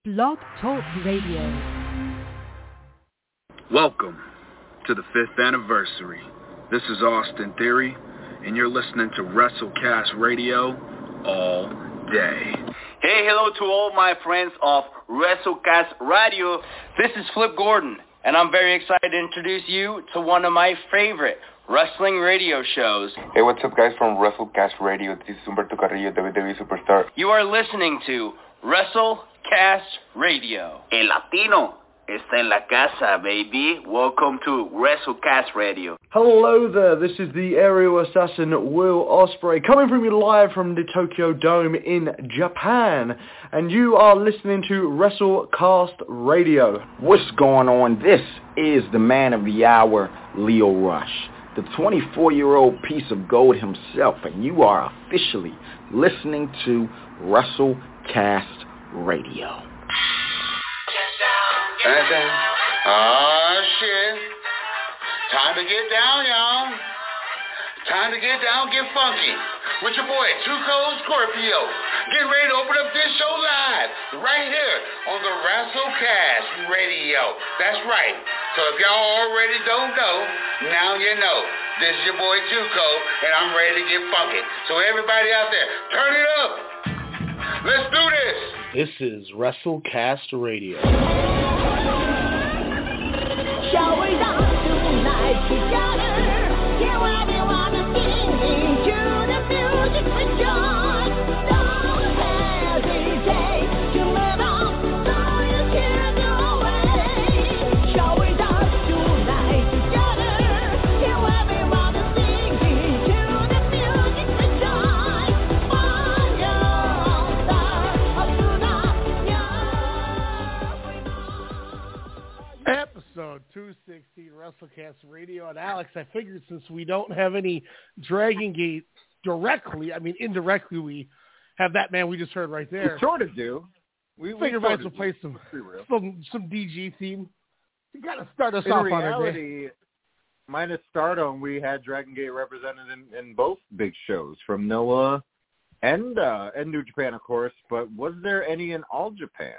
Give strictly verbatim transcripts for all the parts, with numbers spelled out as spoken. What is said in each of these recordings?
Blog Talk Radio. Welcome to the fifth anniversary. This is Austin Theory, and you're listening to WrestleCast Radio all day. Hey, hello to all my friends of WrestleCast Radio. This is Flip Gordon, and I'm very excited to introduce you to one of my favorite wrestling radio shows. Hey, what's up, guys, from WrestleCast Radio. This is Humberto Carrillo, W W E Superstar. You are listening to WrestleCast Radio. El Latino está en la casa, baby. Welcome to WrestleCast Radio. Hello there, this is the aerial assassin Will Ospreay, coming from you live from the Tokyo Dome in Japan, and you are listening to WrestleCast Radio. What's going on? This is the man of the hour, Lio Rush, the twenty-four-year-old piece of gold himself, and you are officially listening to WrestleCast Radio. Oh, shit. Time to get down, y'all. Time to get down, get funky. With your boy, Tuco Scorpio. Get ready to open up this show live, right here on the WrestleCast Radio. That's right. So if y'all already don't know, now you know. This is your boy, Tuco, and I'm ready to get funky. So everybody out there, turn it up. Let's do this. This is WrestleCast Radio. Shall we dance tonight together? Hear everyone singing to the music with joy. Don't hesitate to let on, throw your cares away. Shall we dance tonight together? Hear everyone singing to the music with joy. One young star of Episode two sixteen WrestleCast Radio. And Alex, I figured since we don't have any Dragon Gate directly, I mean indirectly, we have that man we just heard right there. We sort of do. We, we figure might as well play some some some D G theme. You got to start us in off reality, on our day. Minus Stardom, we had Dragon Gate represented in, in both big shows from Noah and uh, and New Japan, of course. But was there any in All Japan?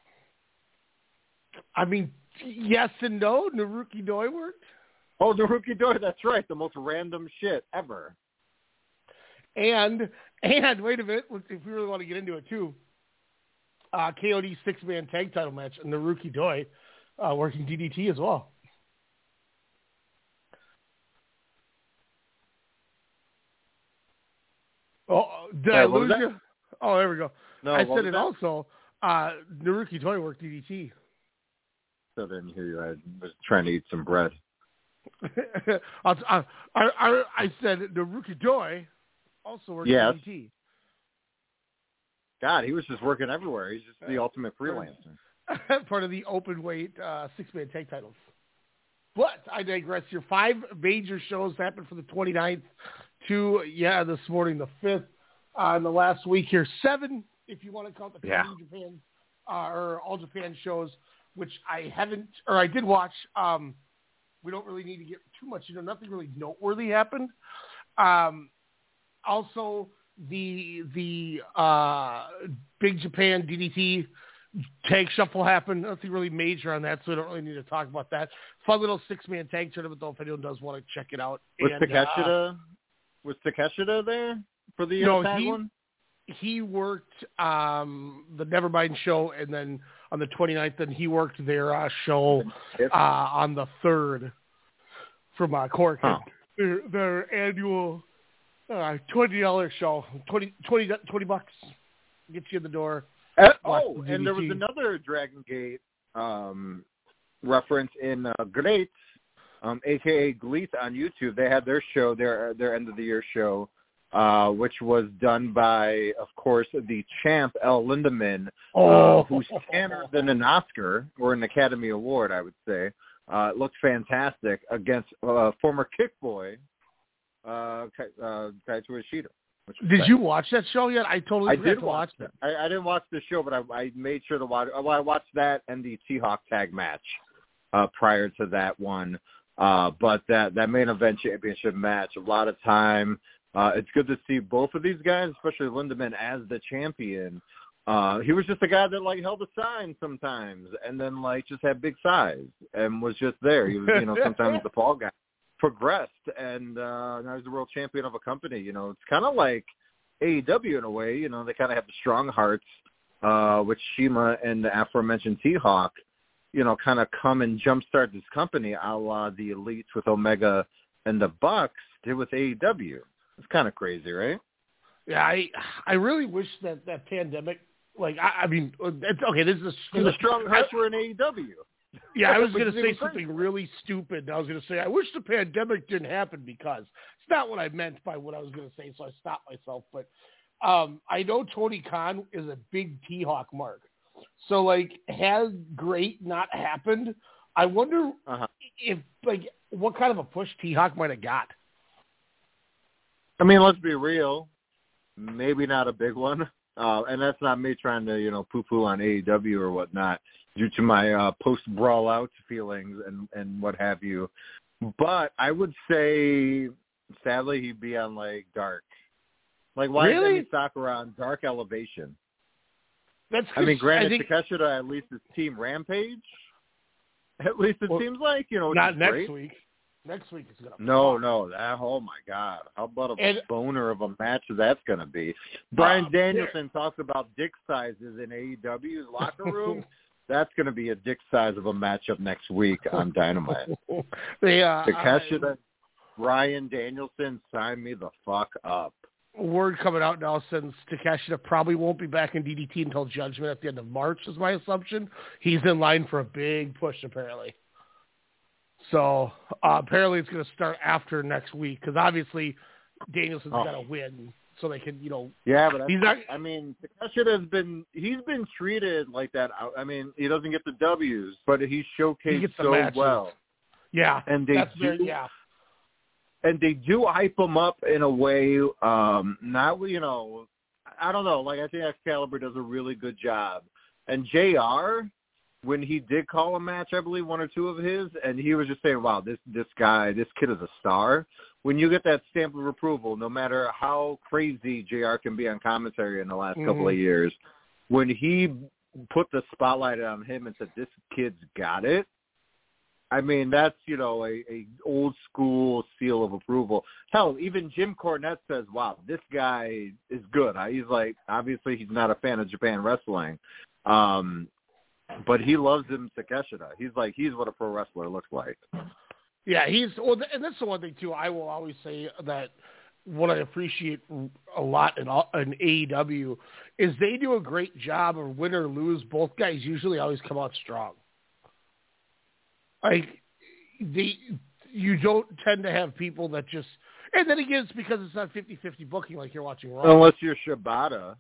I mean, yes and no. Naruki Doi worked. Oh, Naruki Doi, that's right. The most random shit ever. And, and wait a minute. If we really want to get into it, too, uh, K O D six-man tag title match and Naruki Doi uh, working D D T as well. Oh, did uh, I lose you? Oh, there we go. No, I said it that? also. Uh, Naruki Doi worked D D T. So I didn't hear you. I was trying to eat some bread. I, I, I, I said Naruki Doi also worked yes. D D T. God, he was just working everywhere. He's just the uh, ultimate freelancer. Part of the open weight uh, six-man tag titles. But I digress here. Five major shows happened from the twenty-ninth to, yeah, this morning, the fifth. Uh, in the last week here. Seven, if you want to count the yeah. New Japan uh, or All Japan shows, which I haven't, or I did watch. Um, we don't really need to get too much, you know, nothing really noteworthy happened. Um, also, the the uh, Big Japan D D T tag shuffle happened. Nothing really major on that, so we don't really need to talk about that. Fun little six-man tag tournament, though, if anyone does want to check it out. Was and, Takeshita, uh, was Takeshita there for the no, tag he, one? He worked um, the Nevermind show, and then on the twenty-ninth, then he worked their uh, show uh, on the third from uh, Cork. Huh. Their, their annual uh, twenty dollars show, twenty, twenty, twenty bucks, gets you in the door. Uh, oh, the and there was another Dragon Gate um, reference in uh, Great, um, a k a. Gleet on YouTube. They had their show, their their end of the year show, uh, which was done by, of course, the champ, El Lindemann, oh. uh, who's scanned than an Oscar or an Academy Award, I would say. Uh, it looked fantastic against uh, former Kick Boy, uh, uh, Kaito Ishida. Did you watch that show yet? I totally I forgot did to watch watch it. I, I didn't watch the show, but I, I made sure to watch. Well, I watched that and the T-Hawk tag match uh, prior to that one. Uh, but that, that main event championship match, a lot of time. Uh, it's good to see both of these guys, especially Lindemann as the champion, Uh, he was just a guy that like held a sign sometimes, and then like just had big size and was just there. He was, you know, sometimes the fall guy. Progressed, and uh, now he's the world champion of a company. You know, it's kind of like A E W in a way. You know, they kind of have the strong hearts, uh, with Shima and the aforementioned T-Hawk. You know, kind of come and jumpstart this company, a la the Elites with Omega and the Bucks did with A E W. It's kind of crazy, right? Yeah, I I really wish that that pandemic. Like, I, I mean, it's, okay, this is a, the strong hearts were in A E W. Yeah, I was going to say something really stupid. I was going to say, I wish the pandemic didn't happen because it's not what I meant by what I was going to say, so I stopped myself. But um, I know Tony Khan is a big T-Hawk mark. So, like, had Great not happened, I wonder uh-huh. if, like, what kind of a push T-Hawk might have got. I mean, let's be real. Maybe not a big one. Uh, and that's not me trying to, you know, poo-poo on A E W or whatnot, due to my uh, post-brawl out feelings and, and what have you. But I would say, sadly, he'd be on, like, Dark. Like, why really? is Sakura on Dark Elevation? That's I mean, granted, I think... Takeshita at least is Team Rampage. At least it well, seems like, you know, not next great. week. Next week is going to No, no. That, oh, my God. How about a and, boner of a match that's going to be? Brian uh, Danielson yeah. talks about dick sizes in A E W's locker room. That's going to be a dick size of a matchup next week on Dynamite. they, uh, Takeshita, uh, Brian Danielson, sign me the fuck up. Word coming out now since Takeshita probably won't be back in D D T until Judgment at the end of March is my assumption. He's in line for a big push, apparently. So uh, apparently it's going to start after next week because obviously Danielson's oh. got to win so they can, you know. Yeah, but he's I, not. I mean, Takeshita has been he's been treated like that. I mean, he doesn't get the W's, but he's showcased he so matches. well. Yeah, and they that's do. very, yeah, and they do hype him up in a way. Um, not you know, I don't know. Like I think Excalibur does a really good job, and J R. When he did call a match, I believe one or two of his, and he was just saying, wow, this this guy, this kid is a star. When you get that stamp of approval, no matter how crazy J R can be on commentary in the last mm-hmm. couple of years, when he put the spotlight on him and said, this kid's got it, I mean, that's, you know, a, a old school seal of approval. Hell, even Jim Cornette says, wow, this guy is good. He's like, obviously he's not a fan of Japan wrestling. Um But he loves him, Takeshita. He's like, he's what a pro wrestler looks like. Yeah, he's, well, and that's the one thing, too. I will always say that what I appreciate a lot in, in A E W is they do a great job of win or lose. Both guys usually always come out strong. Like, they, you don't tend to have people that just, and then again, it's because it's not fifty-fifty booking like you're watching Raw. Unless you're Shibata.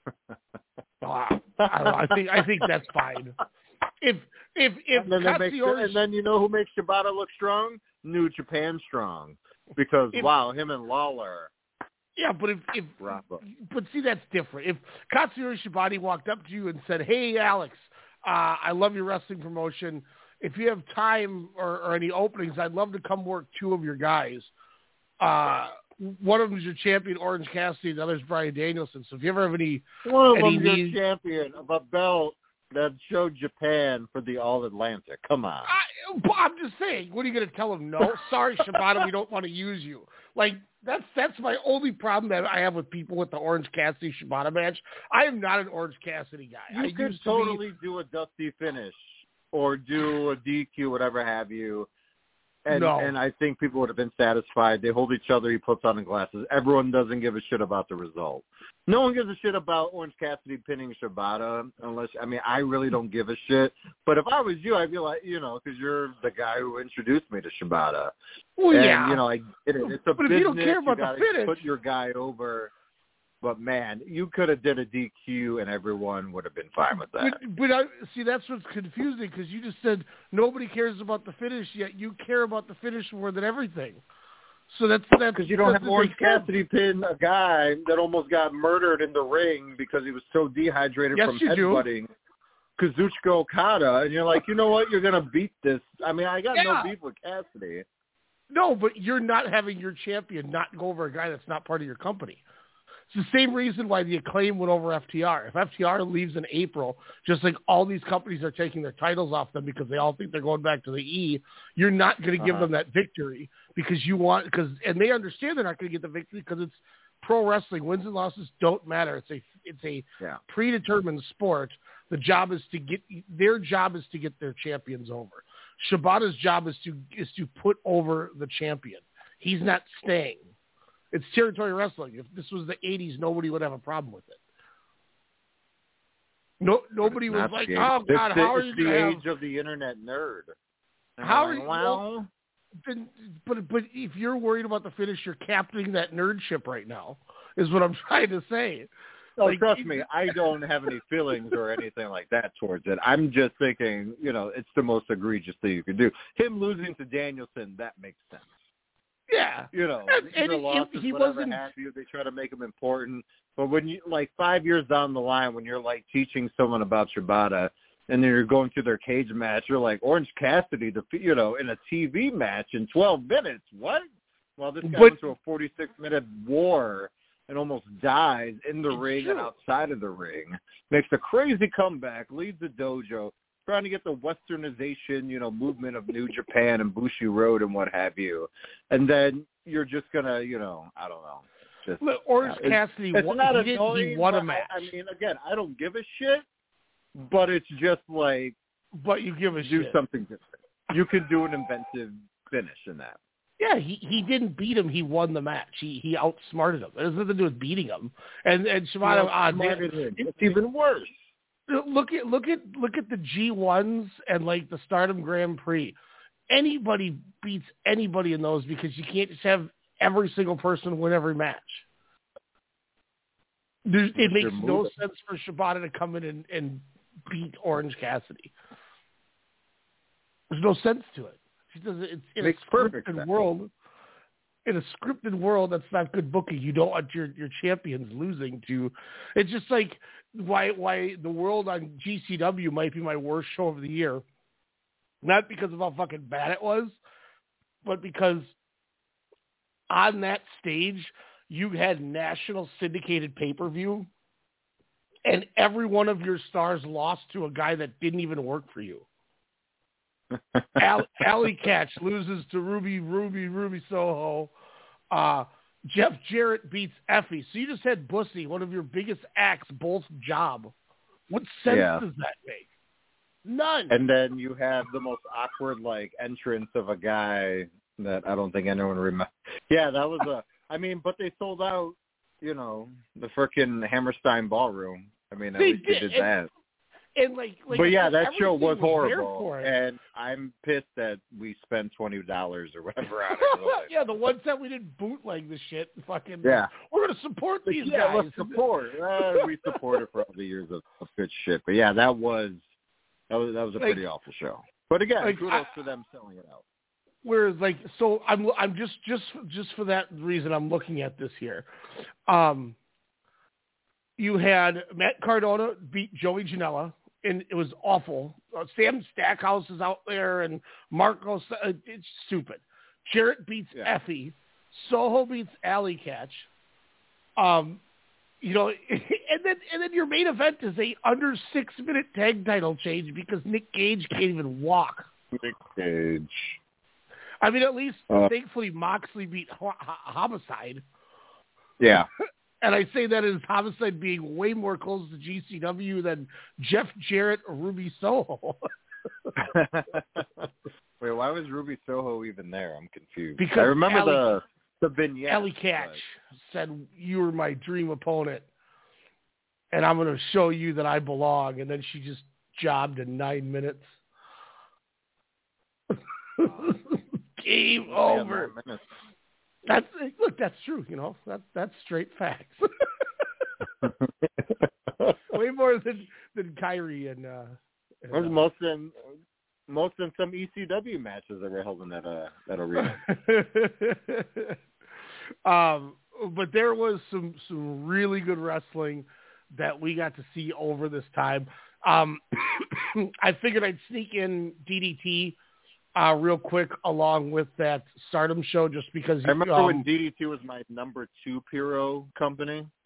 Uh, I, don't know, I think I think that's fine. If if if and then, makes, and then you know who makes Shibata look strong? New Japan strong, because if, wow, him and Lawler. Yeah, but if if but see that's different. If Katsuyori Shibata walked up to you and said, "Hey, Alex, uh, I love your wrestling promotion. If you have time or, or any openings, I'd love to come work two of your guys." Uh, One of them is your champion, Orange Cassidy. The other is Brian Danielson. So if you ever have any... One of any them is your champion of a belt that showed Japan for the All-Atlantic. Come on. I, I'm just saying, what are you going to tell him? No? Sorry, Shibata, we don't want to use you. Like, that's that's my only problem that I have with people with the Orange Cassidy Shibata match. I am not an Orange Cassidy guy. You I could used totally to be... do a dusty finish or do a D Q, whatever have you. And, no. and I think people would have been satisfied. They hold each other. He puts on the glasses. Everyone doesn't give a shit about the result. No one gives a shit about Orange Cassidy pinning Shibata unless, I mean, I really don't give a shit. But if I was you, I'd be like, you know, because you're the guy who introduced me to Shibata. Well, and, yeah. you know, I get it. It's a but business. If you don't care about you the finish. Put your guy over. But, man, you could have did a D Q and everyone would have been fine with that. But, but I, see, that's what's confusing because you just said nobody cares about the finish, yet you care about the finish more than everything. So that's that's because you don't that's have Orange Cassidy pin a guy that almost got murdered in the ring because he was so dehydrated yes, from you headbutting do. Kazuchika Okada, and you're like, you know what, you're gonna beat this. I mean, I got yeah. no beef with Cassidy. No, but you're not having your champion not go over a guy that's not part of your company. It's the same reason why the Acclaim went over F T R. If F T R leaves in April, just like all these companies are taking their titles off them because they all think they're going back to the E, you're not going to give Uh-huh. them that victory because you want because and they understand they're not going to get the victory because it's pro wrestling. Wins and losses don't matter. It's a it's a Yeah. predetermined sport. The job is to get their job is to get their champions over. Shibata's job is to is to put over the champion. He's not staying. It's territory wrestling. If this was the eighties, nobody would have a problem with it. No, nobody was Not like, the age- "Oh God, it's how the, are it's you the going to age of the internet nerd. And How I'm are you? like, Well, Well, then, but but if you're worried about the finish, you're captaining that nerd ship right now. Is what I'm trying to say. no, Like, trust me, I don't have any feelings or anything like that towards it. I'm just thinking, you know, it's the most egregious thing you could do. Him losing to Danielson, that makes sense. Yeah, You know, And- either and he- losses, he whatever wasn't- have you, they try to make him important. But when you, like, five years down the line, when you're, like, teaching someone about Shibata, and then you're going through their cage match, you're like, Orange Cassidy, defeat, you know, in a T V match in twelve minutes. What? Well, this guy But- went to a forty-six minute war and almost dies in the It's ring true. and outside of the ring. Makes a crazy comeback, leaves the dojo, trying to get the westernization, you know, movement of New Japan and Bushiroad and what have you. And then you're just going to, you know, I don't know. Just, Look, Orange yeah, it's- Cassidy it's won, not he, did, annoying, he won a but match, I, I mean, again, I don't give a shit, but it's just like, but you give a do shit. something different. You can do an inventive finish in that. Yeah, he, he didn't beat him. He won the match. He he outsmarted him. It has nothing to do with beating him. And and Shibata, You ah, outsmarted man, him. It's even worse. look at look at look at the G ones and like the Stardom Grand Prix. Anybody beats anybody in those because you can't just have every single person win every match. There's, it Mr. makes no Moving. sense for Shibata to come in and, and beat Orange Cassidy. There's no sense to it. She does it. It's in Makes a perfect scripted sense. world. In a scripted world, that's not good booking. You don't want your, your champions losing to. It's just like why why the world on G C W might be my worst show of the year. Not because of how fucking bad it was, but because on that stage you had national syndicated pay-per-view, and every one of your stars lost to a guy that didn't even work for you. Al- Alley Catch loses to Ruby, Ruby, Ruby Soho. Uh, Jeff Jarrett beats Effie. So you just had Bussy, one of your biggest acts, both job. What sense Yeah. does that make? None. And then you have the most awkward, like, entrance of a guy that I don't think anyone remembers. Yeah, that was a, I mean, but they sold out, you know, the frickin' Hammerstein Ballroom. I mean, at They least they did, did and- that. And like, like But yeah, that show everything was there horrible, for it. and I'm pissed that we spent twenty dollars or whatever on it. Yeah, the ones that we didn't bootleg the shit, fucking. Yeah. We're gonna support But these yeah, guys. let's support. Uh, we supported for all the years of, of good shit. But yeah, that was that was that was a Like- pretty awful show. But again, like, kudos I- for them selling it out. Whereas, like, so I'm I'm just just just for that reason I'm looking at this here. Um, you had Matt Cardona beat Joey Janela, and it was awful. Uh, Sam Stackhouse is out there, and Marcos. Uh, it's stupid. Jarrett beats Yeah. Effie. Soho beats Alley Catch. Um, you know, and then and then your main event is a under six minute tag title change because Nick Gage can't even walk. Nick Cage. I mean, at least Uh, thankfully Moxley beat Ho- Ho- Homicide. Yeah. And I say that as Homicide being way more close to G C W than Jeff Jarrett or Ruby Soho. Wait, why was Ruby Soho even there? I'm confused. Because I remember Alley- the the vignette. Alley Catch said, "You were my dream opponent, and I'm going to show you that I belong." And then she just jobbed in nine minutes. Game but- over. Yeah, nine minutes. That's look. That's true. You know, that that's straight facts. Way more than than Kyrie and. Uh, and That was uh, most than most than some E C W matches that were held in that uh, that arena. um, but there was some some really good wrestling that we got to see over this time. Um, I figured I'd sneak in D D T uh, real quick along with that Stardom show, just because I remember um, when D D T was my number two Piro company.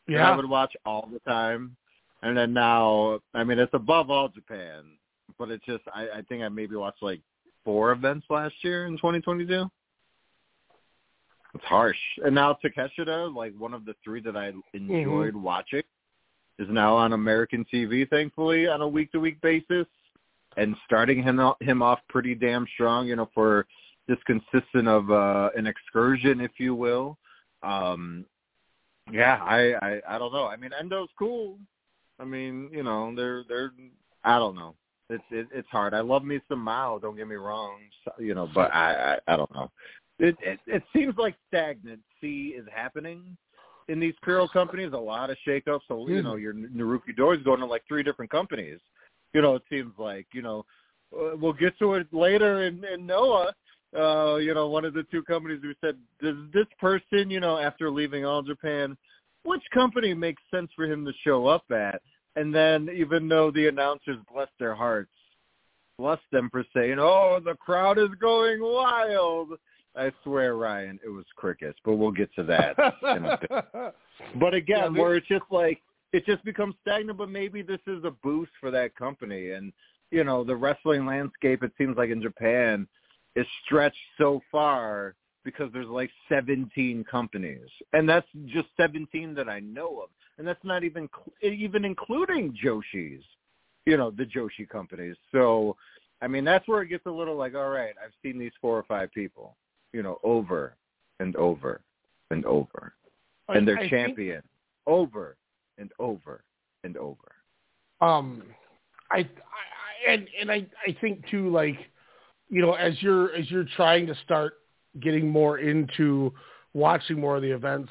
that Yeah. I would watch all the time. And then now, I mean, it's above All Japan, but it's just, I, I think I maybe watched like four events last year in twenty twenty-two. It's harsh. And now Takeshita, like one of the three that I enjoyed mm-hmm. watching, is now on American T V, thankfully, on a week-to-week basis, and starting him him off pretty damn strong, you know, for this consistent of uh, an excursion, if you will. Um, yeah, I, I I don't know. I mean, Endo's cool. I mean, you know, they're they're I don't know. It's it, it's hard. I love me some Mao. Don't get me wrong. You know, but I I, I don't know. It, it it seems like stagnancy is happening in these Kuro companies. A lot of shakeups. So you know, your Naruki Doi is going to like three different companies. You know, it seems like you know. Uh, we'll get to it later in, in Noah. Uh, you know, one of the two companies who said, does this person, you know, after leaving All Japan, which company makes sense for him to show up at? And then even though the announcers, bless their hearts, bless them for saying, oh, the crowd is going wild. I swear, Ryan, it was crickets, but we'll get to that in a bit. But again, yeah, where it's just like, it just becomes stagnant, but maybe this is a boost for that company. And, you know, the wrestling landscape, it seems like in Japan, is stretched so far because there's like seventeen companies. And that's just seventeen that I know of. And that's not even even including Joshi's, you know, the Joshi companies. So, I mean, that's where it gets a little like, all right, I've seen these four or five people, you know, over and over and over. I, and they're I champion think... over and over and over. Um, I, I and and I, I think too, like, you know, as you're as you're trying to start getting more into watching more of the events,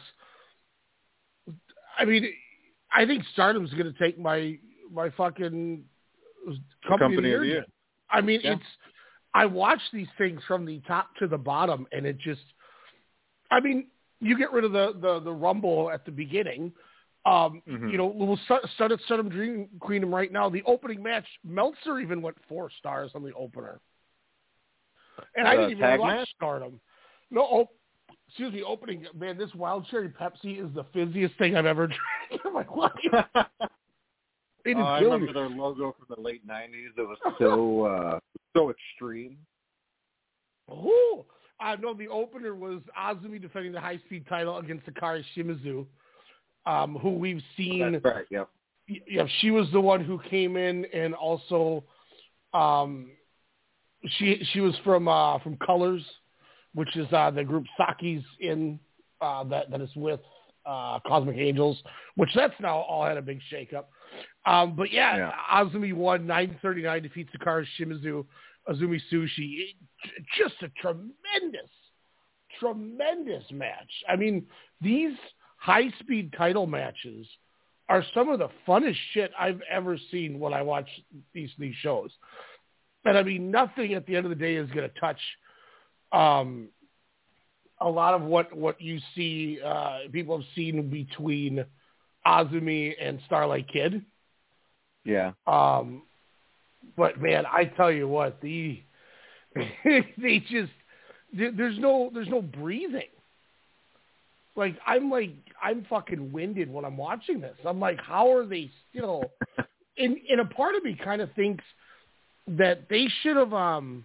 I mean, I think Stardom's going to take my my fucking company, company of the year. Of the year. I mean, yeah. it's I watch these things from the top to the bottom, and it just, I mean, you get rid of the the, the Rumble at the beginning. Um, mm-hmm. You know, we'll start, start at Stardom Dream Queendom right now. The opening match, Meltzer even went four stars on the opener. And I didn't even watch match? Stardom. No, oh, excuse me, opening. Man, this Wild Cherry Pepsi is the fizziest thing I've ever drank in my life. It oh, I remember me. Their logo from the late nineties. It was so uh, so extreme. Oh, uh, no, the opener was Azumi defending the high-speed title against Sakari Shimizu, um, who we've seen. That's right, yep. Yeah, she was the one who came in and also um, – She she was from uh, from Colors, which is uh, the group Saki's in uh, that that is with uh, Cosmic Angels, which that's now all had a big shakeup. Um, but yeah, yeah, Azumi won nine thirty-nine, defeats Sakura Shimizu, Azumi Sushi. It, just a tremendous, tremendous match. I mean, these high-speed title matches are some of the funnest shit I've ever seen when I watch these these shows. And I mean, nothing at the end of the day is going to touch um, a lot of what, what you see, uh, people have seen between Azumi and Starlight Kid. Yeah. Um, but man, I tell you what, the they just there's no there's no breathing. Like I'm like I'm fucking winded when I'm watching this. I'm like, how are they still? and and a part of me kind of thinks that they should have um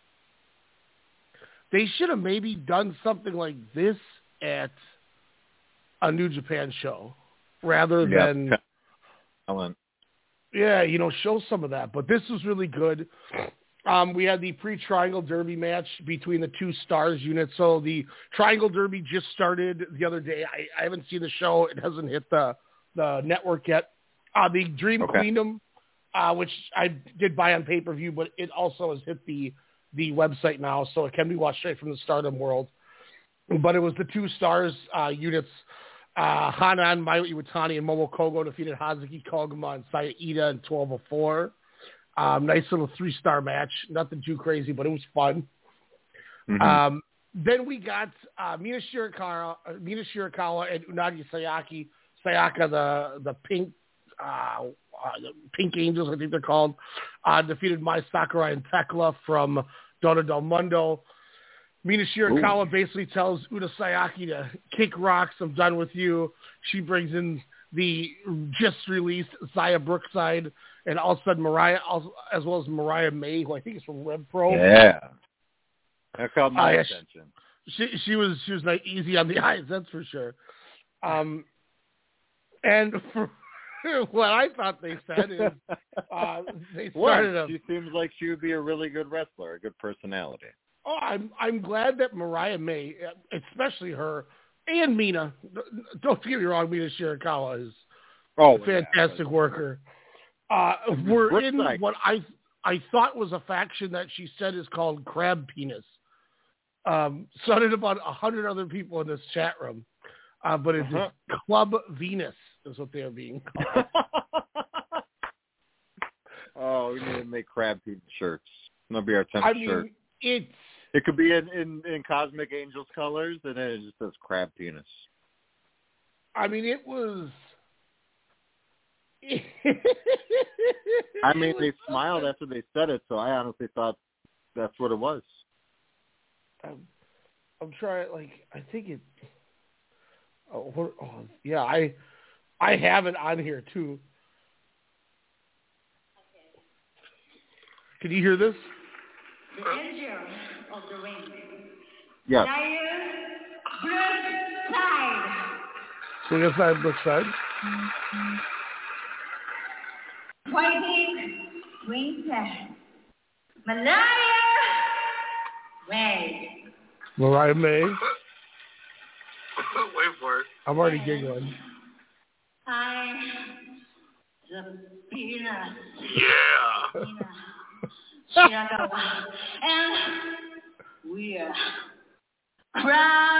they should have maybe done something like this at a New Japan show rather yeah. than Ellen. Yeah, you know, show some of that. But this was really good. Um, we had the pre-Triangle Derby match between the two Stars units. So the Triangle Derby just started the other day. I, I haven't seen the show. It hasn't hit the, the network yet. Uh, the Dream okay. Queendom, Uh, which I did buy on pay-per-view, but it also has hit the the website now, so it can be watched straight from the Stardom world. But it was the two Stars uh, units, uh, Hanan, Mayu Iwatani, and Momo Kogo defeated Hazuki Koguma and Saya Ida in twelve oh four. Um, nice little three-star match. Nothing too crazy, but it was fun. Mm-hmm. Um, then we got uh, Mina Shirakawa, uh, Mina Shirakawa and Unagi Sayaki, Sayaka, the, the pink uh, Uh, the Pink Angels, I think they're called, uh, defeated Mai Sakurai and Tekla from Donna Del Mundo. Mina Shirakawa Ooh. basically tells Uda Sayaki to kick rocks. I'm done with you. She brings in the just released Zaya Brookside, and all of a sudden Mariah, as well as Mariah May, who I think is from RevPro. Yeah, that caught my uh, yeah, attention. She she was she was like easy on the eyes, that's for sure. Um, and for what I thought they said is uh, they started well, a. She seems like she would be a really good wrestler, a good personality. Oh, I'm I'm glad that Mariah May, especially her, and Mina. Don't get me wrong, Mina Shirakawa is oh, a fantastic yeah, worker. Uh, we're in like? what I I thought was a faction that she said is called Crab Penis. Um, so did about a hundred other people in this chat room, uh, but it's uh-huh. Club Venus is what they are being called. Oh, we need to make Crab Penis shirts. That'll be our tenth I mean, shirt. It's It could be in, in, in Cosmic Angels colors, and then it just says Crab Penis. I mean, it was. I mean, they smiled after they said it, so I honestly thought that's what it was. I'm, I'm trying. Like, I think it. Oh, what, oh, yeah, I, I have it on here too. Can you hear this? The angel of the ring. Yes. Lion, Brookside. So yes, I have Brookside. Fighting Winter. Mariah May. Mariah May. Wait for it. I'm already giggling. I'm the peanut. Yeah. Peanut. Shirakawa. And we are Crab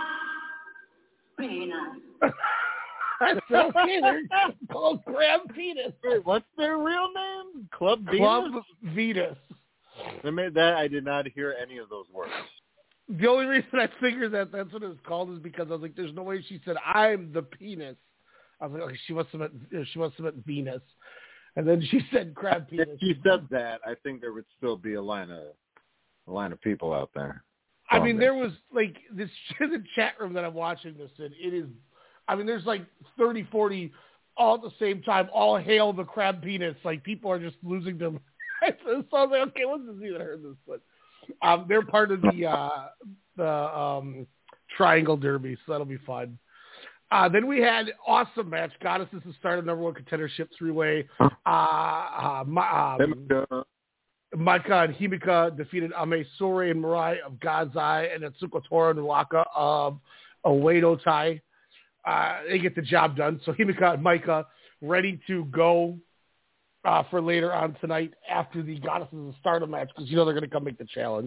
Peanut. That's okay. They're called Crab Penis. Wait, what's their real name? Club Venus? Club Venus. I mean, that I did not hear any of those words. The only reason I figured that that's what it was called is because I was like, "There's no way." She said, "I'm the penis." I was like, "Okay, she must have meant she must have meant Venus," and then she said "Crab Penis." If she said that, I think there would still be a line of a line of people out there. I mean, there was like this the chat room that I'm watching this in. It is, I mean, there's like thirty, forty all at the same time. All hail the Crab Penis! Like people are just losing their. So I was like, okay, let's just see. I heard this, but um, they're part of the uh, the um, Triangle Derby, so that'll be fun. Uh, then we had awesome match. Goddesses to start a number one contendership three-way. Uh, uh, Ma- um, Maika and Himika defeated Ame Sore and Mirai of God's Eye and Atsuko Tora and Waka of Oedo Tai. Uh, they get the job done. So Himika and Maika ready to go uh, for later on tonight after the Goddesses of Stardom match because you know they're going to come make the challenge.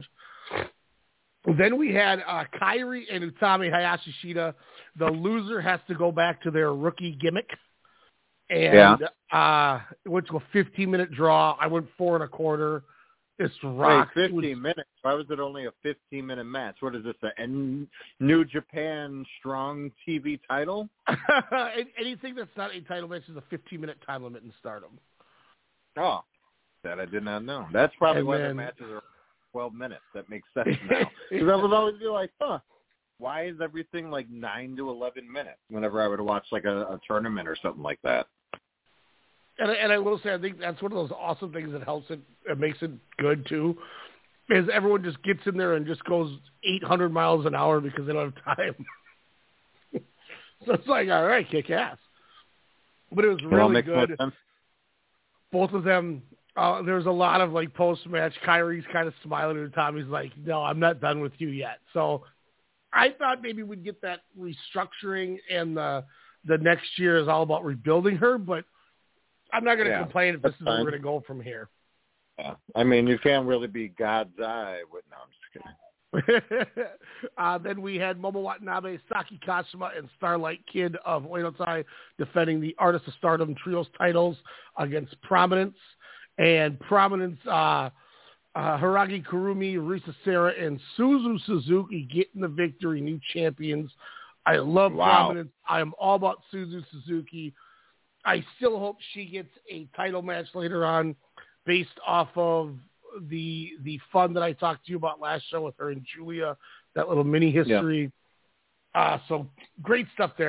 Then we had uh, Kairi and Utami Hayashi Shida. The loser has to go back to their rookie gimmick. And yeah. uh, it went to a fifteen-minute draw. I went four and a quarter. It's rock. Wait, fifteen minutes? Why was it only a fifteen-minute match? What is this, a New Japan Strong T V title? Anything that's not a title match is a fifteen-minute time limit in Stardom. Oh, that I did not know. That's probably and why then, their matches are twelve minutes. That makes sense now. Because I would always be like, huh, why is everything like nine to eleven minutes whenever I would watch like a, a tournament or something like that? And, and I will say, I think that's one of those awesome things that helps it, it makes it good too, is everyone just gets in there and just goes eight hundred miles an hour because they don't have time. So it's like, all right, kick ass. But it was really good. Both of them, uh, there was a lot of like post-match. Kairi's kind of smiling at Tommy's like, no, I'm not done with you yet. So I thought maybe we'd get that restructuring and the, the next year is all about rebuilding her, but I'm not going to yeah, complain if this is where we're going to go from here. Yeah. I mean, you can't really be God's Eye. With, no, I'm just kidding. uh, then we had Momo Watanabe, Saki Kashima, and Starlight Kid of Oedo Tai defending the Artist of Stardom Trios titles against Prominence. And Prominence, uh, uh, Hiragi Kurumi, Risa Sera, and Suzu Suzuki getting the victory, new champions. I love wow. Prominence. I am all about Suzu Suzuki. I still hope she gets a title match later on based off of the the fun that I talked to you about last show with her and Julia, that little mini history. Yeah. Uh, so great stuff there.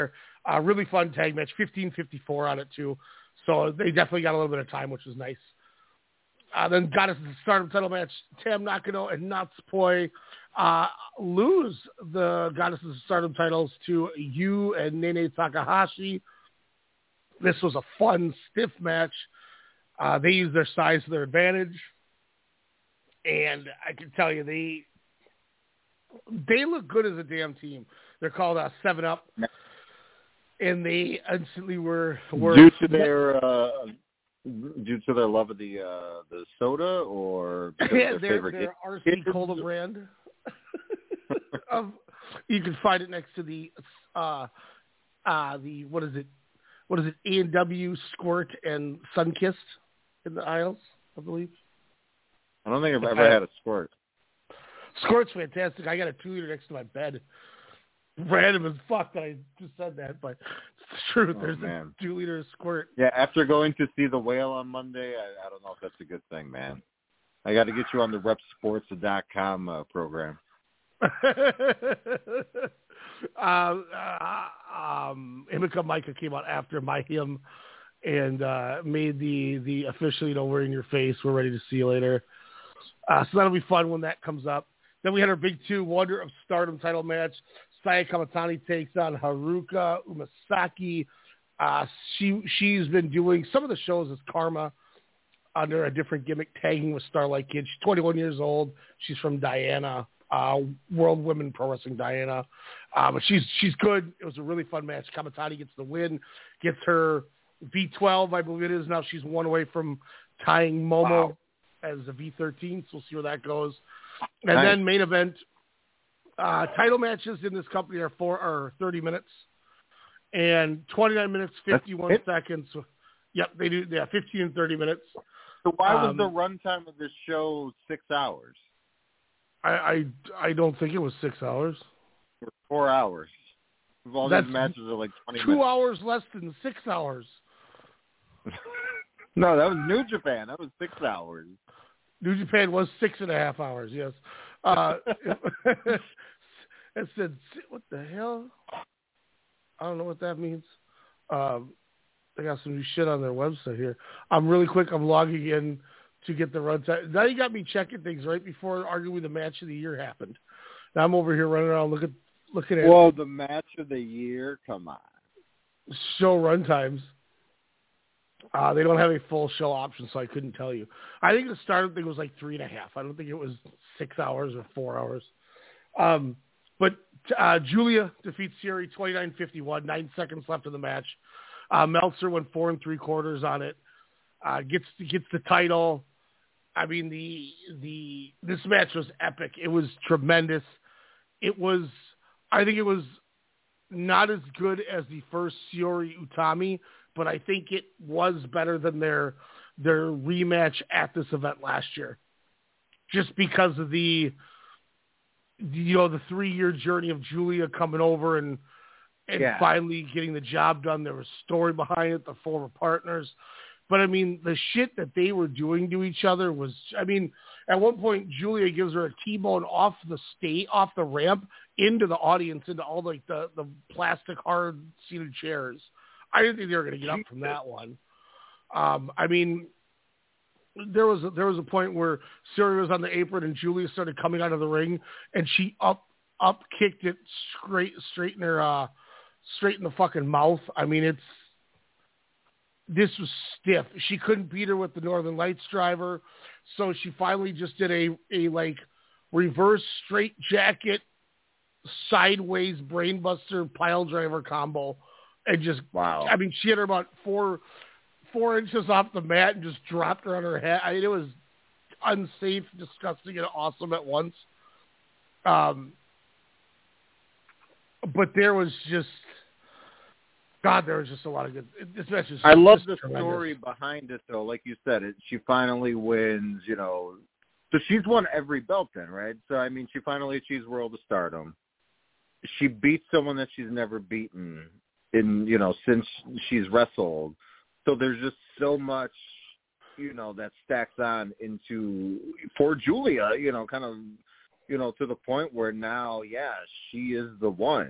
Uh, really fun tag match, fifteen fifty-four on it too. So they definitely got a little bit of time, which was nice. Uh, then got us the Stardom title match. Tam Nakano and Natsupoi uh, lose the Goddesses of Stardom titles to Yu and Nene Takahashi. This was a fun, stiff match. Uh, they used their size to their advantage. And I can tell you, they they look good as a damn team. They're called uh, seven up. And they instantly were... were due to their... Uh, due to their love of the uh, the soda, or yeah, their, their favorite their R C Cola brand. um, you can find it next to the uh, uh, the what is it? What is it? A and W, Squirt, and Sunkissed in the aisles, I believe. I don't think I've ever had a Squirt. Squirt's fantastic. I got a two liter next to my bed. Random as fuck that I just said that, but it's the truth. Oh, There's man. a two-liter Squirt. Yeah, after going to see The Whale on Monday, I, I don't know if that's a good thing, man. I got to get you on the rep sports dot com uh, program. uh, uh, um, Himika Micah came out after my him and uh, made the, the officially, you know, we're in your face. We're ready to see you later. Uh, so that'll be fun when that comes up. Then we had our big two Wonder of Stardom title match. Saya Kamatani takes on Haruka Umasaki. Uh, she, she's been doing some of the shows as Karma under a different gimmick, tagging with Starlight Kid. She's twenty-one years old. She's from Diana, uh, World Women Pro Wrestling Diana. Uh, but she's she's good. It was a really fun match. Kamatani gets the win, gets her V twelve, I believe it is now. She's one away from tying Momo wow. as a V thirteen, so we'll see where that goes. And nice. Then main event, uh, title matches in this company are four or thirty minutes, and twenty-nine minutes, fifty-one seconds. Yep, they do. Yeah, fifteen and thirty minutes. So why was um, the runtime of this show six hours? I, I I don't think it was six hours. Or four hours. All That's these matches are like twenty two minutes. hours less than six hours. No, that was New Japan. That was six hours. New Japan was six and a half hours, yes. Uh, it said, what the hell? I don't know what that means. Um, they got some new shit on their website here. I'm really quick. I'm logging in to get the runtime. Now you got me checking things right before arguing the match of the year happened. Now I'm over here running around looking, looking at Well, the match of the year? Come on. Show runtimes. Uh, they don't have a full show option, so I couldn't tell you. I think the starting thing was like three and a half. I don't think it was six hours or four hours. Um, but uh, Julia defeats Syuri twenty-nine fifty-one, nine seconds left in the match. Uh, Meltzer went four and three quarters on it. Uh, gets gets the title. I mean, the the this match was epic. It was tremendous. It was, I think it was not as good as the first Syuri Utami, but I think it was better than their their rematch at this event last year, just because of the you know the three year journey of Julia coming over and and yeah. finally getting the job done. There was story behind it, the former partners, but I mean the shit that they were doing to each other was. I mean, at one point Julia gives her a T-bone off the state, off the ramp into the audience, into all like the the plastic hard seated chairs. I didn't think they were going to get up from that one. Um, I mean, there was a, there was a point where Syuri was on the apron and Julia started coming out of the ring, and she up up kicked it straight straight in her uh, straight in the fucking mouth. I mean, it's this was stiff. She couldn't beat her with the Northern Lights driver, so she finally just did a a like reverse straight jacket, sideways brainbuster pile driver combo. And just, wow. I mean, she hit her about four, four inches off the mat and just dropped her on her head. I mean, it was unsafe, disgusting, and awesome at once. Um, but there was just, God, there was just a lot of good. This match is. I love just the tremendous. story behind it, though. Like you said, it, she finally wins. You know, so she's won every belt, then, right? So I mean, she finally achieves World of Stardom. She beats someone that she's never beaten. In, you know, since she's wrestled. So there's just so much, you know, that stacks on into, for Julia, you know, kind of, you know, to the point where now, yeah, she is the one.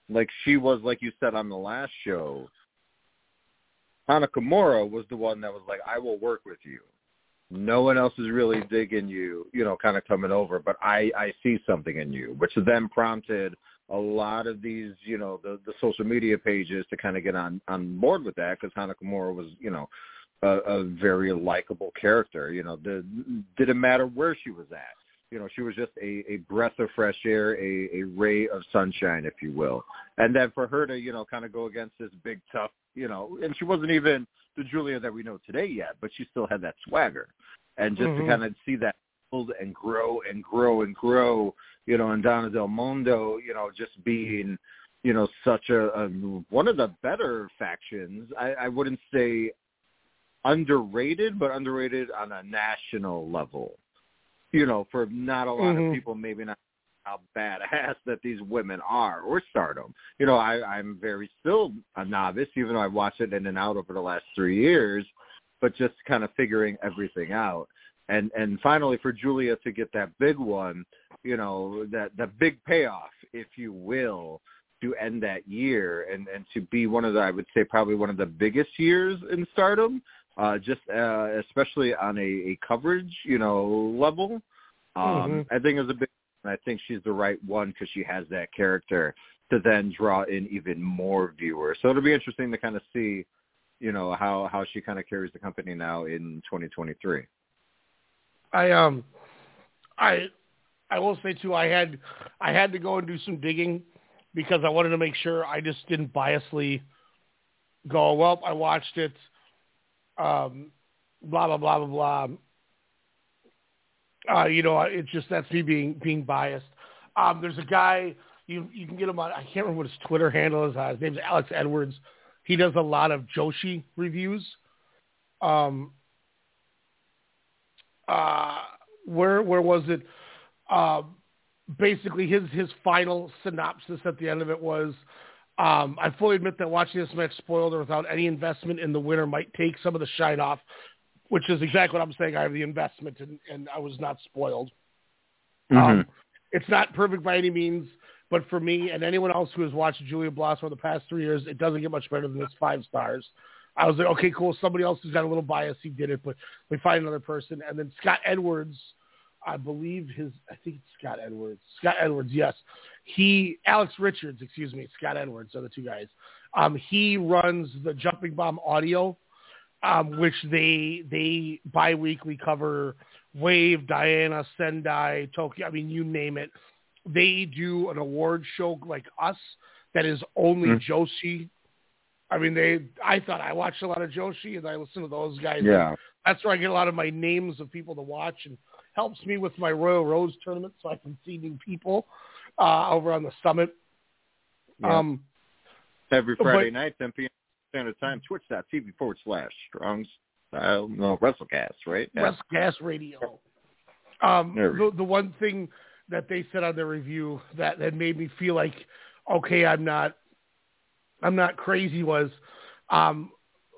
Like she was, like you said on the last show, Hana Kimura was the one that was like, I will work with you. No one else is really digging you, you know, kind of coming over, but I, I see something in you, which then prompted a lot of these, you know, the, the social media pages to kind of get on, on board with that because Hana Kimura was, you know, a, a very likable character. You know, the, didn't matter where she was at. You know, she was just a, a breath of fresh air, a, a ray of sunshine, if you will. And then for her to, you know, kind of go against this big, tough, you know, and she wasn't even the Giulia that we know today yet, but she still had that swagger. And just mm-hmm. to kind of see that build and grow and grow and grow, you know, and Donna Del Mondo, you know, just being, you know, such a, a one of the better factions. I, I wouldn't say underrated, but underrated on a national level. You know, for not a lot mm-hmm. of people, maybe not how badass that these women are, or Stardom. You know, I, I'm very still a novice, even though I watched it in and out over the last three years, but just kind of figuring everything out. And and finally for Giulia to get that big one, you know, that, that big payoff, if you will, to end that year and, and to be one of the, I would say probably one of the biggest years in Stardom, uh, just uh, especially on a, a coverage, you know, level. Um, mm-hmm. I think it was a big, I think she's the right one because she has that character to then draw in even more viewers. So it'll be interesting to kind of see, you know, how, how she kind of carries the company now in twenty twenty-three. I, um, I, I will say too, I had, I had to go and do some digging because I wanted to make sure I just didn't biasly go, well, I watched it, um, blah, blah, blah, blah, blah. Uh, you know, it's just, that's me being, being biased. Um, there's a guy, you you can get him on, I can't remember what his Twitter handle is. Uh, his name's Alex Edwards. He does a lot of Joshi reviews. Um, uh, where, where was it? Uh, basically his, his final synopsis at the end of it was, um, I fully admit that watching this match spoiled or without any investment in the winner might take some of the shine off, which is exactly what I'm saying. I have the investment and, and I was not spoiled. Mm-hmm. Um, it's not perfect by any means, but for me and anyone else who has watched Giulia Blossom over the past three years, it doesn't get much better than this five stars. I was like, okay, cool. Somebody else who's got a little bias, he did it, but we find another person. And then Scott Edwards, I believe his, I think it's Scott Edwards. Scott Edwards, yes. He, Alex Richards, excuse me, Scott Edwards are the two guys. Um, he runs the Jumping Bomb Audio, um, which they they bi-weekly cover Wave, Diana, Sendai, Tokyo, I mean, you name it. They do an award show like us that is only mm-hmm. Joshi. I mean, they. I thought I watched a lot of Joshi, and I listen to those guys. Yeah. That's where I get a lot of my names of people to watch, and helps me with my Royal Rose tournament so I can see new people uh, over on the summit. Yeah. Um, Every Friday but, night, ten p.m. Standard Time, twitch.tv forward slash Strong's Style, no, WrestleCast, right? Yeah. WrestleCast Radio. Um, the, the one thing that they said on their review that, that made me feel like, okay, I'm not, I'm not crazy was, um,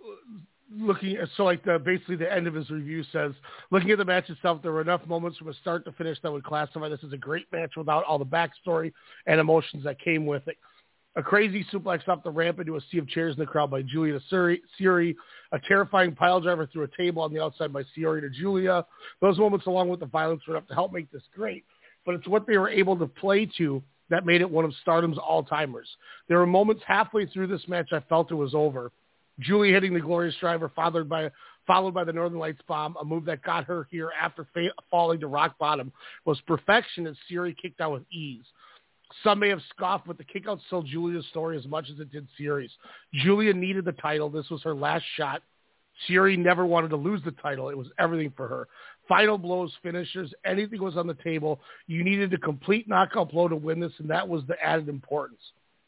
looking at, so like the, basically the end of his review says, looking at the match itself, there were enough moments from a start to finish that would classify this as a great match without all the backstory and emotions that came with it. A crazy suplex off the ramp into a sea of chairs in the crowd by Giulia to Syuri, a terrifying pile driver through a table on the outside by Syuri to Giulia. Those moments, along with the violence, were enough to help make this great, but it's what they were able to play to that made it one of Stardom's all-timers. There were moments halfway through this match I felt it was over. Giulia hitting the Glorious Driver, followed by followed by the Northern Lights Bomb, a move that got her here after fa- falling to rock bottom, was perfection as Syuri kicked out with ease. Some may have scoffed, but the kick-out sold Giulia's story as much as it did Syuri's. Giulia needed the title. This was her last shot. Syuri never wanted to lose the title. It was everything for her. Final blows, finishers, anything was on the table. You needed a complete knockout blow to win this, and that was the added importance.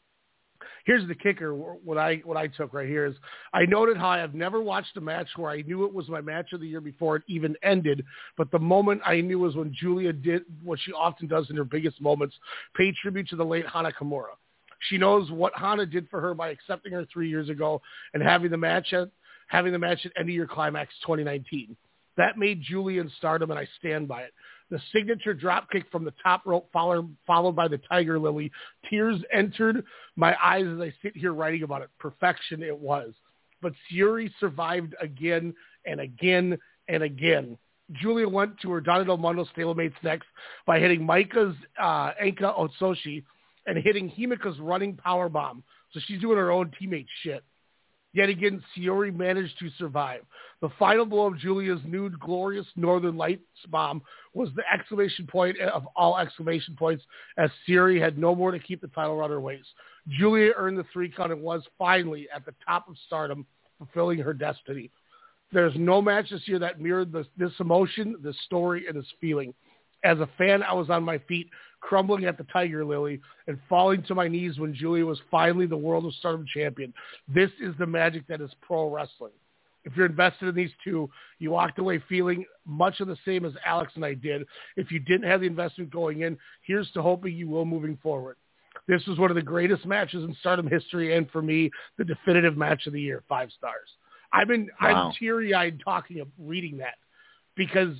Here's the kicker. What I what I took right here is I noted how I have never watched a match where I knew it was my match of the year before it even ended, but the moment I knew was when Giulia did what she often does in her biggest moments, pay tribute to the late Hana Kimura. She knows what Hana did for her by accepting her three years ago and having the match at having the match at End of Year Climax twenty nineteen. That made Julia in Stardom, and I stand by it. The signature dropkick from the top rope, followed, followed by the Tiger Lily. Tears entered my eyes as I sit here writing about it. Perfection it was. But Syuri survived again and again and again. Julia went to her Donna Del Mondo stalemates next by hitting Maika's uh, Enka Otsushi and hitting Himeka's running power bomb. So she's doing her own teammate shit. Yet again, Syuri managed to survive. The final blow of Julia's nude, glorious Northern Lights bomb was the exclamation point of all exclamation points, as Syuri had no more to keep the title around her waist. Julia earned the three count and was finally at the top of Stardom, fulfilling her destiny. There's no match this year that mirrored this, this emotion, this story, and this feeling. As a fan, I was on my feet, crumbling at the Tiger Lily and falling to my knees when Julia was finally the World of Stardom champion. This is the magic that is pro wrestling. If you're invested in these two, you walked away feeling much of the same as Alex and I did. If you didn't have the investment going in, here's to hoping you will moving forward. This was one of the greatest matches in Stardom history, and for me, the definitive match of the year, five stars. I've been wow. I'm teary-eyed talking of reading that, because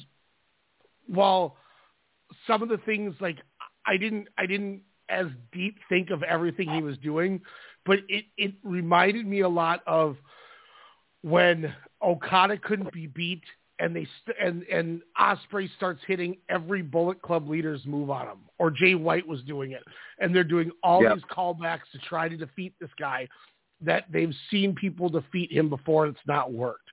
while some of the things, like, I didn't I didn't as deep think of everything he was doing, but it, it reminded me a lot of when Okada couldn't be beat and they st- and and Ospreay starts hitting every Bullet Club leader's move on him, or Jay White was doing it, and they're doing all yep. these callbacks to try to defeat this guy that they've seen people defeat him before and it's not worked.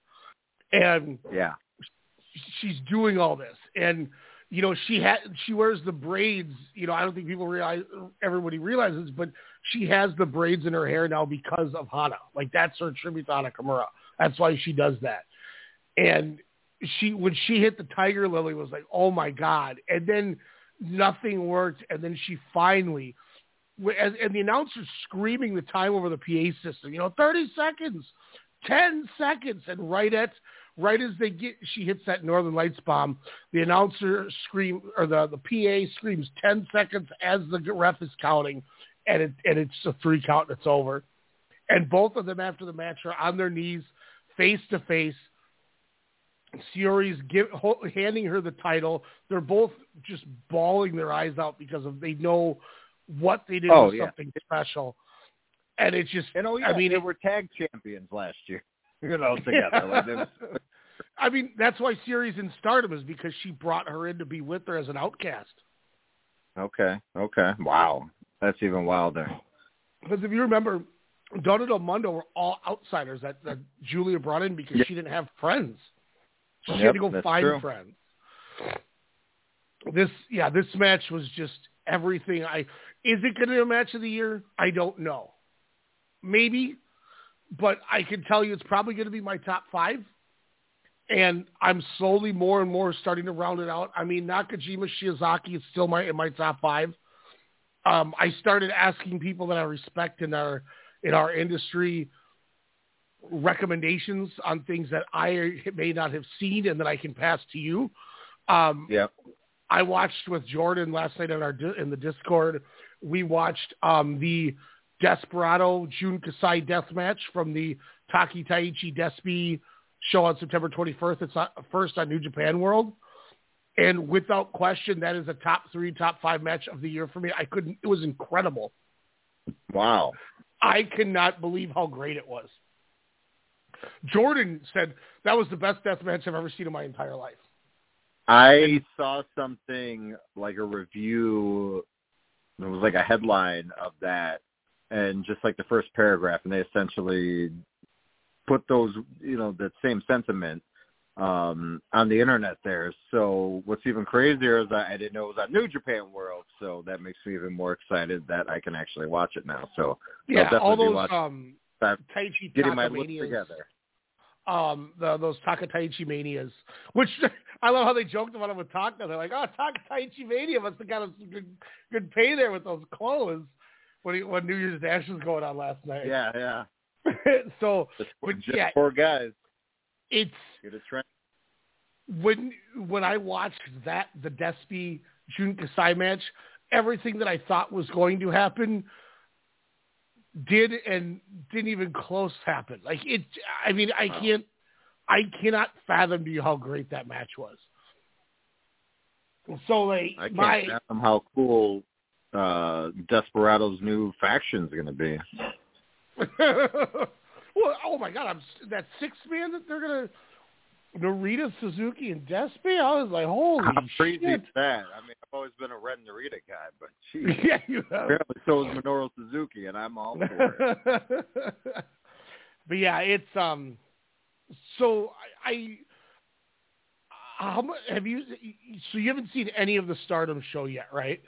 And yeah, she's doing all this, and you know, she ha- she wears the braids. You know, I don't think people realize, everybody realizes, but she has the braids in her hair now because of Hana. Like, that's her tribute to Hana Kimura. That's why she does that. And she, when she hit the Tiger Lily, was like, oh my God. And then nothing worked. And then she finally, and, and the announcer's screaming the time over the P A system, you know, thirty seconds, ten seconds. And right at, Right as they get, she hits that Northern Lights bomb, the announcer scream, or the, the P A screams ten seconds as the ref is counting, and it and it's a three count and it's over. And both of them after the match are on their knees, face to face. Syuri's give, ho, handing her the title. They're both just bawling their eyes out because of they know what they did oh, was yeah. something special. And it's just, and oh yeah, I mean, they it, were tag champions last year. You know, together. Yeah. Like was... I mean, that's why Syuri's in Stardom, is because she brought her in to be with her as an outcast. Okay, okay. Wow. That's even wilder. Because if you remember, Donna Del Mondo were all outsiders that, that Julia brought in because yep. she didn't have friends. She yep, had to go that's find true. friends. This, yeah, this match was just everything. I Is it going to be a match of the year? I don't know. Maybe. But I can tell you it's probably going to be my top five. And I'm slowly more and more starting to round it out. I mean, Nakajima Shiozaki is still my in my top five. Um, I started asking people that I respect in our in our industry recommendations on things that I may not have seen and that I can pass to you. Um, yeah. I watched with Jordan last night in our in the Discord. We watched um, the Desperado Jun Kasai death match from the Taki Taichi Despi show on September twenty-first. It's not, first on New Japan World. And without question, that is a top three, top five match of the year for me. I couldn't, it was incredible. Wow. I cannot believe how great it was. Jordan said that was the best death match I've ever seen in my entire life. I saw something like a review. It was like a headline of that. And just like the first paragraph, and they essentially put those, you know, that same sentiment um, on the internet there. So what's even crazier is I, I didn't know it was on New Japan World, so that makes me even more excited that I can actually watch it now. So yeah, I'll definitely all those be watching um, that, Taichi getting my list Takamanias, together. Um, the, those Taka Taichi Manias, which I love how they joked about it with Taka. They're like, oh, Taka Taichi Mania must have got us good, good pay there with those clothes. When, he, when New Year's Dash was going on last night. Yeah, yeah. so, just, but just yeah, poor guys. It's Get a trend. when when I watched that the Despi Jun Kasai match, everything that I thought was going to happen did and didn't even close happen. Like it, I mean, I can't. I cannot fathom to you how great that match was. So, like, I can't my fathom how cool uh, Desperado's new faction is going to be. Well, oh my God, I'm that six man that they're gonna Narita, Suzuki, and Despi. I was like, holy How crazy shit! is that? I mean, I've always been a Red Narita guy, but geez, Yeah, you have. apparently so is Minoru Suzuki, and I'm all for it. But yeah, it's um. So I, I how much have you? So you haven't seen any of the Stardom show yet, right?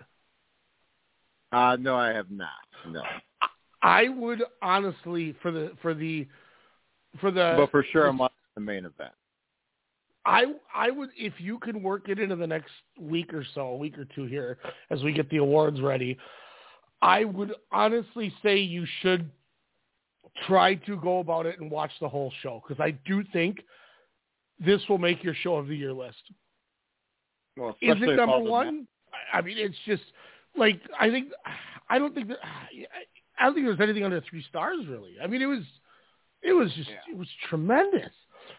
Uh, no, I have not. No. I would honestly for the for the for the But for sure, I'm watching the main event. I I would if you can work it into the next week or so, a week or two here as we get the awards ready. I would honestly say you should try to go about it and watch the whole show because I do think this will make your show of the year list. Well, is it number all the one? I I mean, it's just like I think I don't think that. I don't think there was anything under three stars, really. I mean, it was, it was just, yeah. it was tremendous.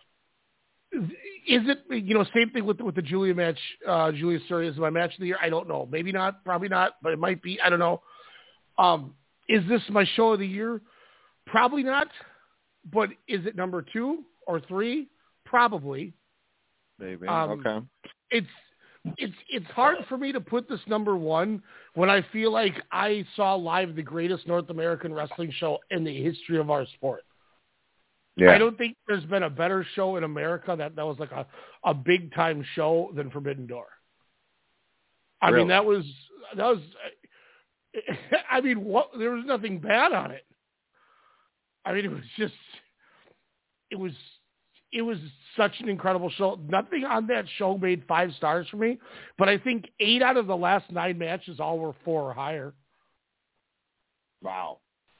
Is it, you know, same thing with the, with the Julia match, uh, Julia Surya is my match of the year? I don't know. Maybe not, probably not, but it might be. I don't know. Um, is this my show of the year? Probably not. But is it number two or three? Probably. Maybe. Um, okay. It's, It's it's hard for me to put this number one when I feel like I saw live the greatest North American wrestling show in the history of our sport. Yeah. I don't think there's been a better show in America that, that was like a, a big time show than Forbidden Door. I really? mean that was that was I mean what there was nothing bad on it. I mean it was just it was It was such an incredible show. Nothing on that show made five stars for me, but I think eight out of the last nine matches all were four or higher. Wow.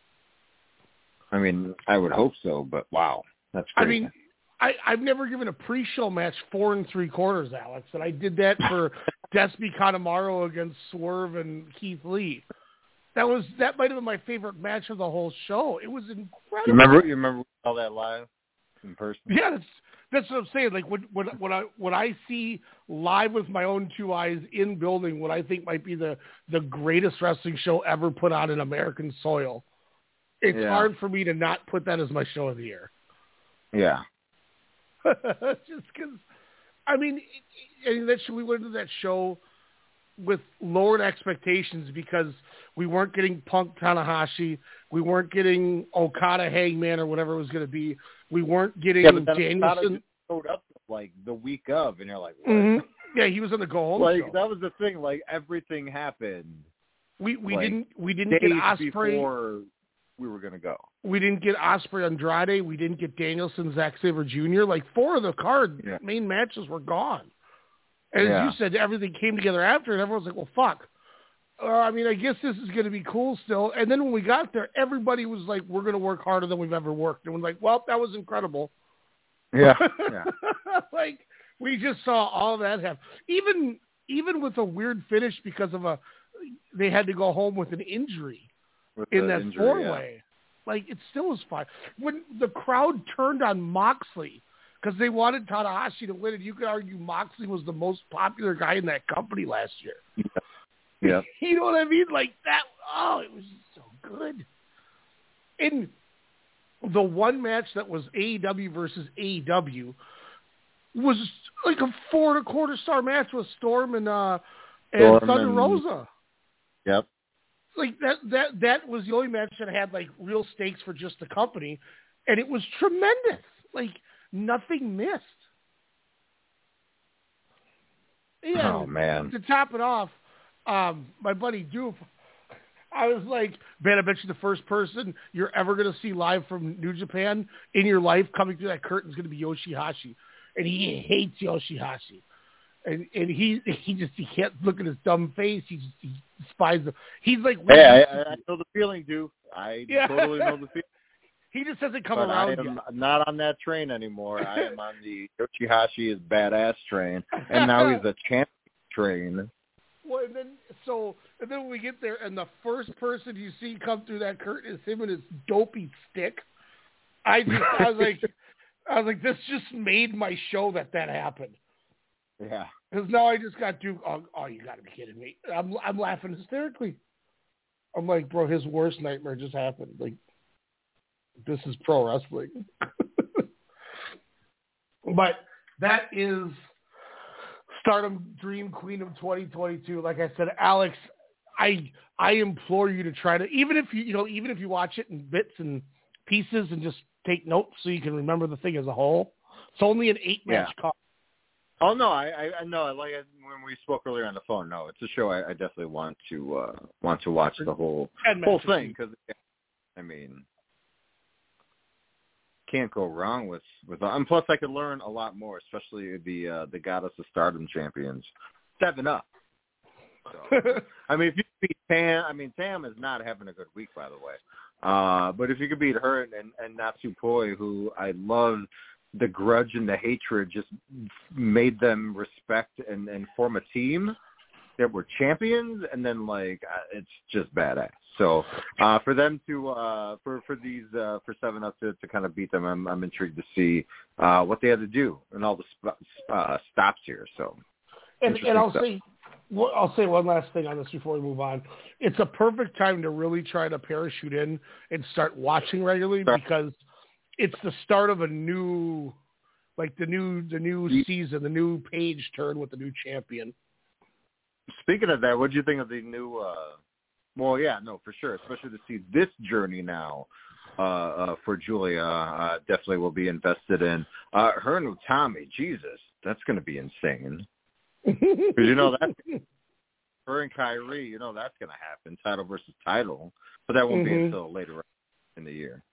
I mean, I would hope so, but wow, that's crazy. I mean, I, I've never given a pre-show match four and three quarters, Alex, and I did that for Despi Kanemaru against Swerve and Keith Lee. That was that might have been my favorite match of the whole show. It was incredible. You remember? You remember all that live? In person. Yeah, that's that's what I'm saying. Like when when when I when I see live with my own two eyes in building what I think might be the the greatest wrestling show ever put on in American soil, it's yeah. hard for me to not put that as my show of the year. Yeah. Just because, I mean, and that we went to that show with lowered expectations because we weren't getting Punk Tanahashi, we weren't getting Okada Hangman or whatever it was going to be. We weren't getting yeah, but then Danielson. Showed up like the week of, and you're like, what? Mm-hmm. Yeah, he was on the go home like show. that was the thing. Like everything happened. We we like, didn't we didn't get Ospreay before we were gonna go. We didn't get Ospreay Andrade. We didn't get Danielson, Zack Sabre Junior Like four of the card yeah. main matches were gone. And yeah. as you said, everything came together after, and everyone's like, well, fuck. Uh, I mean, I guess this is going to be cool still. And then when we got there, everybody was like, we're going to work harder than we've ever worked. And we're like, well, that was incredible. Yeah. yeah. Like, we just saw all that happen. Even, even with a weird finish because of a, they had to go home with an injury with in that injury, four-way. Yeah. Like, it still was fine. When the crowd turned on Moxley, because they wanted Tanahashi to win, and you could argue Moxley was the most popular guy in that company last year. Yeah. yeah. You know what I mean? Like that. Oh, it was so good. And the one match that was A E W versus A E W was like a four and a quarter star match with Storm and uh and Storm Thunder and, Rosa. Yep. Like that. That that was the only match that had like real stakes for just the company, and it was tremendous. Like. Nothing missed. Yeah, oh, man. To top it off, um, my buddy Dupe, I was like, man, I bet you the first person you're ever going to see live from New Japan in your life coming through that curtain is going to be Yoshihashi. And he hates Yoshihashi. And and he he just he can't look at his dumb face. He just he despises him. He's like, hey, I, I know the feeling, Dupe. I yeah. totally know the feeling. He just hasn't come but around I am yet. not on that train anymore. I am on the Yoshihashi is badass train, and now he's a champion train. Well, and then so and then when we get there, and the first person you see come through that curtain is him and his dopey stick. I just I was like, I was like, this just made my show that that happened. Yeah. Because now I just got Duke. Oh, oh, you got to be kidding me! I'm I'm laughing hysterically. I'm like, bro, his worst nightmare just happened. Like, this is pro wrestling. But that is Stardom Dream Queen twenty twenty-two. Like I said, Alex, I I implore you to try to, even if you you know even if you watch it in bits and pieces and just take notes so you can remember the thing as a whole. It's only an eight match yeah. card. Oh no, I I know. Like when we spoke earlier on the phone, no, it's a show I, I definitely want to uh, want to watch the whole whole thing because I mean, can't go wrong with with. And plus, I could learn a lot more, especially the uh, the Goddess of Stardom champions, Seven Up. So, I mean, if you beat Tam, I mean Tam is not having a good week, by the way. Uh, but if you could beat her and and Natsupoi, who I love. The grudge and the hatred just made them respect and, and form a team that were champions, and then like it's just badass. So uh, for them to uh, for for these uh, for Seven Up to, to kind of beat them, I'm I'm intrigued to see uh, what they had to do and all the sp- uh, stops here. So and, and I'll stuff. say well, I'll say one last thing on this before we move on. It's a perfect time to really try to parachute in and start watching regularly because it's the start of a new, like the new the new season, the new page turn with the new champion. Speaking of that, what do you think of the new? Uh, well, yeah, no, for sure. Especially to see this journey now uh, uh, for Julia, uh, definitely will be invested in. Uh, her and Utami, Jesus, that's going to be insane. Because you know that her and Kyrie, you know that's going to happen, title versus title, but that won't mm-hmm. be until later in the year.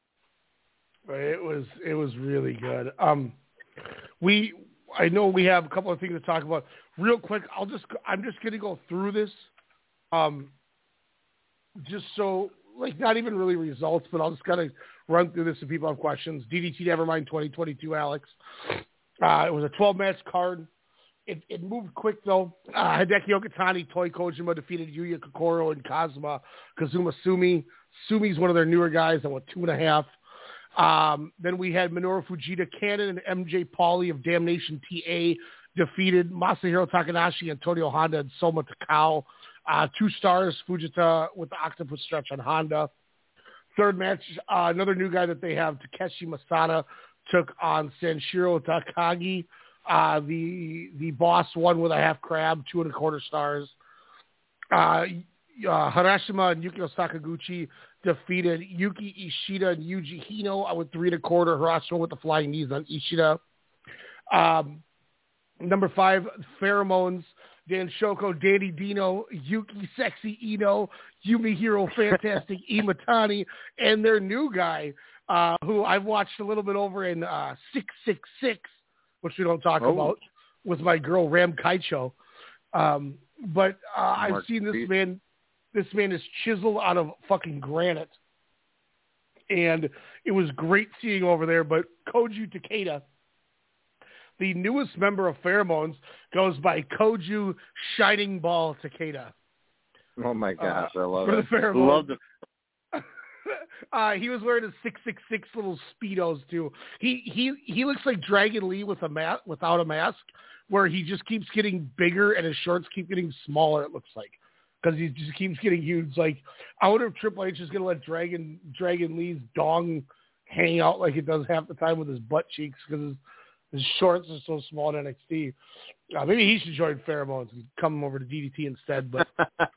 It was it was really good. Um, we I know we have a couple of things to talk about. Real quick, I'll just I'm just going to go through this, um, just so like not even really results, but I'll just kind of run through this if people have questions. D D T Nevermind twenty twenty-two, Alex. Uh, it was a twelve match card. It, it moved quick though. Uh, Hideki Okatani, Toi Kojima defeated Yuya Kokoro and Kazuma Kazuma Sumi. Sumi's one of their newer guys that went two and a half. Um, then we had Minoru Fujita Cannon and M J Pauli of Damnation T A defeated Masahiro Takanashi, Antonio Honda, and Soma Takao. Uh, two stars, Fujita with the octopus stretch on Honda. Third match, uh, another new guy that they have, Takeshi Masada, took on Sanshiro Takagi. Uh, the the boss won with a half crab, two and a quarter stars. Uh, uh, Harashima and Yukio Sakaguchi defeated Yuki Ishida and Yuji Hino with three and a quarter. Harashima with the flying knees on Ishida. Um, number five, Pheromones, Dan Shoko, Danny Dino, Yuki Sexy Ino, Yumihiro Fantastic Imatani, and their new guy, uh, who I've watched a little bit over in uh, six six six, which we don't talk oh. about, with my girl Ram Kaicho. Um, but uh, I've seen this Pete. man. This man is chiseled out of fucking granite. And it was great seeing over there. But Koju Takeda, the newest member of Pheromones, goes by Koju Shining Ball Takeda. Oh, my gosh. Uh, I love for it. The Pheromones. Love the... uh, he was wearing his six six six little Speedos, too. He he he looks like Dragon Lee with a ma- without a mask, where he just keeps getting bigger and his shorts keep getting smaller, it looks like. Because he just keeps getting huge. Like, I wonder if Triple H is going to let Dragon Dragon Lee's dong hang out like it does half the time with his butt cheeks because his, his shorts are so small in N X T. Uh, maybe he should join Pheromones and come over to D D T instead. But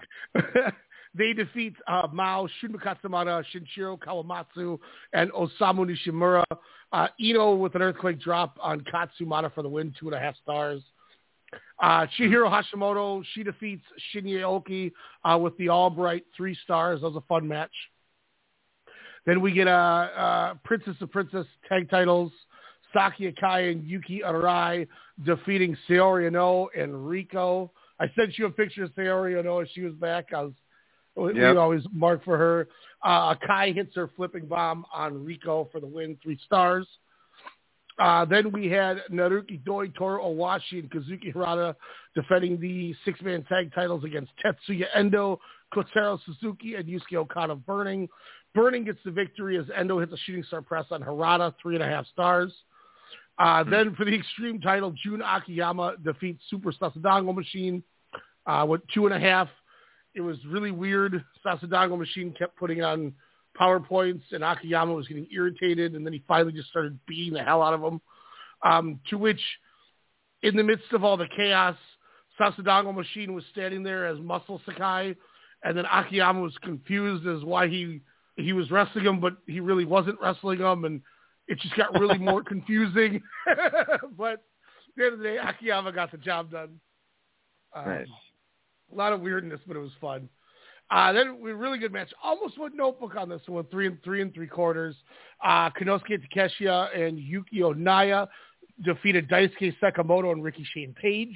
they defeat uh, Mao, Shunma Katsamata, Shinshiro Kawamatsu, and Osamu Nishimura. Uh, Ino with an earthquake drop on Katsumata for the win, two and a half stars. Uh, Chihiro Hashimoto, she defeats Shinya Oki uh, with the Albright, three stars. That was a fun match. Then we get uh, uh, Princess of Princess tag titles. Saki Akai and Yuki Arai defeating Saori Anou and Rico. I sent you a picture of Saori Anou as she was back. I was, yep. We always mark for her. Uh, Akai hits her flipping bomb on Rico for the win, three stars. Uh, then we had Naruki Doi, Toru Owashi, and Kazuki Hirata defending the six-man tag titles against Tetsuya Endo, Kotaro Suzuki, and Yusuke Okada of Burning. Burning gets the victory as Endo hits a shooting star press on Hirata, three and a half stars. Uh, then for the Extreme title, Jun Akiyama defeats Super Sasadango Machine uh, with two and a half. It was really weird. Sasadango Machine kept putting on PowerPoints, and Akiyama was getting irritated, and then he finally just started beating the hell out of him. Um, to which, in the midst of all the chaos, Sasadango Machine was standing there as Muscle Sakai, and then Akiyama was confused as why he he was wrestling him, but he really wasn't wrestling him, and it just got really more confusing. But at the end of the day, Akiyama got the job done. Um, nice. A lot of weirdness, but it was fun. Uh, then we really good match. Almost went notebook on this one, three and three and three quarters. Uh, Konosuke Takeshita and Yuki Onaya defeated Daisuke Sakamoto and Ricky Shane Page.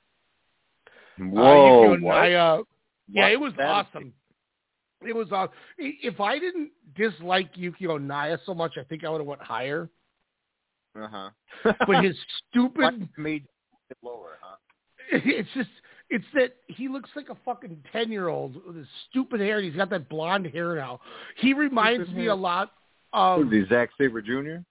Whoa! Uh, Yuki Onaya, what? yeah, it was That awesome. It was awesome. If I didn't dislike Yuki Onaya so much, I think I would have went higher. Uh huh. But his stupid What made it lower, huh? It's just, it's that he looks like a fucking ten-year-old with his stupid hair. And he's got that blonde hair now. He reminds Stupid me hair. a lot of... Who's the Zack Sabre Junior?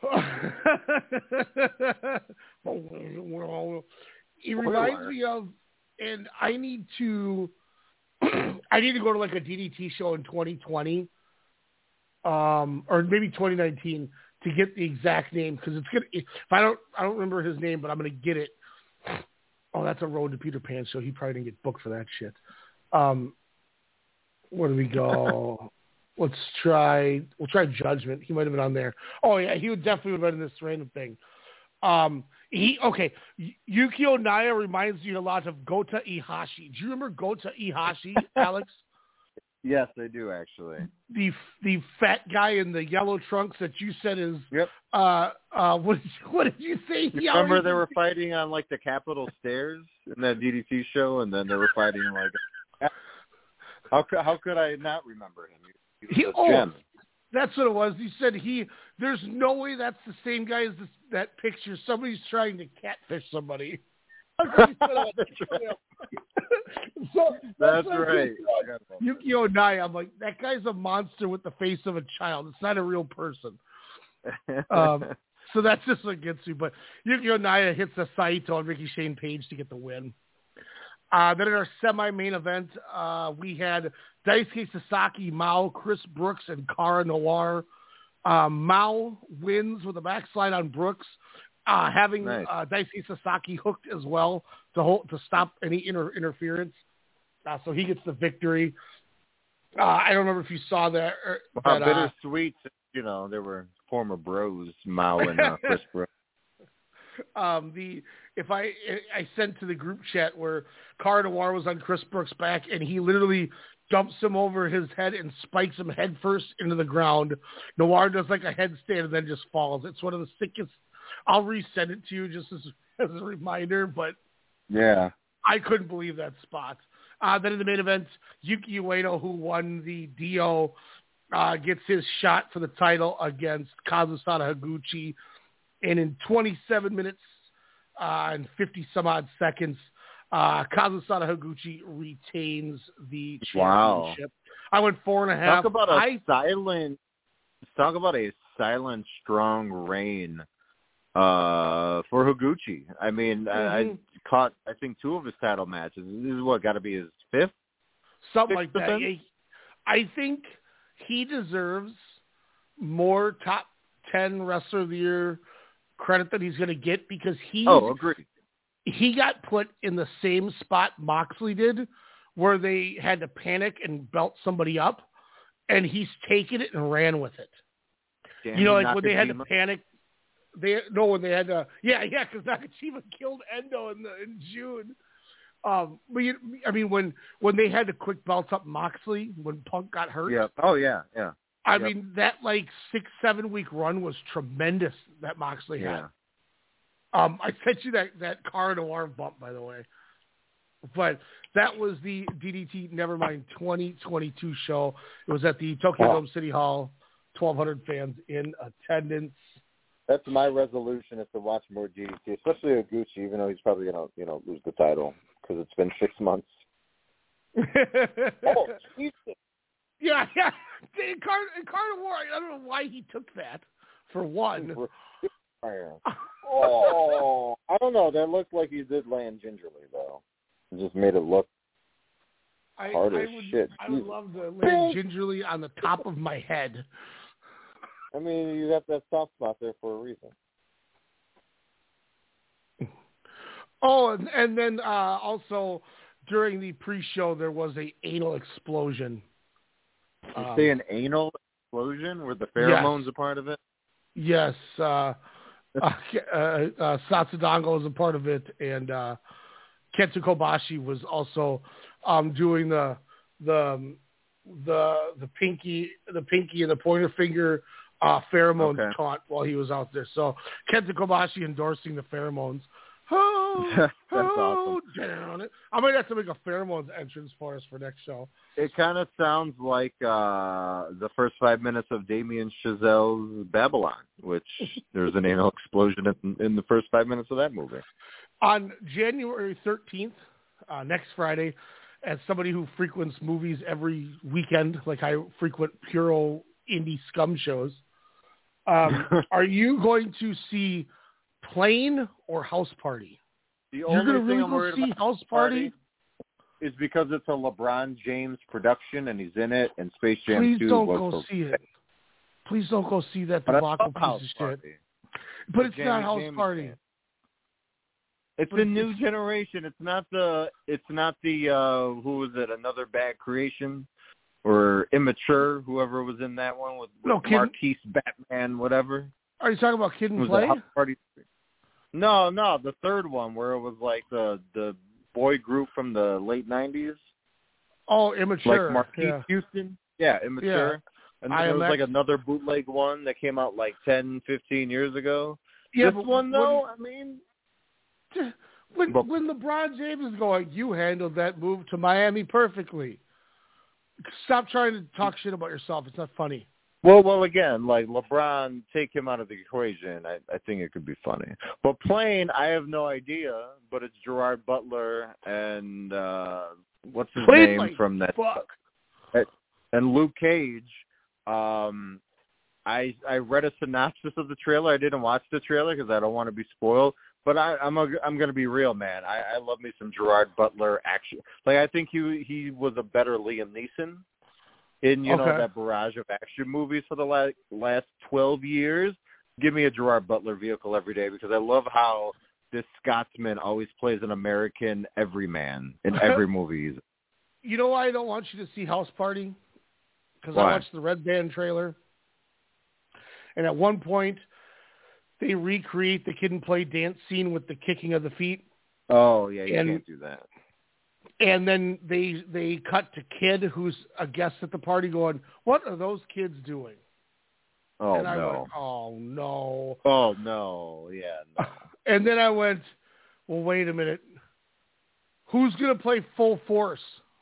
He reminds me of, and I need to, I need to go to like a D D T show in twenty twenty, um, or maybe twenty nineteen to get the exact name, because it's gonna. If I don't, I don't remember his name, but I'm gonna get it. Oh, that's a Road to Peter Pan show. He probably didn't get booked for that shit. Um, where do we go? Let's try. We'll try Judgment. He might have been on there. Oh yeah, he would definitely have been in this random thing. Um, he okay. Yuki Onaya reminds you a lot of Gota Ihashi. Do you remember Gota Ihashi, Alex? Yes, I do actually. The the fat guy in the yellow trunks that you said is. Yep. Uh, uh, what what did you say? You remember they were fighting on like the Capitol stairs in that D D T show, and then they were fighting like. How could how could I not remember him? He, He, oh, that's what it was. He said he. There's no way that's the same guy as this, that picture. Somebody's trying to catfish somebody. that's right. so, that's, that's right. right. Yuki Onaya. I'm like, that guy's a monster with the face of a child. It's not a real person. um, so that's just what gets you. But Yuki Onaya hits a Saito and Ricky Shane Page to get the win. Uh, then in our semi-main event, uh, we had Daisuke Sasaki, Mao, Chris Brooks, and Cara Noir. Uh, Mao wins with a backslide on Brooks, uh, having nice. uh, Daisuke Sasaki hooked as well to hold, to stop any inter- interference. Uh, so he gets the victory. Uh, I don't remember if you saw that. Or, wow, that bittersweet. Uh, you know, they were former bros, Mao and uh, Chris Brooks. Um, the if I I sent to the group chat where Cara Noir was on Chris Brooks' back and he literally dumps him over his head and spikes him head first into the ground. Noir does like a headstand and then just falls. It's one of the sickest. I'll resend it to you just as as a reminder, but yeah, I couldn't believe that spot. Uh, then in the main event, Yuki Ueno, who won the D O, uh, gets his shot for the title against Kazusada Higuchi. And in twenty-seven minutes uh, and fifty some odd seconds, uh, Kazusada Higuchi retains the championship. Wow. I went four and a half. Talk about a I, silent. Talk about a silent, strong reign uh, for Higuchi. I mean, mm-hmm. I, I caught I think two of his title matches. This is what got to be his fifth, something like that. Defense? I think he deserves more top ten wrestler of the year credit that he's going to get, because he oh agree he got put in the same spot Moxley did, where they had to panic and belt somebody up, and he's taken it and ran with it. Damn, you know, like when they had Nakajima. to panic, they no when they had to yeah yeah because Nakajima killed Endo in the in June. Um, but you, I mean when when they had to quick belt up Moxley when Punk got hurt. Yeah. Oh yeah. Yeah. I yep. mean, that like six, seven week run was tremendous that Moxley yeah. had. Um, I sent you that, that Cara Noir bump, by the way. But that was the D D T Nevermind twenty twenty-two show. It was at the Tokyo Dome City Hall, twelve hundred fans in attendance. That's my resolution, is to watch more D D T, especially Higuchi, even though he's probably going to, you know, lose the title because it's been six months. oh, Jesus. Yeah, yeah. Carter Noir, I don't know why he took that, for one. fire. Oh, I don't know. That looked like you did land gingerly, though. It just made it look I, hard I as would, shit. I would love to land gingerly on the top of my head. I mean, you got that soft spot there for a reason. Oh, and, and then uh, also during the pre-show, there was a anal explosion. You um, say an anal explosion? Were the pheromones yes. a part of it? Yes. Uh, uh, uh, uh, Satsudango was a part of it, and uh, Kenta Kobashi was also um, doing the the the the pinky the pinky and the pointer finger uh, pheromone Okay. taunt while he was out there. So Kenta Kobashi endorsing the pheromones. Oh, That's oh, awesome. down it. I might have to make a pheromones entrance for us for next show. It kind of sounds like uh, the first five minutes of Damien Chazelle's Babylon, which there's an anal explosion in, in the first five minutes of that movie. On January thirteenth, uh, next Friday, as somebody who frequents movies every weekend, like I frequent puro indie scum shows, um, are you going to see Plane or House Party? The You're only going to thing really I'm go worried see about House Party? is because it's a LeBron James production and he's in it, and Space Jam Please two don't was go for- see it. Please don't go see that But I debacle love piece House of shit. Party. But The it's Jamie not House Jamie Party. fan. It's But the it's- new it's- generation. It's not the. It's not the. Uh, who was it? Another Bad Creation, or Immature? Whoever was in that one with, with No, Kid- Marquise Batman, whatever. Are you talking about Kid It and was Play? a House Party. No, no, the third one where it was like the the boy group from the late nineties. Oh, Immature. Like Marquise yeah. Houston. Yeah, Immature. Yeah. And then I there M was X. like another bootleg one that came out like ten, fifteen years ago. Yeah, this but one, though, when- I mean... When, But- when LeBron James is going, you handled that move to Miami perfectly. Stop trying to talk shit about yourself. It's not funny. Well, well, again, like LeBron, take him out of the equation. I, I think it could be funny. But Plane, I have no idea. But it's Gerard Butler and uh, what's his Plane name like from that? fuck. And Luke Cage. Um, I I read a synopsis of the trailer. I didn't watch the trailer because I don't want to be spoiled. But I, I'm a, I'm gonna be real, man. I, I love me some Gerard Butler action. Like I think he he was a better Liam Neeson in you know Okay. that barrage of action movies for the last last twelve years. Give me a Gerard Butler vehicle every day because I love how this Scotsman always plays an American everyman in every movie. He's You know why I don't want you to see House Party? Because I Why? watched the Red Band trailer. And at one point, they recreate the Kid and Play dance scene with the kicking of the feet. Oh yeah, you And- can't do that. And then they they cut to Kid, who's a guest at the party, going, "What are those kids doing?" Oh and I no. went, "Oh no!" Oh no. Yeah. No. And then I went, "Well, wait a minute. Who's going to play Full Force?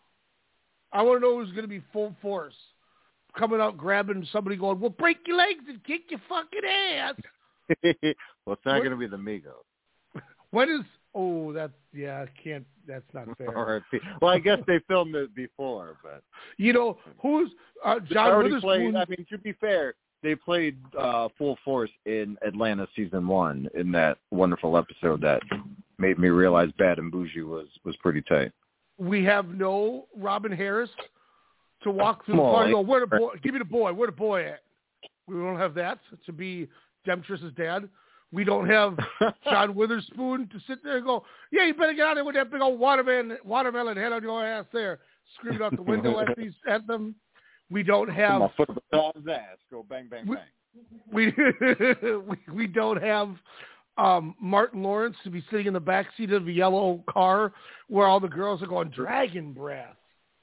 I want to know who's going to be Full Force, coming out grabbing somebody, going, "Well, break your legs and kick your fucking ass." Well, it's not What- going to be the Migos. When is? Oh, that yeah, I can't. That's not fair. R I P Well, I guess they filmed it before, but You know who's uh, they John already Witherspoon? played. I mean, to be fair, they played uh, Full Force in Atlanta season one in that wonderful episode that made me realize Bad and Bougie was was pretty tight. We have no Robin Harris to walk through Come the party. on. Go, where the boy? Give me the boy. Where the boy at? We don't have that to be Demetrus's dad. We don't have John Witherspoon to sit there and go, "Yeah, you better get out there with that big old watermelon watermelon head on your ass there," screaming out the window at these at them. We don't have. My foot was his ass. Go bang bang we, bang. We, we we don't have um, Martin Lawrence to be sitting in the back seat of a yellow car where all the girls are going dragon breath.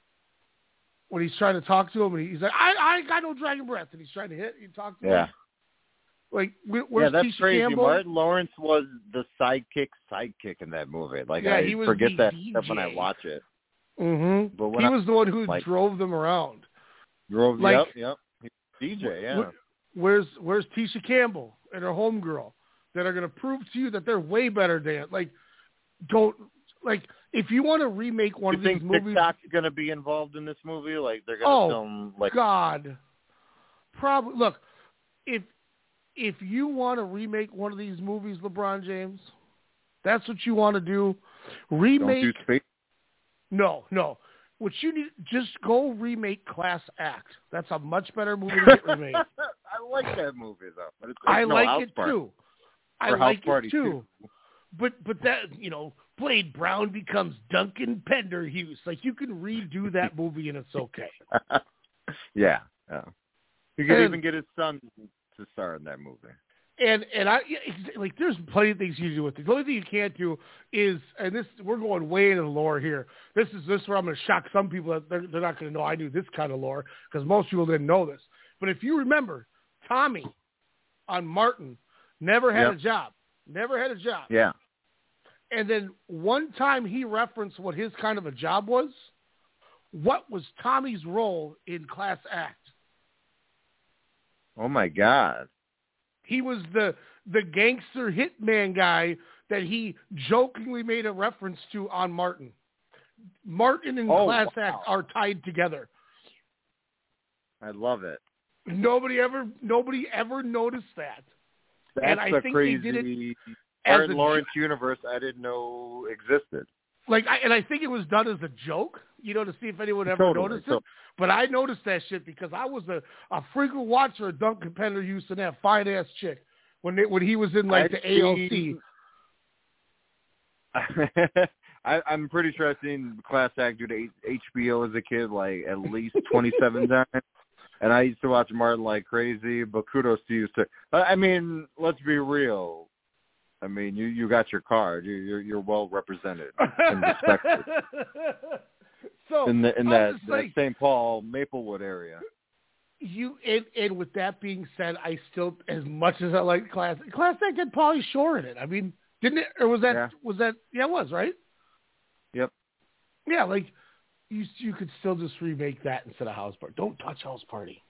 When he's trying to talk to him, and he's like, "I I ain't got no dragon breath," and he's trying to hit. You talk to Yeah. him. Like, where, Yeah, where's that's Tisha crazy. Campbell? Martin Lawrence was the sidekick sidekick in that movie. Like Yeah, I he was forget the that D J. stuff when I watch it. Mm-hmm. But when He I, was the one who like- drove them around. Drove, Like- yep, yep. D J, yeah. Where- Where's Where's Tisha Campbell and her homegirl that are going to prove to you that they're way better than like don't like if you want to remake one you of think these movies. TikTok's going to be involved in this movie? Like they're going to Oh, film like God, probably. Look, if if you want to remake one of these movies, LeBron James, that's what you want to do. Remake. Don't do space. No, no. What you need, just go remake Class Act. That's a much better movie to get remade. I like that movie though. But it's, I no, like House it Party. too. I Or like House Party it too. too. But but that, you know, Blade Brown becomes Duncan Penderhughes. Like, you can redo that movie and it's okay. yeah, yeah. You could And- even get his son to star in that movie. And and I like there's plenty of things you can do with it. The only thing you can't do is, and this we're going way into the lore here. This is this is where I'm going to shock some people that they're, they're not going to know I knew this kind of lore, because most people didn't know this. But if you remember, Tommy on Martin never had Yep. a job, never had a job. Yeah. And then one time he referenced what his kind of a job was. What was Tommy's role in Class Act? Oh my God. He was the the gangster hitman guy that he jokingly made a reference to on Martin. Martin and Oh, Class wow. Act are tied together. I love it. Nobody ever nobody ever noticed that. That's and I a think crazy they did it Martin as a Lawrence universe I didn't know existed. Like, I, and I think it was done as a joke, you know, to see if anyone ever Totally, noticed so- it. But I noticed that shit because I was a, a frequent watcher of Duncan Penderhughes and that fine ass chick when they, when he was in like I've the A L C. seen- I, I'm pretty sure I've seen Class Act do to H B O as a kid like at least twenty-seven times. And I used to watch Martin like crazy, but kudos to you, sir. I mean, let's be real. I mean, you, you got your card. You, you're you're well represented and respected so in the in I'm that, just that like, Saint Paul Maplewood area. You and, and with that being said, I still, as much as I like Class Class Act had Pauly Shore in it. I mean, didn't it? Or was that Yeah. was that? Yeah, it was, right? Yep. Yeah, like you you could still just remake that instead of House Party. Don't touch House Party.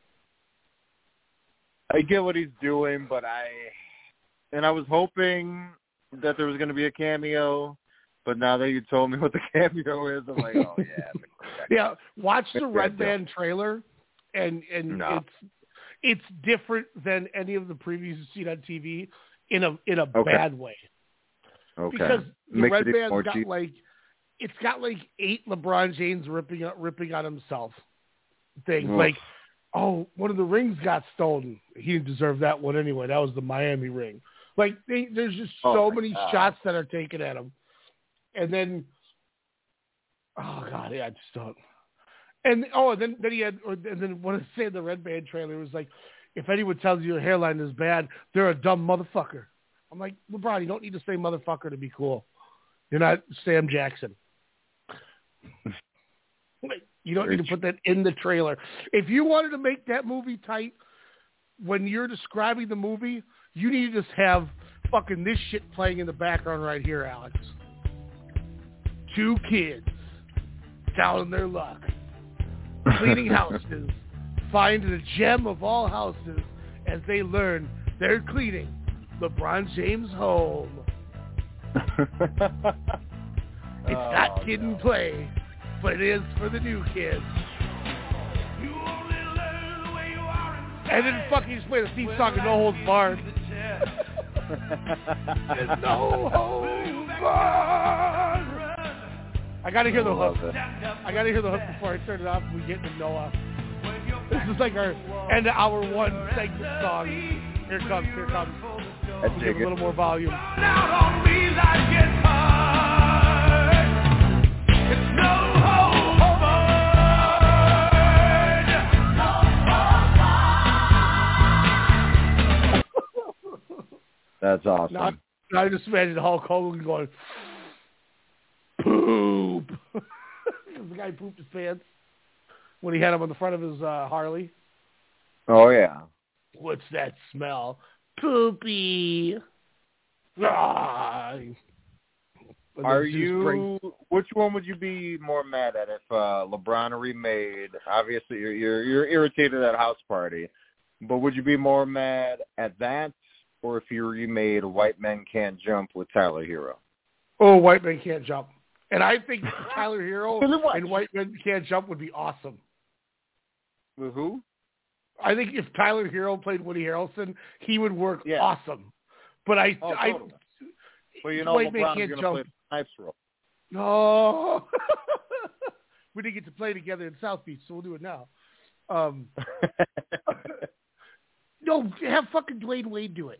I get what he's doing, but I and I was hoping that there was going to be a cameo, but now that you told me what the cameo is, I'm like, oh yeah. Yeah, watch the Maybe I Red don't. Band trailer, and and No. it's it's different than any of the previews you've seen on T V in a in a Okay. bad way. Okay. Because the Makes Red it even more Band's got cheap. like it's got like eight LeBron James ripping ripping on himself things. Oof. Like, oh, one of the rings got stolen. He didn't deserve that one anyway. That was the Miami ring. Like, they, there's just Oh so my many God. shots that are taken at him. And then, oh God, yeah, I just don't. And oh, and then then he had, or, and then what I say in the Red Band trailer was like, if anyone tells you your hairline is bad, they're a dumb motherfucker. I'm like, LeBron, you don't need to say motherfucker to be cool. You're not Sam Jackson. Like, you don't need to put that in the trailer. If you wanted to make that movie tight, when you're describing the movie, you need to just have fucking this shit playing in the background right here, Alex. Two kids down in their luck, cleaning houses, find the gem of all houses as they learn they're cleaning LeBron James' home. It's Oh, not kid and play, but it is for the new kids. And then fucking just play the theme song of No Holds Barred. No Holds Barred. I gotta hear the hook. I gotta hear the hook before I turn it off and we get to Noah. This is like our end of hour one segment song. Here it comes, here it comes. We'll give it a little more volume. That's awesome. Now, now I just imagine Hulk Hogan going, poop. Because the guy pooped his pants when he had him on the front of his uh, Harley. Oh yeah. What's that smell? Poopy. Ah. And Are then just you? drink- Which one would you be more mad at if uh, LeBron remade? Obviously, you're, you're you're irritated at House Party, but would you be more mad at that, or if you remade White Men Can't Jump with Tyler Hero? Oh, White Man Can't Jump. And I think Tyler Hero What? and White Man Can't Jump would be awesome. With who? I think if Tyler Hero played Woody Harrelson, he would work Yeah. awesome. But I, Oh, I, totally. Well, you know, White man LeBron's can't going to jump. play the Snipes role. No, we didn't get to play together in South Beach, so we'll do it now. Um, no, have fucking Dwayne Wade do it.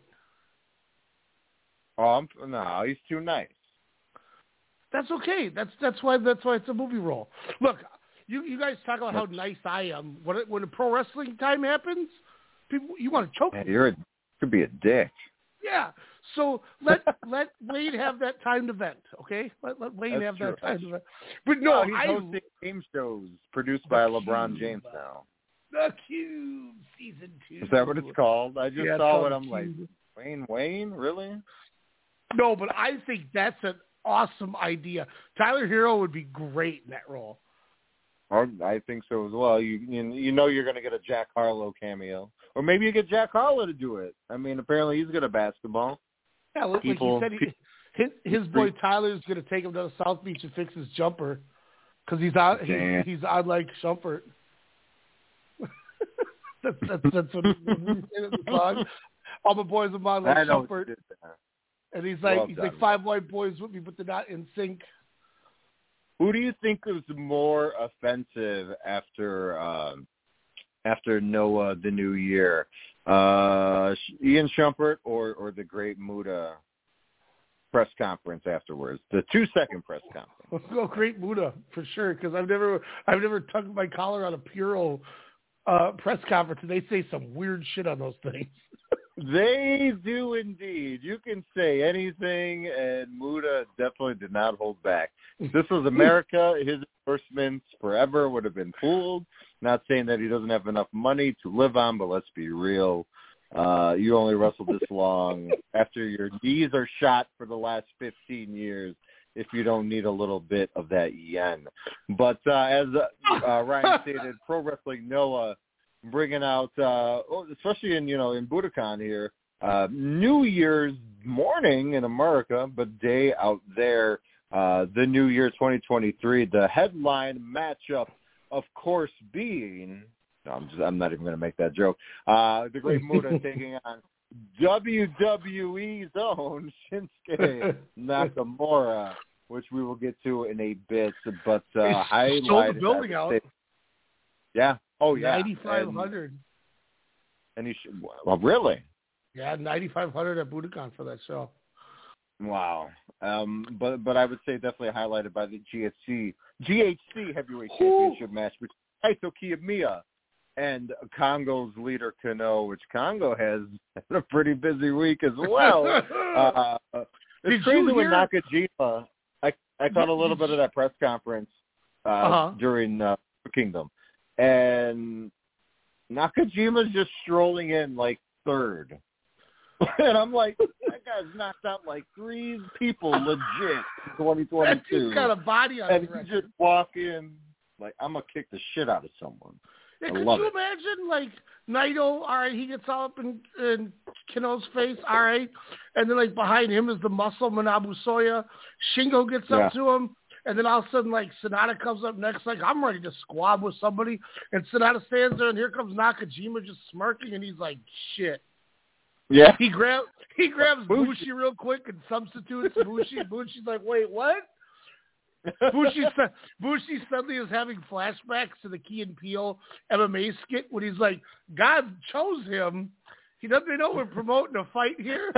Oh, I'm, no, he's too nice. That's okay. That's that's why that's why it's a movie role. Look, you you guys talk about how nice I am. When it, when the pro wrestling time happens, people you want to choke Man, me. you're a, could be a dick. Yeah. So let let Wade have that time to vent, okay? Let let Wade That's have true. that time to vent. But no, Oh, he's I hosting game shows produced by LeBron James now. The Cube season two. Is that what it's called? I just Yeah, it's saw called it. I'm like, Cube. Wayne Wayne, really? No, but I think that's an awesome idea. Tyler Hero would be great in that role. Or I think so as well. You you, you know you're going to get a Jack Harlow cameo, or maybe you get Jack Harlow to do it. I mean, apparently he's good at basketball. Yeah, like People, he said, he, his his boy Tyler's going to take him to the South Beach and fix his jumper because he's on he's, he's on like Shumpert. that's, that's that's what he's saying in the song. All my boys are on like I know Shumpert, what you did there. and he's like Well he's done. like five white boys with me, but they're not in sync. Who do you think was more offensive after um, after Noah the New Year? Uh, Ian Shumpert or, or the Great Muda press conference afterwards? The two second press conference. Let's go Great Muda for sure because I've never I've never tugged my collar on a Puro uh, press conference and they say some weird shit on those things. They do indeed. You can say anything, and Muda definitely did not hold back. This was America. His endorsements forever would have been pulled. Not saying that he doesn't have enough money to live on, but let's be real. Uh, you only wrestled this long after your knees are shot for the last fifteen years if you don't need a little bit of that yen. But uh, as uh, Ryan stated, Pro Wrestling Noah bringing out, uh, especially in, you know, in Budokan here, uh, New Year's morning in America, but day out there, uh, the New Year twenty twenty-three, the headline matchup, of course, being, no, I'm, just, I'm not even going to make that joke, uh, the Great Muda taking on W W E's own Shinsuke Nakamura, which we will get to in a bit, but uh, highlighted. Sold the building out. Yeah. Oh, yeah. ninety-five hundred. And, and he should, well, really? Yeah, ninety-five hundred at Budokan for that show. Wow. Um, but but I would say definitely highlighted by the G H C G H C Heavyweight Championship Ooh. match between Kaito Kiyomiya and Congo's leader Kano, which Congo has had a pretty busy week as well. uh, it's Did crazy you when hear- Nakajima. I I caught a little bit of that press conference uh, Uh-huh. during uh, Kingdom, and Nakajima's just strolling in like third. And I'm like, that guy's knocked out like three people legit in twenty twenty-two. That dude's got a body on and his you record. just walk in like, I'm going to kick the shit out of someone. Yeah, I could love you it. imagine, like, Naito, all right, he gets all up in, in Keno's face, all right, and then, like, behind him is the muscle Manabu Soya. Shingo gets Yeah. up to him, and then all of a sudden, like, Sonata comes up next, like, I'm ready to squab with somebody, and Sonata stands there, and here comes Nakajima just smirking, and he's like, shit. Yeah. He grabs he grabs Bushi. Bushi real quick and substitutes Bushi. Bushi's like, wait, what? Bushi, Bushi suddenly is having flashbacks to the Key and Peele M M A skit when he's like, God chose him. He doesn't know we're promoting a fight here.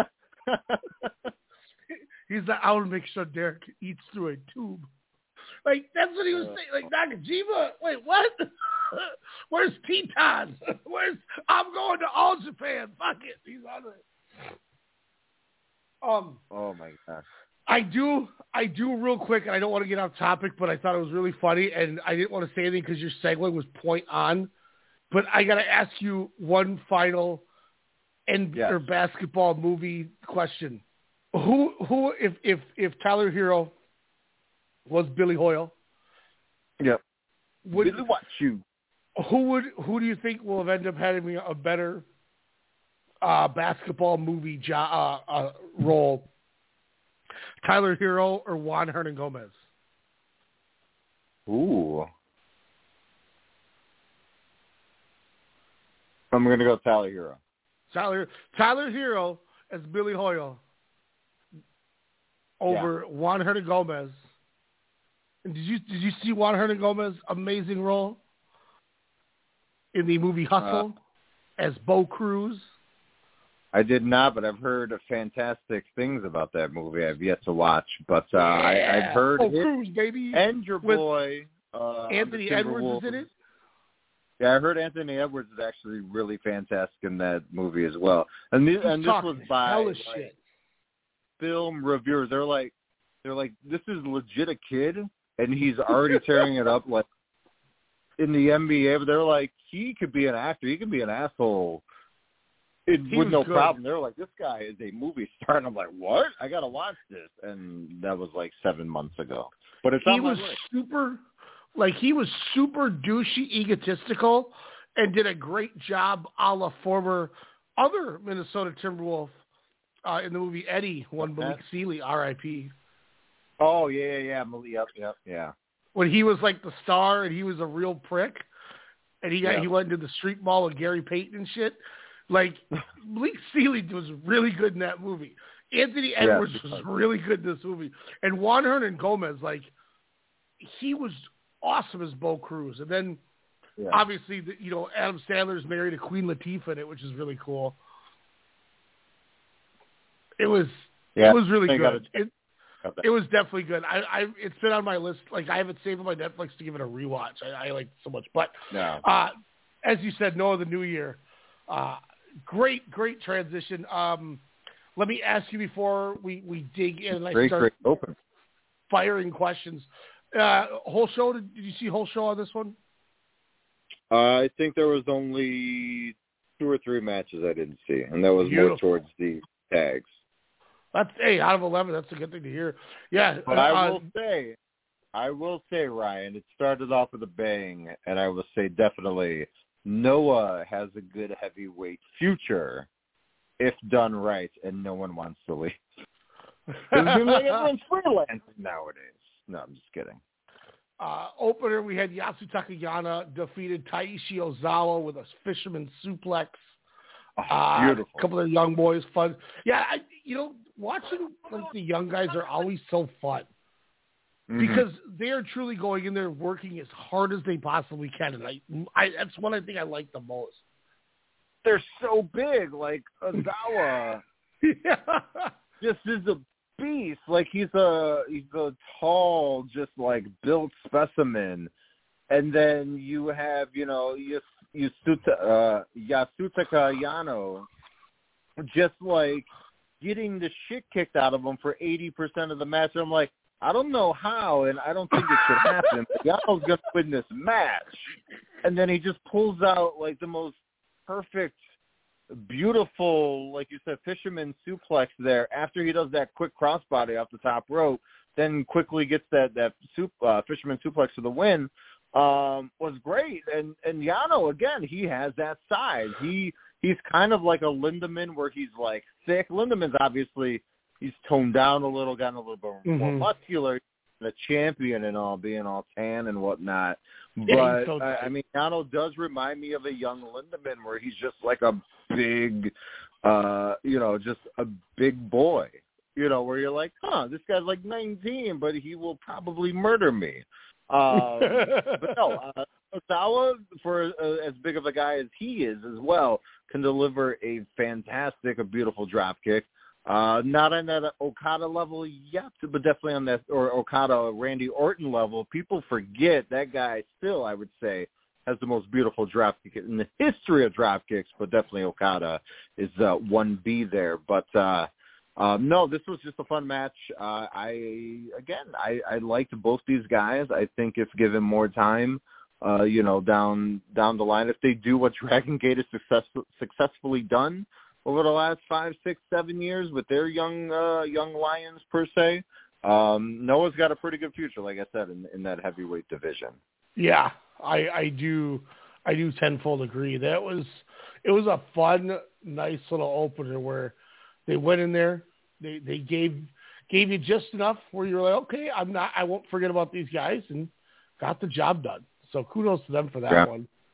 He's like, I want to make sure Derek eats through a tube. Like, that's what he was saying. Like, Nakajima, wait, what? Where's Teton? Where's, I'm going to All Japan. Fuck it. He's on it. Um, Oh, my gosh. I do, I do real quick, and I don't want to get off topic, but I thought it was really funny, and I didn't want to say anything because your segue was point on. But I got to ask you one final and Yes. or basketball movie question. Who, who, if if if Tyler Hero was Billy Hoyle, Yep. would Billy watch you. who would who do you think will have ended up having a better uh, basketball movie jo- uh, uh, role? Tyler Hero or Juan Hernan Gomez? Ooh. I'm going to go Tyler Hero. Tyler Tyler Hero as Billy Hoyle over yeah. Juan Hernangomez. And did you did you see Juan Hernangomez's amazing role in the movie Hustle uh, as Bo Cruz? I did not, but I've heard fantastic things about that movie. I've yet to watch, but uh, yeah. I, I've heard Bo it. Cruz, baby. And your boy uh, Anthony Edwards is in it. Yeah, I heard Anthony Edwards is actually really fantastic in that movie as well. And, the, and this was by like, shit. film reviewers. They're like, they're like, this is legit a kid, and he's already tearing it up like in the N B A. But they're like, he could be an actor. He could be an asshole. It, with no good. problem. They're like, this guy is a movie star. And I'm like, what? I got to watch this. And that was like seven months ago. But it's he on my was list. super, like he was super douchey, egotistical, and did a great job a la former other Minnesota Timberwolf uh, in the movie Eddie, one Malik Sealy, R I P Oh, yeah, yeah, yeah. Malik, yep, yep, yeah. When he was like the star and he was a real prick, and he got yep. he went into the street mall with Gary Payton and shit. Like, Malik Sealy was really good in that movie. Anthony Edwards yeah, was really good in this movie. And Juan Hernangomez, like, he was awesome as Bo Cruz. And then, yeah. obviously, the, you know, Adam Sandler's married to Queen Latifah in it, which is really cool. It was yeah, it was really good. It, it was definitely good. I, I It's been on my list. Like, I have it saved on my Netflix to give it a rewatch. I, I like it so much. But, no. uh, as you said, Noah, the New Year, uh, Great, great transition. Um, let me ask you before we, we dig in and I great, start great open. firing questions. Uh, whole show, did, did you see whole show on this one? Uh, I think there was only two or three matches I didn't see, and that was Beautiful. more towards the tags. That's hey, out of eleven, that's a good thing to hear. Yeah. But uh, I will say, I will say, Ryan, it started off with a bang, and I will say definitely Noah has a good heavyweight future if done right, and no one wants to leave. It seems like everyone's freelancing nowadays. No, I'm just kidding. Uh, opener, we had Yasu Takayama defeated Taishi Ozawa with a fisherman suplex. Oh, uh, beautiful. A couple of young boys, fun. Yeah, I, you know, watching like the young guys are always so fun. Mm-hmm. Because they are truly going in there working as hard as they possibly can. And I, I that's one I think I like the most. They're so big. Like, Ozawa yeah. just is a beast. Like, he's a, he's a tall, just, like, built specimen. And then you have, you know, Yasuta, uh, Yasutaka Yano just, like, getting the shit kicked out of him for eighty percent of the match. And I'm like, I don't know how, and I don't think it should happen. But Yano's going to win this match. And then he just pulls out, like, the most perfect, beautiful, like you said, fisherman suplex there. After he does that quick crossbody off the top rope, then quickly gets that, that soup, uh, fisherman suplex for the win, um, was great. And, and Yano, again, he has that size. He He's kind of like a Lindemann where he's, like, thick. Lindemann's obviously... He's toned down a little, gotten a little bit mm-hmm. more muscular, the champion and all, being all tan and whatnot. But, yeah, so I, I mean, Yano does remind me of a young Lindemann where he's just like a big, uh, you know, just a big boy, you know, where you're like, huh, this guy's like nineteen, but he will probably murder me. Um, but no, uh, Ozawa, for uh, as big of a guy as he is as well, can deliver a fantastic, a beautiful drop kick. Uh, not on that Okada level yet, but definitely on that or Okada Randy Orton level. People forget that guy still, I would say, has the most beautiful drop kick in the history of drop kicks, but definitely Okada is uh, one B there. But uh, um, no, this was just a fun match. Uh, I again, I, I liked both these guys. I think if given more time, uh, you know, down down the line, if they do what Dragon Gate has success, successfully done over the last five, six, seven years with their young uh, young lions per se, um, Noah's got a pretty good future, like I said, in, in that heavyweight division. Yeah, I, I do, I do tenfold agree. That was, it was a fun, nice little opener where they went in there, they they gave gave you just enough where you're like, okay, I'm not, I won't forget about these guys, and got the job done. So kudos to them for that yeah. one.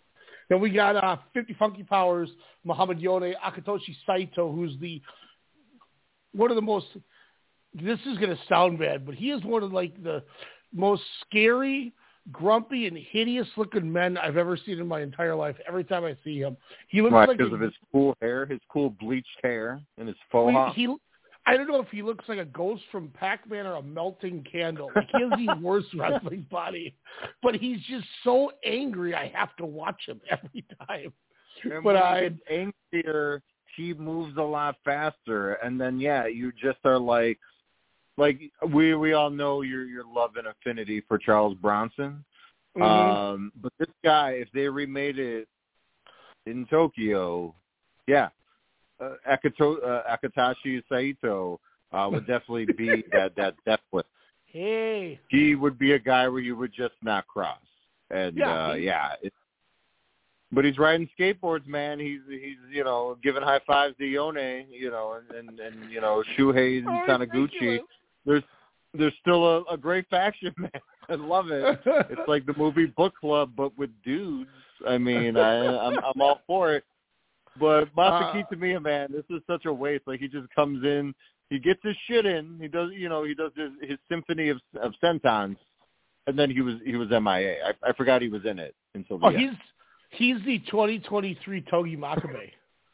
Then we got uh, fifty Funky Powers, Muhammad Yone, Akitoshi Saito, who's the one of the most. This is going to sound bad, but he is one of like the most scary, grumpy, and hideous-looking men I've ever seen in my entire life. Every time I see him, he looks right, like because a, of his cool hair, his cool bleached hair, and his faux well, hawk. he, I don't know if he looks like a ghost from Pac-Man or a melting candle. Like he has the worst wrestling body, but he's just so angry. I have to watch him every time. And but when I he gets angrier, he moves a lot faster, and then yeah, you just are like, like we we all know your your love and affinity for Charles Bronson. Mm-hmm. Um, but this guy, if they remade it in Tokyo, yeah. Uh, Akito, uh, Akitoshi Saito uh, would definitely be that that death whip. Hey, he would be a guy where you would just not cross, and yeah, uh, he, yeah. It, but he's riding skateboards, man. He's he's you know giving high fives to Yone, you know, and and, and you know Shuhei and oh, Taniguchi. There's there's still a, a great faction, man. I love it. It's like the movie Book Club, but with dudes. I mean, I, I'm I'm all for it. But Masaki uh, Kitamiya, man, this is such a waste. Like he just comes in, he gets his shit in, he does, you know, he does his, his symphony of of sentons, and then he was he was M I A. I, I forgot he was in it until the oh, end. he's he's the twenty twenty-three Togi Makabe.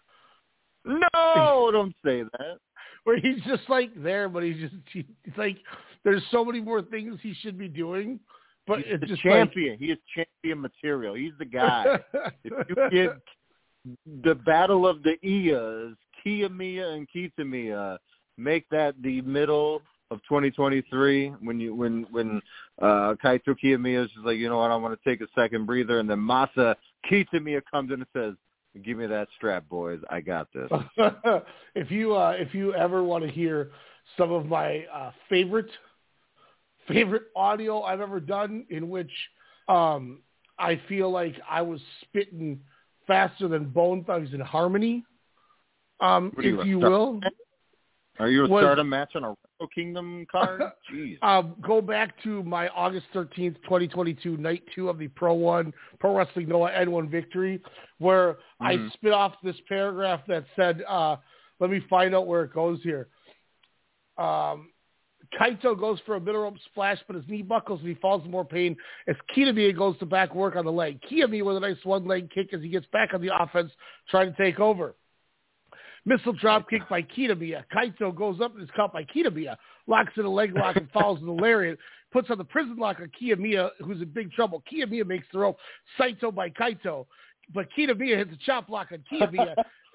No, don't say that. Where he's just like there, but he's just he, it's like there's so many more things he should be doing, but he's it's the just champion. Like... He is champion material. He's the guy. If you get the battle of the Iyas, Kiyomiya and Kitamiya, make that the middle of twenty twenty-three when you when when uh, Kaito Kiyomiya is just like, you know what, I want to take a second breather, and then Masa Kitamiya comes in and says, "Give me that strap, boys. I got this." if you uh, if you ever want to hear some of my uh, favorite favorite audio I've ever done, in which um, I feel like I was spitting faster than Bone Thugs in Harmony, um, if you, you will. Are you a was, Stardom match on a Wrestle Kingdom card? Jeez. Um, go back to my August thirteenth, twenty twenty-two, night two of the Pro One, Pro Wrestling Noah N one victory, where mm-hmm. I spit off this paragraph that said, uh, let me find out where it goes here. Um, Kaito goes for a middle rope splash, but his knee buckles and he falls in more pain as Kitamiya goes to back work on the leg. Kiyomiya with a nice one-leg kick as he gets back on the offense, trying to take over. Missile drop kick by Kitamiya. Kaito goes up and is caught by Kitamiya. Locks in a leg lock and follows the lariat. Puts on the prison lock on Kiyomiya, who's in big trouble. Kiyomiya makes the rope. Saito by Kaito. But Kitamiya hits a chop block on Kiyomiya.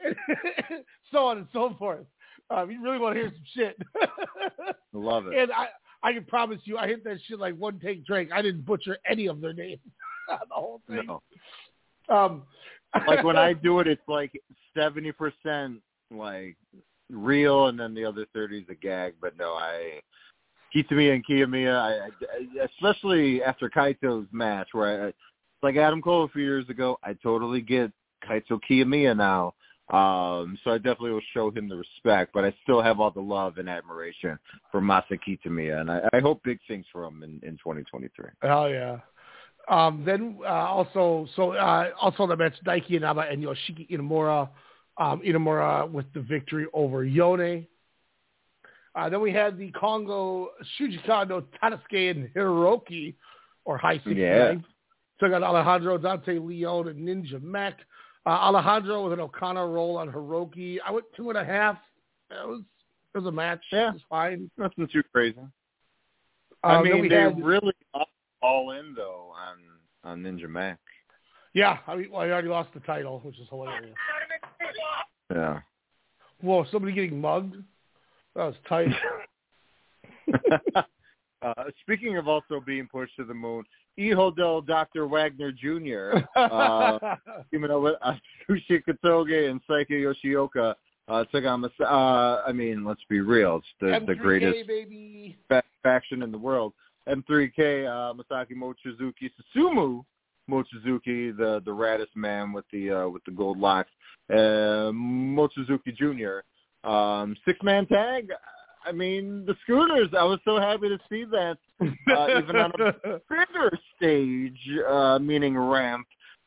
So on and so forth. Um, you really want to hear some shit. Love it. And I, I can promise you, I hit that shit like one take drink. I didn't butcher any of their names. The whole thing. No. Um, like when I do it, it's like seventy percent like real, and then the other thirty is a gag. But no, I Kitamiya and Kiyomiya, I, I, especially after Kaito's match, where I, like Adam Cole a few years ago, I totally get Kaito Kiyomiya now. Um, so I definitely will show him the respect, but I still have all the love and admiration for Masa Kitamiya, and I, I hope big things for him in, in twenty twenty-three. Oh yeah. Um, then uh, also, so uh, also the match Daiki Inaba and Yoshiki Inamura. Um, Inamura with the victory over Yone. Uh, then we had the Kongo Shuji Kondo, Tadasuke, and Hiroki, or High sixty-nine. Yeah. Took out Alejandro, Dante Leon, and Ninja Mac. Uh, Alejandro with an Okana roll on Hiroki. I went two and a half. It was it was a match. Yeah, it was fine. Nothing too crazy. Uh, I mean, they had, really all in though on on Ninja Mac. Yeah, I mean, well, he already lost the title, which is hilarious. Yeah. Whoa, somebody getting mugged? That was tight. uh, speaking of also being pushed to the moon, Ihodel Doctor Wagner Junior, uh, teaming up with Atsushi Katoge and Saika Yoshioka, uh, took on, uh, I mean, let's be real, it's the, the greatest baby. Fa- faction in the world. M three K, uh, Masaki Mochizuki, Susumu Mochizuki, the, the raddest man with the uh, with the gold locks, uh, Mochizuki Junior Um, six-man tag, I mean, the Scooters, I was so happy to see that, uh, even on a bigger stage, uh, meaning ramp.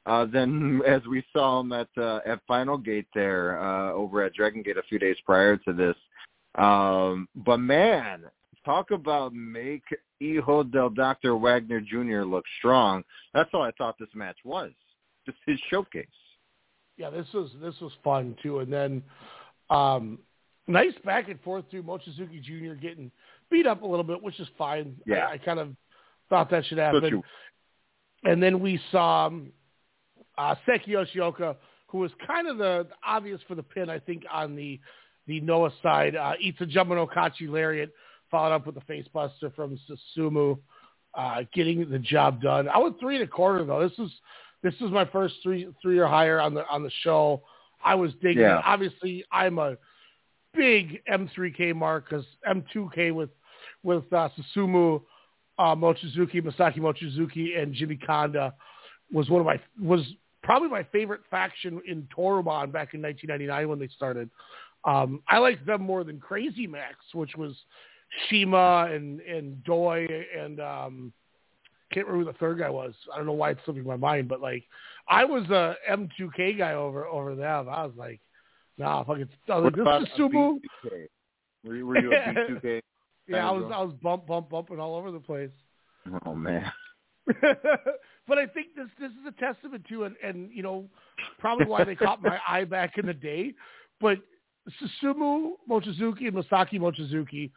uh, than as we saw him at uh, at Final Gate there uh, over at Dragon Gate a few days prior to this. Um, but man, talk about make Hijo del Doctor Wagner Junior look strong. That's all I thought this match was. Just his showcase. Yeah, this was this was fun too, and then um, nice back and forth too. Mochizuki Junior getting beat up a little bit, which is fine. Yeah, I, I kind of thought that should happen. So and then we saw um, uh, Seki Yoshioka, who was kind of the, the obvious for the pin, I think, on the the Noah side. Uh, eats a Jumbo Kachi lariat, followed up with the face buster from Susumu, uh, getting the job done. I went three and a quarter though. This was this was my first three three or higher on the on the show. I was digging yeah. it. Obviously, I'm a big M three K mark because M two K with with uh, Susumu, uh, Mochizuki, Masaki Mochizuki, and Jimmy Kanda was one of my was probably my favorite faction in Toruman back in nineteen ninety-nine when they started. Um, I liked them more than Crazy Max, which was Shima and and Doi and um, can't remember who the third guy was. I don't know why it's slipping my mind, but like I was a M two K guy over over them. I was like, nah, fucking what this about is Sumu. Were you, were you a B two K? Yeah, I was I was bump bump bumping all over the place. Oh man. But I think this this is a testament to and and you know probably why they caught my eye back in the day. But Susumu Mochizuki and Masaki Mochizuki,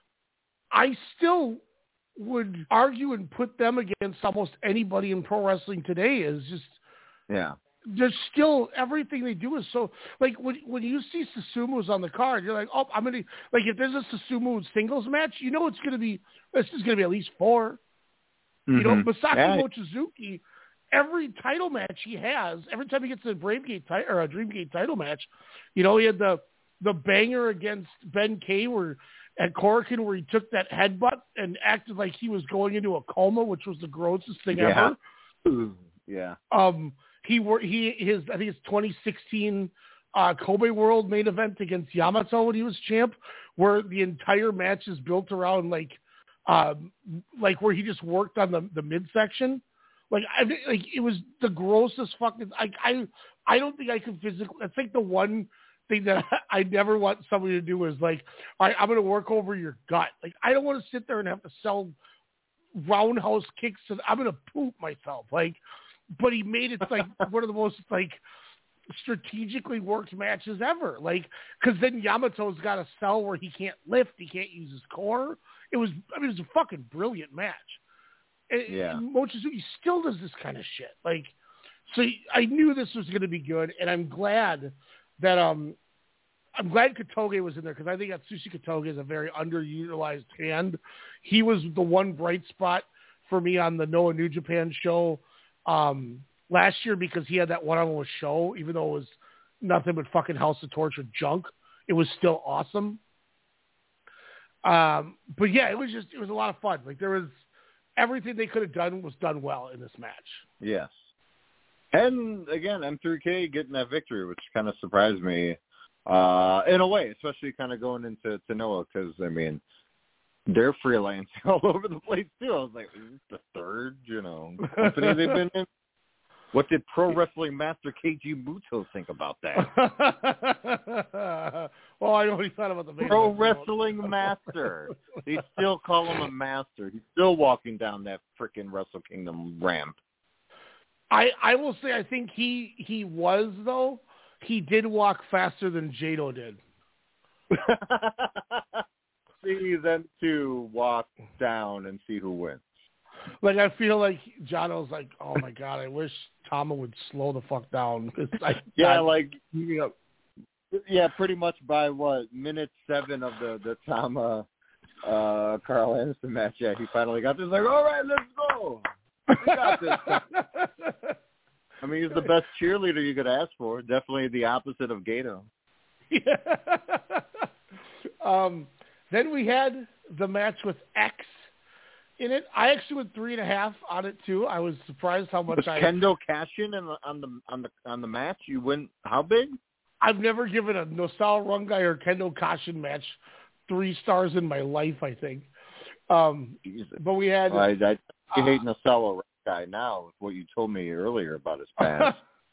I still would argue and put them against almost anybody in pro wrestling today. Is just yeah. There's still everything they do is so like when when you see Susumu's on the card, you're like, oh, I'm gonna like if there's a Susumu singles match, you know it's gonna be this is gonna be at least four. Mm-hmm. You know, Masaki yeah. Mochizuki, every title match he has, every time he gets a Bravegate ti- or a Dreamgate title match, you know, he had the the banger against Ben K where at Korakuen where he took that headbutt and acted like he was going into a coma, which was the grossest thing yeah. ever. Yeah. Um. He were he his I think it's twenty sixteen uh, Kobe World main event against Yamato when he was champ, where the entire match is built around like um, like where he just worked on the, the midsection. Like I like it was the grossest fucking. I I I don't think I could physically. That's like the one thing that I, I never want somebody to do is like, all right, I'm going to work over your gut. Like I don't want to sit there and have to sell roundhouse kicks. To, I'm going to poop myself. Like. But he made it like one of the most like strategically worked matches ever. Like, because then Yamato's got a cell where he can't lift, he can't use his core. It was, I mean, it was a fucking brilliant match. And, yeah. and Mochizuki still does this kind of shit. Like, so I knew this was going to be good, and I'm glad that um, I'm glad Katoge was in there because I think Atsushi Katoge is a very underutilized hand. He was the one bright spot for me on the Noah New Japan show. Um, last year because he had that one-on-one show, even though it was nothing but fucking House of Torture junk, it was still awesome. Um, but yeah, it was just, it was a lot of fun. Like there was everything they could have done was done well in this match. Yes. And again, M three K getting that victory, which kind of surprised me, uh, in a way, especially kind of going into to Noah. Cause I mean, they're freelancing all over the place too. I was like, is this the third, you know, company they've been in? What did Pro Wrestling Master Keiji Muto think about that? Well, I know he thought about the main Pro Wrestling Master. They still call him a master. He's still walking down that freaking Wrestle Kingdom ramp. I I will say I think he he was though. He did walk faster than Jado did. See them two walk down and see who wins. Like I feel like Jono's like, oh my god, I wish Tama would slow the fuck down. I, yeah, I, like you know, yeah, pretty much by what minute seven of the the Tama uh, Carl Anderson match. Yeah, he finally got this. Like, all right, let's go. We got this. I mean, he's the best cheerleader you could ask for. Definitely the opposite of Gato. Yeah. um. Then we had the match with X in it. I actually went three and a half on it too. I was surprised how much was I Kendo Cashin on the on the on the on the match. You went how big? I've never given a Nosal Rungai or Kendo Cashin match three stars in my life. I think. Um, but we had. I, I, I hate uh, Nosal guy now with what you told me earlier about his past.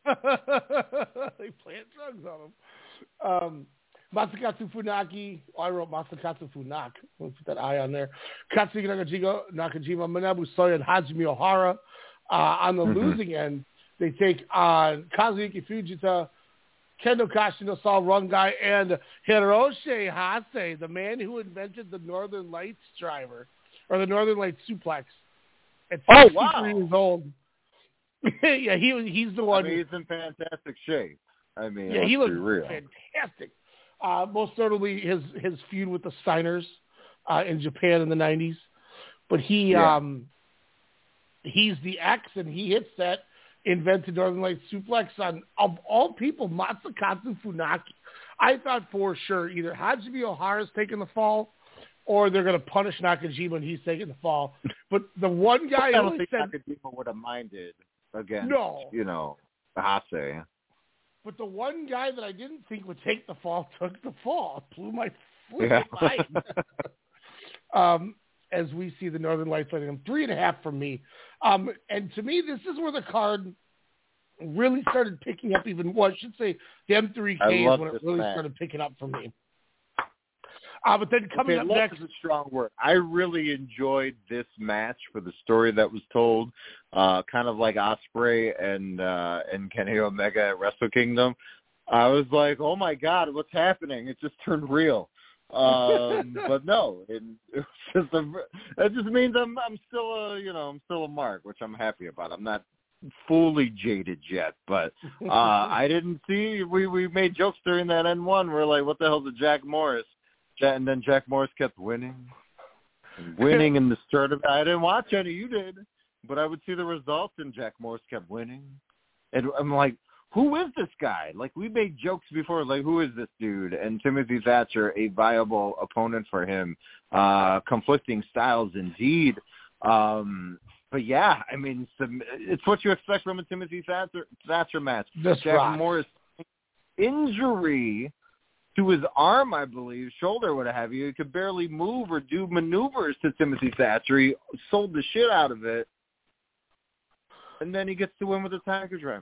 They plant drugs on him. Um, Masakatsu Funaki. Oh, I wrote Masakatsu Funak. Let's put that I on there. Katsuki Nakajima, Nakajima, Manabu Soya, and Hajime Ohara. Uh, on the mm-hmm. losing end, they take on Kazuyuki Fujita, Kendo Kashino, Saul Rungai, and Hiroshi Hase, the man who invented the Northern Lights driver, or the Northern Lights suplex. At oh, wow. years old. Yeah, he he's the one. I mean, he's in fantastic shape. I mean, yeah, he looks real. fantastic. Uh, most notably, his his feud with the Steiners uh, in Japan in the nineties. But he yeah. um, he's the X, and he hits that invented Northern Lights suplex on, of all people, Masakatsu Funaki. I thought for sure either Hajime Ohara's taking the fall, or they're going to punish Nakajima and he's taking the fall. But the one guy I don't who think said Nakajima would have minded against, no. you know, Hase. But the one guy that I didn't think would take the fall took the fall. It blew my flipping yeah. mind. um, as we see the Northern Lights letting them three and a half from me. Um, and to me, this is where the card really started picking up even, well, I should say the M three K is when it really match. started picking up for me. Uh, but then coming okay, up love next... is a strong word. I really enjoyed this match for the story that was told, uh, kind of like Ospreay and uh, and Kenny Omega at Wrestle Kingdom. I was like, oh my God, what's happening? It just turned real. Um, but no, it, it was just a, that just means I'm I'm still a you know I'm still a mark, which I'm happy about. I'm not fully jaded yet, but uh, I didn't see we we made jokes during that N one. We're like, what the hell's a Jack Morris? And then Jack Morris kept winning, and winning in the tournament. I didn't watch any, you did, but I would see the results, and Jack Morris kept winning. And I'm like, who is this guy? Like, we made jokes before, like, who is this dude? And Timothy Thatcher, a viable opponent for him. Uh, conflicting styles, indeed. Um, but, yeah, I mean, some, it's what you expect from a Timothy Thatcher, Thatcher match. That's Jack right. Morris injury to his arm, I believe, shoulder, what have you. He could barely move or do maneuvers to Timothy Thatcher. He sold the shit out of it. And then he gets to win with a Tiger Driver.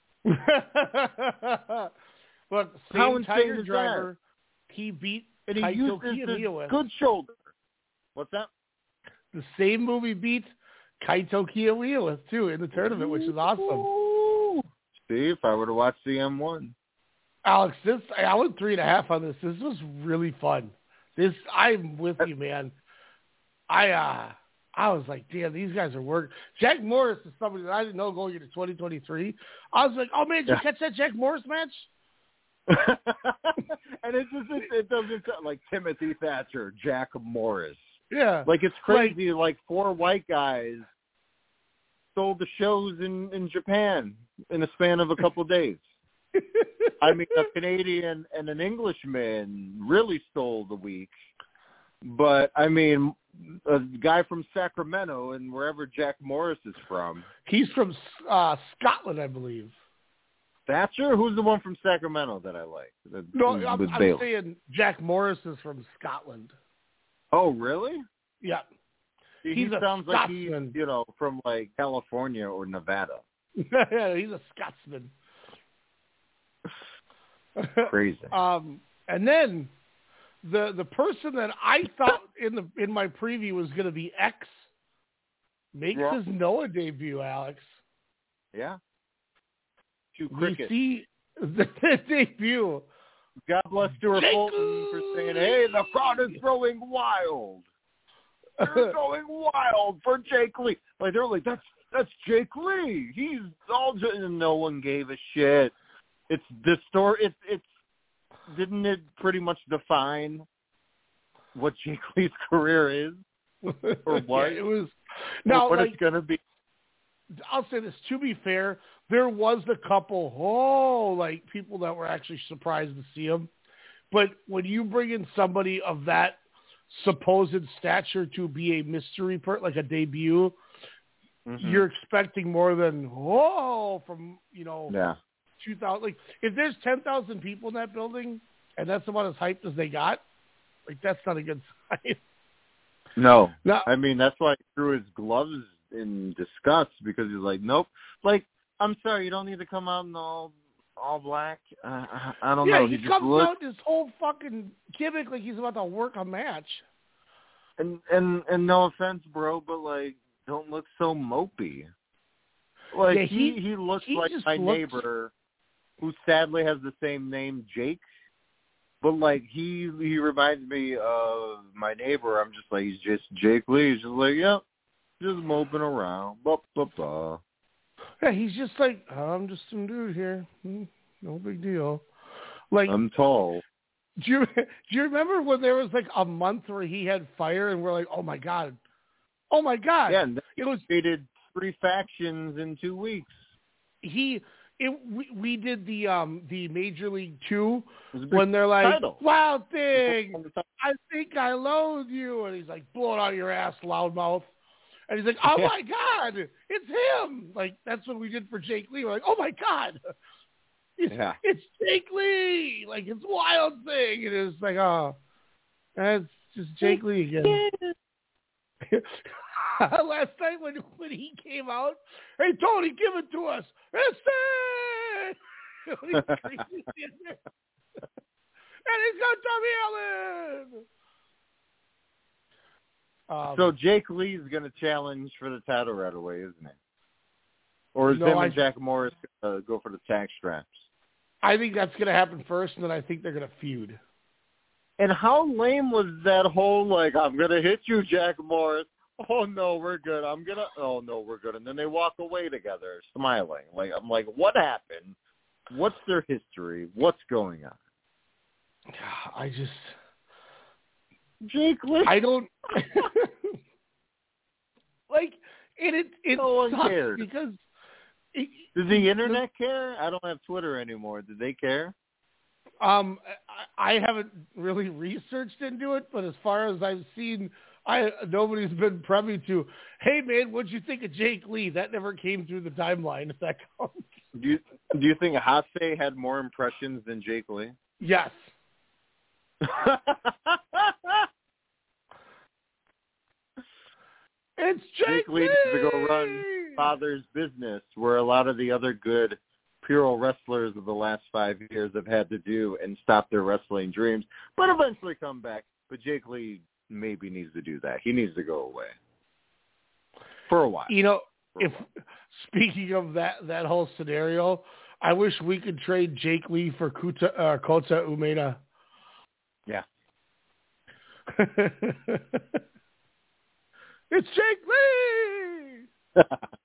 Look, same Tiger Driver, that? He beat and he Kaito used his Kiyomiya. Good shoulder. What's that? The same movie beat Kaito Kiyomiya with, too, in the tournament, which is awesome. See, if I were to watch the M one. Alex, this I went three and a half on this. This was really fun. This I'm with you, man. I uh I was like, damn, these guys are working. Jack Morris is somebody that I didn't know going into twenty twenty-three. I was like, oh man, did you catch that Jack Morris match? And it just it, it doesn't sound like Timothy Thatcher, Jack Morris. Yeah, like it's crazy. Like, like four white guys sold the shows in in Japan in a span of a couple of days. I mean, a Canadian and an Englishman really stole the week. But, I mean, a guy from Sacramento and wherever Jack Morris is from. He's from uh, Scotland, I believe. Thatcher? Who's the one from Sacramento that I like? That, no, I'm, I'm saying Jack Morris is from Scotland. Oh, really? Yeah. He, he's he a sounds Scotsman. like he's, you know, from, like, California or Nevada. Yeah, he's a Scotsman. Crazy. um, and then the the person that I thought in the in my preview was going to be X makes yeah. his Noah debut. Alex. Yeah. To we cricket. see the debut. God bless Stuart Jake Fulton for saying, "Hey, the crowd is growing wild. They're going wild for Jake Lee." Like they're like, "That's that's Jake Lee. He's all," just, and no one gave a shit. It's the story. It's it's didn't it pretty much define what Jake Lee's career is, or what yeah, it was? Now, what like, it's gonna be. I'll say this. To be fair, there was a couple, oh, like people that were actually surprised to see him. But when you bring in somebody of that supposed stature to be a mystery part, like a debut, mm-hmm. you're expecting more than whoa from you know. Yeah. two thousand, like if there's ten thousand people in that building and that's about as hyped as they got, like that's not a good sign. No, no. I mean that's why he threw his gloves in disgust because he's like, nope. Like, I'm sorry, you don't need to come out in all all black. Uh, I, I don't yeah, know. he, he comes just looks, out this whole fucking gimmick like he's about to work a match. And and and no offense, bro, but like, don't look so mopey. Like yeah, he, he he looks he like my looks... neighbor, who sadly has the same name, Jake. But like he he reminds me of my neighbor. I'm just like, he's just Jake Lee. He's just like, yep, just moping around. Blah, blah, blah. Yeah, he's just like, I'm just some dude here. No big deal. Like I'm tall. Do you do you remember when there was like a month where he had fire and we're like, oh my god, oh my god? Yeah, and it was created three factions in two weeks. He it we, we did the um the Major League Two when they're like, title. Wild Thing, I think I loathe you, and he's like, blow it out your ass, loudmouth. And he's like, oh yeah. my god, it's him! Like that's what we did for Jake Lee. We're like, oh my god. It's, yeah. it's Jake Lee, like it's Wild Thing, and it's like, oh, that's just Jake Lee again. Last night when when he came out, hey Tony, give it to us, it's it. And he's got Tommy Allen. Um, so Jake Lee's going to challenge for the title right away, isn't he? Or is no, him I, and Jack Morris uh, go for the tag straps? I think that's going to happen first, and then I think they're going to feud. And how lame was that whole, like, I'm going to hit you, Jack Morris. Oh, no, we're good. I'm going to, oh, no, we're good. And then they walk away together, smiling. Like, I'm like, what happened? What's their history? What's going on? I just... Jake Lee. I don't... like, and it, it no one sucks cares. because... It, Does the internet care? I don't have Twitter anymore. Do they care? Um, I, I haven't really researched into it, but as far as I've seen, I nobody's been privy to, hey man, what'd you think of Jake Lee? That never came through the timeline, if that counts. Do you do you think Hase had more impressions than Jake Lee? Yes. It's Jake, Jake Lee needs to go run father's business, where a lot of the other good Puro wrestlers of the last five years have had to do and stop their wrestling dreams, but eventually come back. But Jake Lee maybe needs to do that. He needs to go away for a while. You know, if speaking of that that whole scenario, I wish we could trade Jake Lee for Kuta, uh, Kota Umeda. Yeah. It's Jake Lee.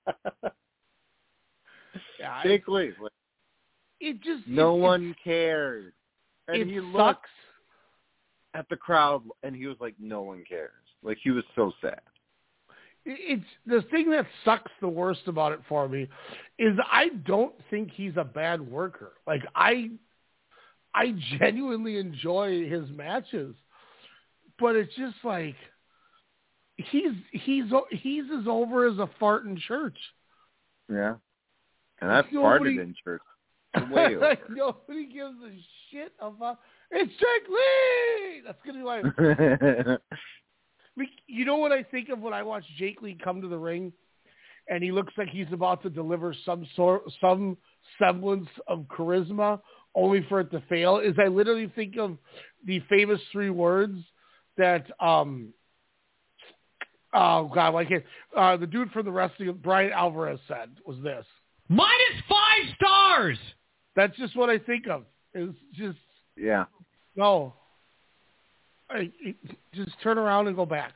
yeah, Jake Lee. It just no it, one cared, and it he sucks. looked at the crowd, and he was like, "No one cares." Like he was so sad. It's the thing that sucks the worst about it for me is I don't think he's a bad worker. Like I, I genuinely enjoy his matches, but it's just like. He's he's he's as over as a fart in church. Yeah, and I've nobody, farted in church. Way over. Nobody gives a shit about. It's Jake Lee. That's gonna be like. You know what I think of when I watch Jake Lee come to the ring, and he looks like he's about to deliver some sort, some semblance of charisma, only for it to fail. Is I literally think of the famous three words that. um Oh, God, why can't... Uh, the dude from the wrestling, Brian Alvarez, said was this. Minus five stars! That's just what I think of. It's just... Yeah. No. I, it, just turn around and go back.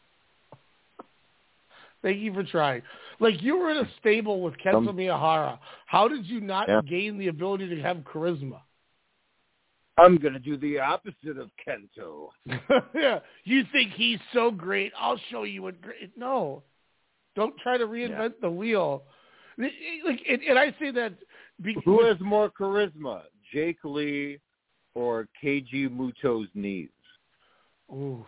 Thank you for trying. Like, you were in a stable with Kento um, Miyahara. How did you not yeah. gain the ability to have charisma? I'm going to do the opposite of Kento. Yeah. You think he's so great. I'll show you what great. No. Don't try to reinvent yeah. the wheel. Like, and, and I say that... Because, who has more charisma, Jake Lee or Keiji Muto's knees? Oof.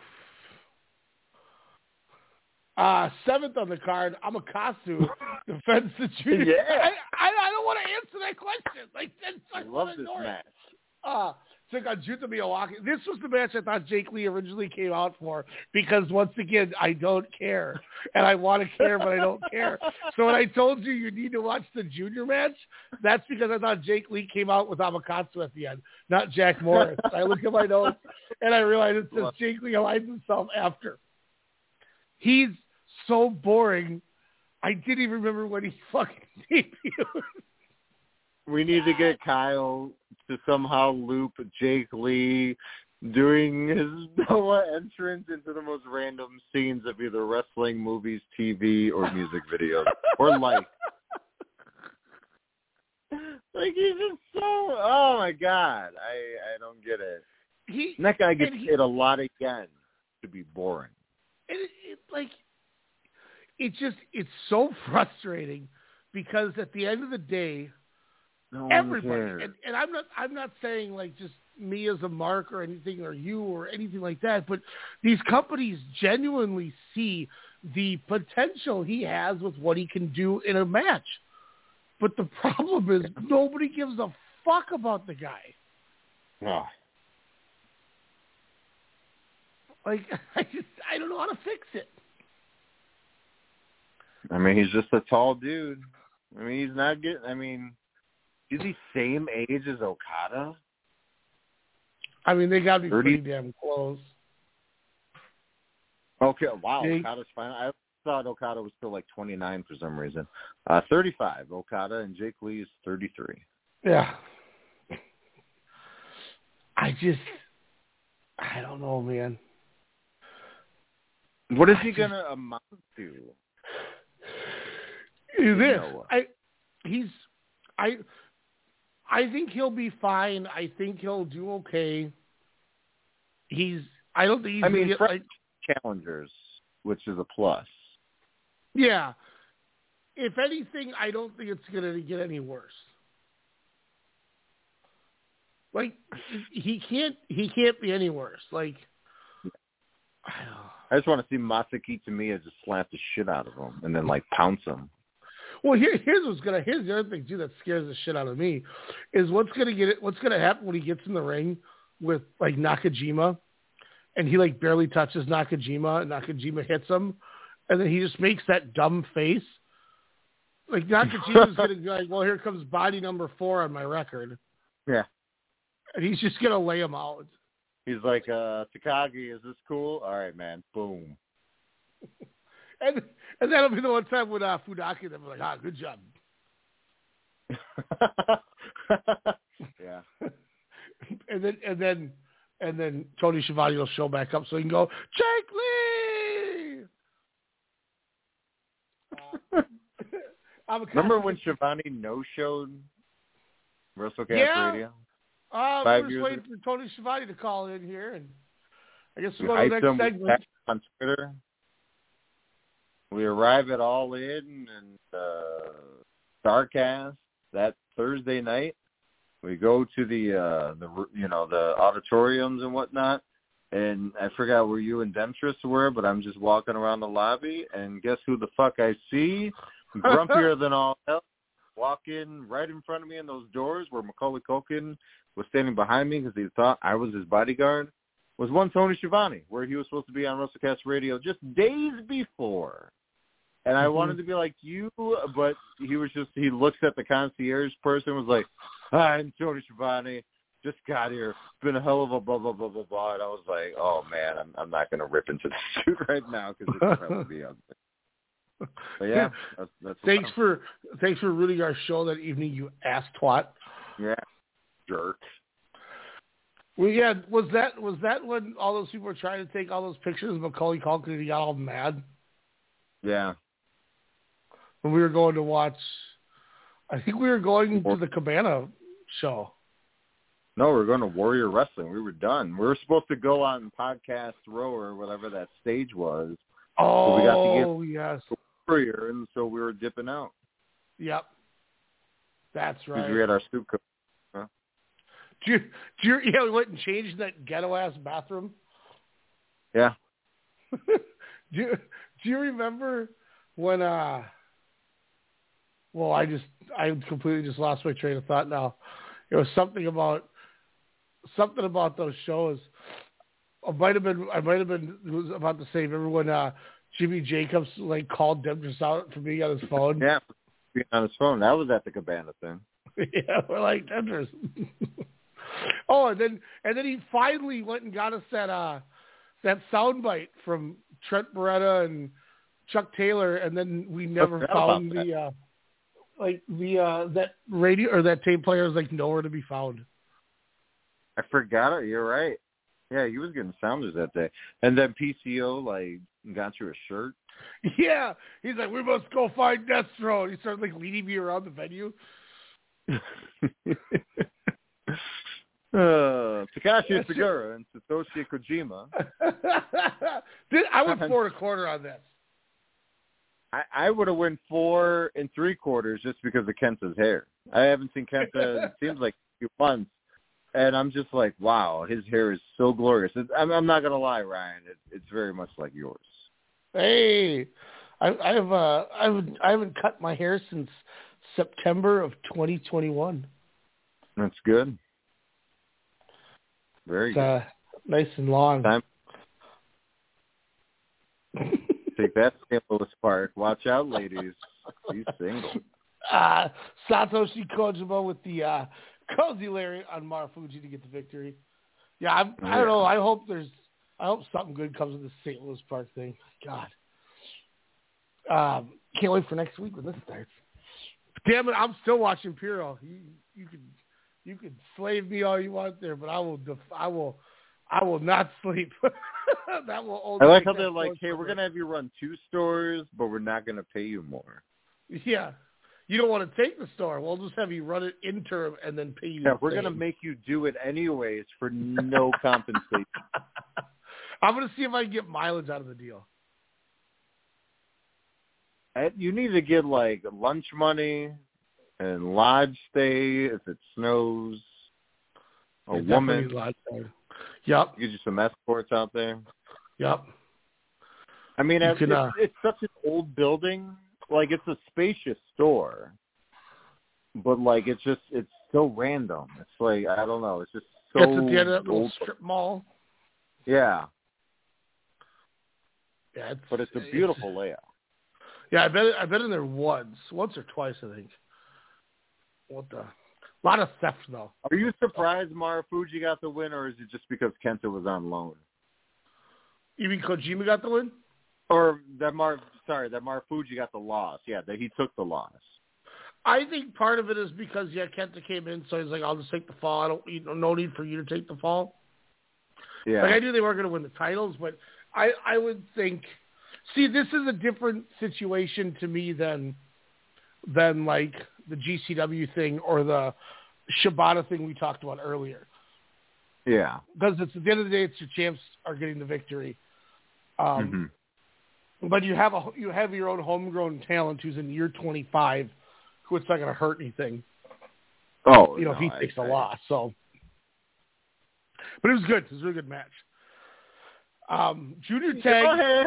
Uh, seventh on the card, Amakasu defends the junior. Yeah. I, I, I don't want to answer that question. Like, that's I love this match. Uh, took on Junta Miyawaki. This was the match I thought Jake Lee originally came out for because, once again, I don't care. And I want to care, but I don't care. So when I told you you need to watch the junior match, that's because I thought Jake Lee came out with Amakatsu at the end, not Jack Morris. I look at my notes, and I realize it says Jake Lee aligns himself after. He's so boring. I didn't even remember when he fucking debuted. We need to get Kyle to somehow loop Jake Lee doing his Noah entrance into the most random scenes of either wrestling, movies, T V, or music videos, or life. Like, he's just so, oh my God, I, I don't get it. He, and that guy gets he, paid a lot again to be boring. And it, it, like, it just, it's so frustrating because at the end of the day, no everybody, and, and I'm not, I'm not saying like just me as a mark or anything, or you or anything like that, but these companies genuinely see the potential he has with what he can do in a match. But the problem is nobody gives a fuck about the guy. No. Like, I just, I don't know how to fix it. I mean, he's just a tall dude. I mean, he's not getting, I mean, is he same age as Okada? I mean, they got to be thirty pretty damn close. Okay, wow, Jake. Okada's fine. I thought Okada was still like twenty-nine for some reason. Uh, thirty-five, Okada, and Jake Lee is thirty-three. Yeah. I just, I don't know, man. What is he going to amount to? This, I, he's, I, I think he'll be fine. I think he'll do okay. He's, I don't think he's. I mean, get, fresh like, challengers, which is a plus. Yeah. If anything, I don't think it's going to get any worse. Like, he can't, he can't be any worse. Like, I don't know. I just want to see Masaki Tamiya just slap the shit out of him and then like pounce him. Well, here, here's what's gonna. Here's the other thing too that scares the shit out of me, is what's gonna get it. What's gonna happen when he gets in the ring with like Nakajima, and he like barely touches Nakajima, and Nakajima hits him, and then he just makes that dumb face. Like Nakajima's gonna be like, "Well, here comes body number four on my record." Yeah, and he's just gonna lay him out. He's like, uh, Takagi, is this cool? All right, man. Boom. And and that'll be the one time with uh, Funaki, they'll be like, ah, good job. Yeah. and then and then and then Tony Schiavone will show back up so he can go, Jake Lee. Remember when Schiavone no-showed WrestleCast yeah. Radio? Uh, Five we're just years waiting ago. for Tony Schiavone to call in here, and I guess We we'll go to the hyped next him, we segment. tagged him on Twitter. We arrive at All In and uh, Starcast that Thursday night. We go to the uh, the you know the auditoriums and whatnot, and I forgot where you and Demetrius were, but I'm just walking around the lobby, and guess who the fuck I see? Grumpier than all else. Walk in right in front of me in those doors where Macaulay Culkin was standing behind me because he thought I was his bodyguard, was one Tony Schiavone, where he was supposed to be on WrestleCast Radio just days before. And I mm-hmm. wanted to be like you, but he was just, he looks at the concierge person and was like, hi, I'm Tony Schiavone, just got here. It's been a hell of a blah, blah, blah, blah, blah. And I was like, oh, man, I'm, I'm not going to rip into the suit right now because it's probably be ugly. But yeah, that's, that's thanks for thanks for ruining our show that evening, you ass twat. Yeah, jerk. Well, yeah, was that was that when all those people were trying to take all those pictures of Macaulay Culkin and he got all mad? Yeah. When we were going to watch, I think we were going to the Cabana show. No, we were going to Warrior Wrestling. We were done. We were supposed to go on Podcast Row or whatever that stage was. Oh, so we got to get yes. Warrior, and so we were dipping out. Yep. That's right. Because we had our soup cook. Huh? Do you, do you, yeah, we went and changed in that ghetto-ass bathroom? Yeah. do, you, do you remember when, uh, well, I just, I completely just lost my train of thought now. It was something about something about those shows. I might have been. I might have been was about to say. Remember when uh, Jimmy Jacobs like called Demetrius out for being on his phone? Yeah, being on his phone. That was at the Cabana thing. Yeah, we're like Demetrius. Oh, and then and then he finally went and got us that uh that soundbite from Trent Beretta and Chuck Taylor, and then we never found the uh, like the uh, that radio or that tape player is like nowhere to be found. I forgot it. You're right. Yeah, he was getting sounders that day, and then P C O like got you a shirt. Yeah, he's like, we must go find Destro. And he started like leading me around the venue. Uh, Takashi Segura and Satoshi Kojima. Dude, I went four and a quarter on this. I, I would have went four and three quarters just because of Kenta's hair. I haven't seen Kenta, it seems like a few months, and I'm just like, wow, his hair is so glorious. It's, I'm, I'm not going to lie, Ryan. It, it's very much like yours. Hey, I, I've, uh, I haven't, I haven't cut my hair since September of twenty twenty-one. That's good. Very it's, good. Uh, nice and long. Time. Take that, Saint Louis Park. Watch out, ladies. He's single. Uh, Satoshi Kojima with the uh, cozy lariat on Marufuji to get the victory. Yeah, I'm, I don't know. I hope there's. I hope something good comes of the Saint Louis Park thing. God, um, can't wait for next week when this starts. Damn it, I'm still watching Puro. You, you can, you can slave me all you want there, but I will. Def- I will. I will not sleep. That will only I like how they're like, hey, we're going to have you run two stores, but we're not going to pay you more. Yeah. You don't want to take the store. We'll just have you run it interim and then pay you. Yeah, we're going to make you do it anyways for no compensation. I'm going to see if I can get mileage out of the deal. And you need to get, like, lunch money and lodge stay if it snows. A yeah, woman. Lodge stay. Yep. Get you some escorts out there. Yep. I mean, it's, can, uh, it's such an old building. Like, it's a spacious store. But, like, it's just, it's so random. It's like, I don't know. It's just so It's at the end of that little old. strip mall. Yeah. Yeah, it's, but it's a beautiful it's, layout. Yeah, I've been, I've been in there once. Once or twice, I think. What the... A lot of theft, though. Are you surprised Marufuji got the win, or is it just because Kenta was on loan? You mean Kojima got the win? Or that Mar, sorry, that Marufuji got the loss. Yeah, that he took the loss. I think part of it is because, yeah, Kenta came in, so he's like, I'll just take the fall. I don't, you know, no need for you to take the fall. Yeah. Like, I knew they weren't going to win the titles, but I, I would think, see, this is a different situation to me than, than like, the G C W thing or the Shibata thing we talked about earlier. Yeah. Because it's at the end of the day, it's your champs are getting the victory. Um, mm-hmm. But you have a you have your own homegrown talent who's in year twenty-five, who it's not going to hurt anything. Oh, you know, no, if he I, takes a I, loss. So, but it was good. It was a really good match. Um, junior tag.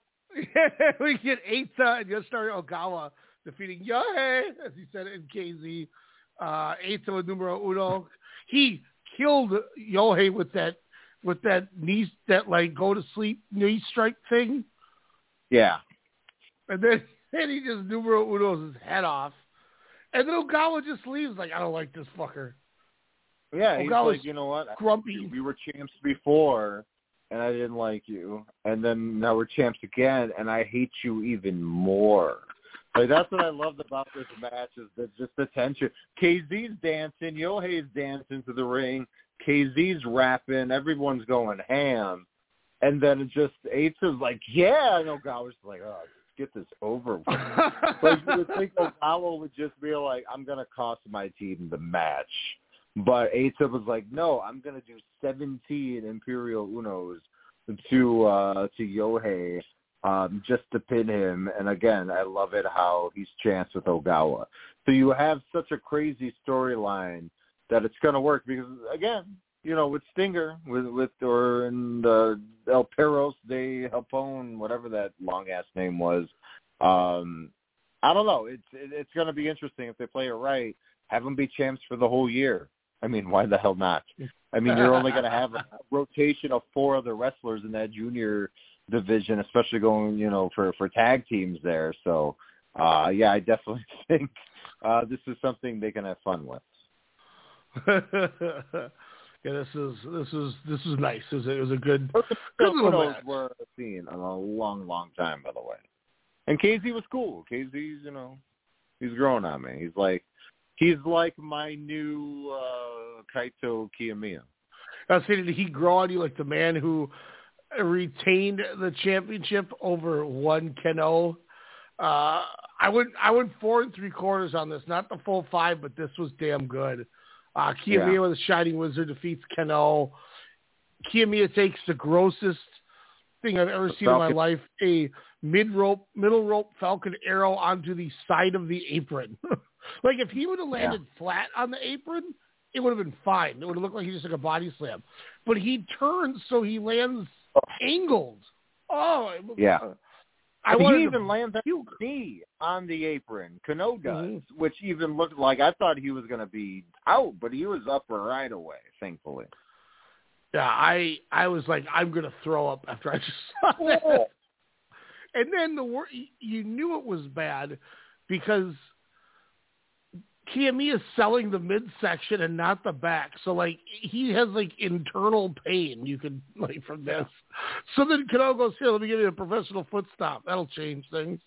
We get Eita and Yoshinari Ogawa defeating Yohei, as he said in K Z. Uh, Eita with numero uno. He killed Yohei with that, with that knee, that like go to sleep knee strike thing. Yeah. And then, then he just numero unos his head off. And then Ogawa just leaves like, I don't like this fucker. Yeah, he's Ogawa's like, you know what? Grumpy. We were champs before, and I didn't like you. And then now we're champs again, and I hate you even more. Like, that's what I loved about this match is that just the tension. K Z's dancing, Yohei's dancing to the ring, K Z's rapping, everyone's going ham, and then it just Eita's like, yeah, and Ogawa's like, oh, let's get this over with. Like, you would think Ogawa would just be like, I'm gonna cost my team the match, but Eita was like, no, I'm gonna do seventeen Imperial Unos to uh, to Yohei. Um, just to pin him, and again, I love it how he's chanced with Ogawa. So you have such a crazy storyline that it's going to work because, again, you know, with Stinger, with with or in the El Perros de Japón, whatever that long ass name was, um, I don't know. It's it, it's going to be interesting if they play it right. Have them be champs for the whole year. I mean, why the hell not? I mean, you're only going to have a rotation of four other wrestlers in that junior division, especially going, you know, for, for tag teams there. So, uh, yeah, I definitely think uh, this is something they can have fun with. Yeah, this is this is this is nice. It was, it was a good, good little match. Were seen in a long, long time, by the way. And K Z was cool. K Z's, you know, he's growing on me. He's like, he's like my new uh, Kaito Kiyomiya. I was saying, did he grow on you like the man who retained the championship over one Kenoh? Uh, I went I went four and three quarters on this, not the full five, but this was damn good. Uh, Kiyomiya Yeah. with a Shining Wizard defeats Kenoh. Kiyomiya takes the grossest thing I've ever The seen Falcon. in my life, a mid rope, middle rope Falcon Arrow onto the side of the apron. Like if he would have landed Yeah. flat on the apron, it would have been fine. It would have looked like he just took a body slam. But he turns so he lands angled. Oh, it was, Yeah. uh, I he wanted even to lands a puke. knee on the apron. Kenoh does, Mhm. which even looked like I thought he was going to be out, but he was up right away, thankfully. Yeah, I I was like, I'm gonna throw up after I just saw that. And then the wor- you knew it was bad because Kiyomiya is selling the midsection and not the back, so like he has like internal pain. You could like from this. So then Kenoh goes, here, let me give you a professional foot stomp. That'll change things.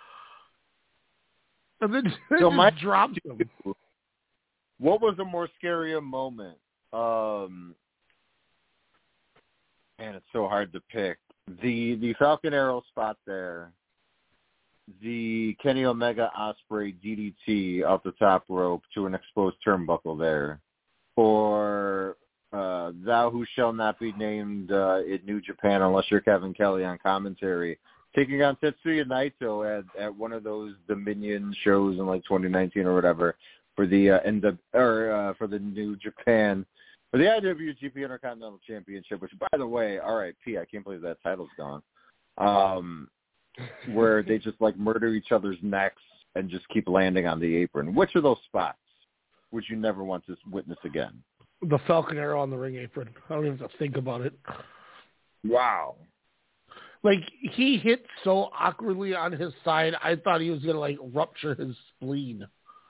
And then, then So just my- drops him. What was a more scarier moment? Um, man, it's so hard to pick. The the Falcon Arrow spot there, the Kenny Omega Ospreay D D T off the top rope to an exposed turnbuckle there, or uh, Thou Who Shall Not Be Named uh, in New Japan unless you're Kevin Kelly on commentary, taking on Tetsuya Naito at, at one of those Dominion shows in like twenty nineteen or whatever for the uh, N W or uh, for the New Japan. For the I W G P Intercontinental Championship, which, by the way, R I P, I can't believe that title's gone, um, where they just, like, murder each other's necks and just keep landing on the apron. Which of those spots would you never want to witness again? The Falcon Arrow on the ring apron. I don't even have to think about it. Wow. Like, he hit so awkwardly on his side, I thought he was going to, like, rupture his spleen.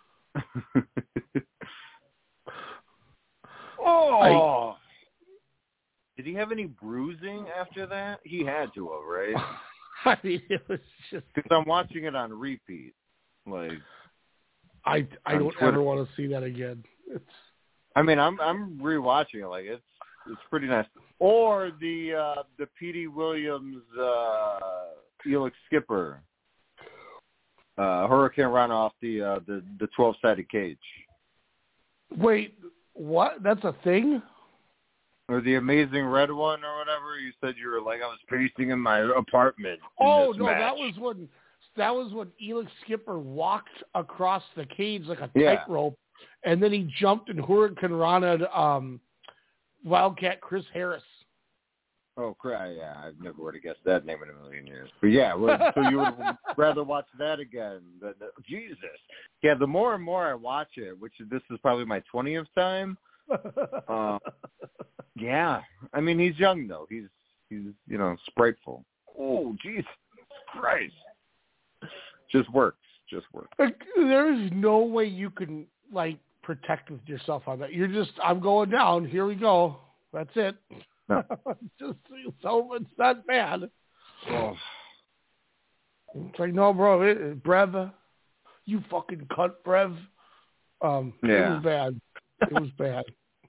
Oh! I, did he have any bruising after that? He had to have, right? I mean, it was just... Because I'm watching it on repeat. Like, I, I on don't Twitter. ever want to see that again. It's... I mean, I'm I'm rewatching it. Like, it's it's pretty nice. Or the uh, the P D Williams uh, Elix Skipper uh, Hurricane Rana off the uh, the the twelve sided cage. Wait, what? That's a thing? Or the Amazing Red one or whatever. You said you were like, I was pacing in my apartment. in Oh, this no, match. that was when that was when Elix Skipper walked across the cage like a Yeah. tightrope, and then he jumped and Hurricane Rana um, Wildcat Chris Harris. Oh, crap. Yeah, I never would have guessed that name in a million years. But yeah, well, so you would rather watch that again than, Jesus. Yeah, the more and more I watch it, which this is probably my twentieth time, uh, yeah. I mean, he's young, though. He's, he's you know, spriteful. Oh, Jesus Christ. Just works. Just works. Like, there's no way you can, like, protect with yourself on that. You're just, I'm going down. Here we go. That's it. No. Just so it's not bad. Oh. It's like, no, bro, it, Brev, you fucking cunt, Brev. Um, Yeah. It was bad. It was bad.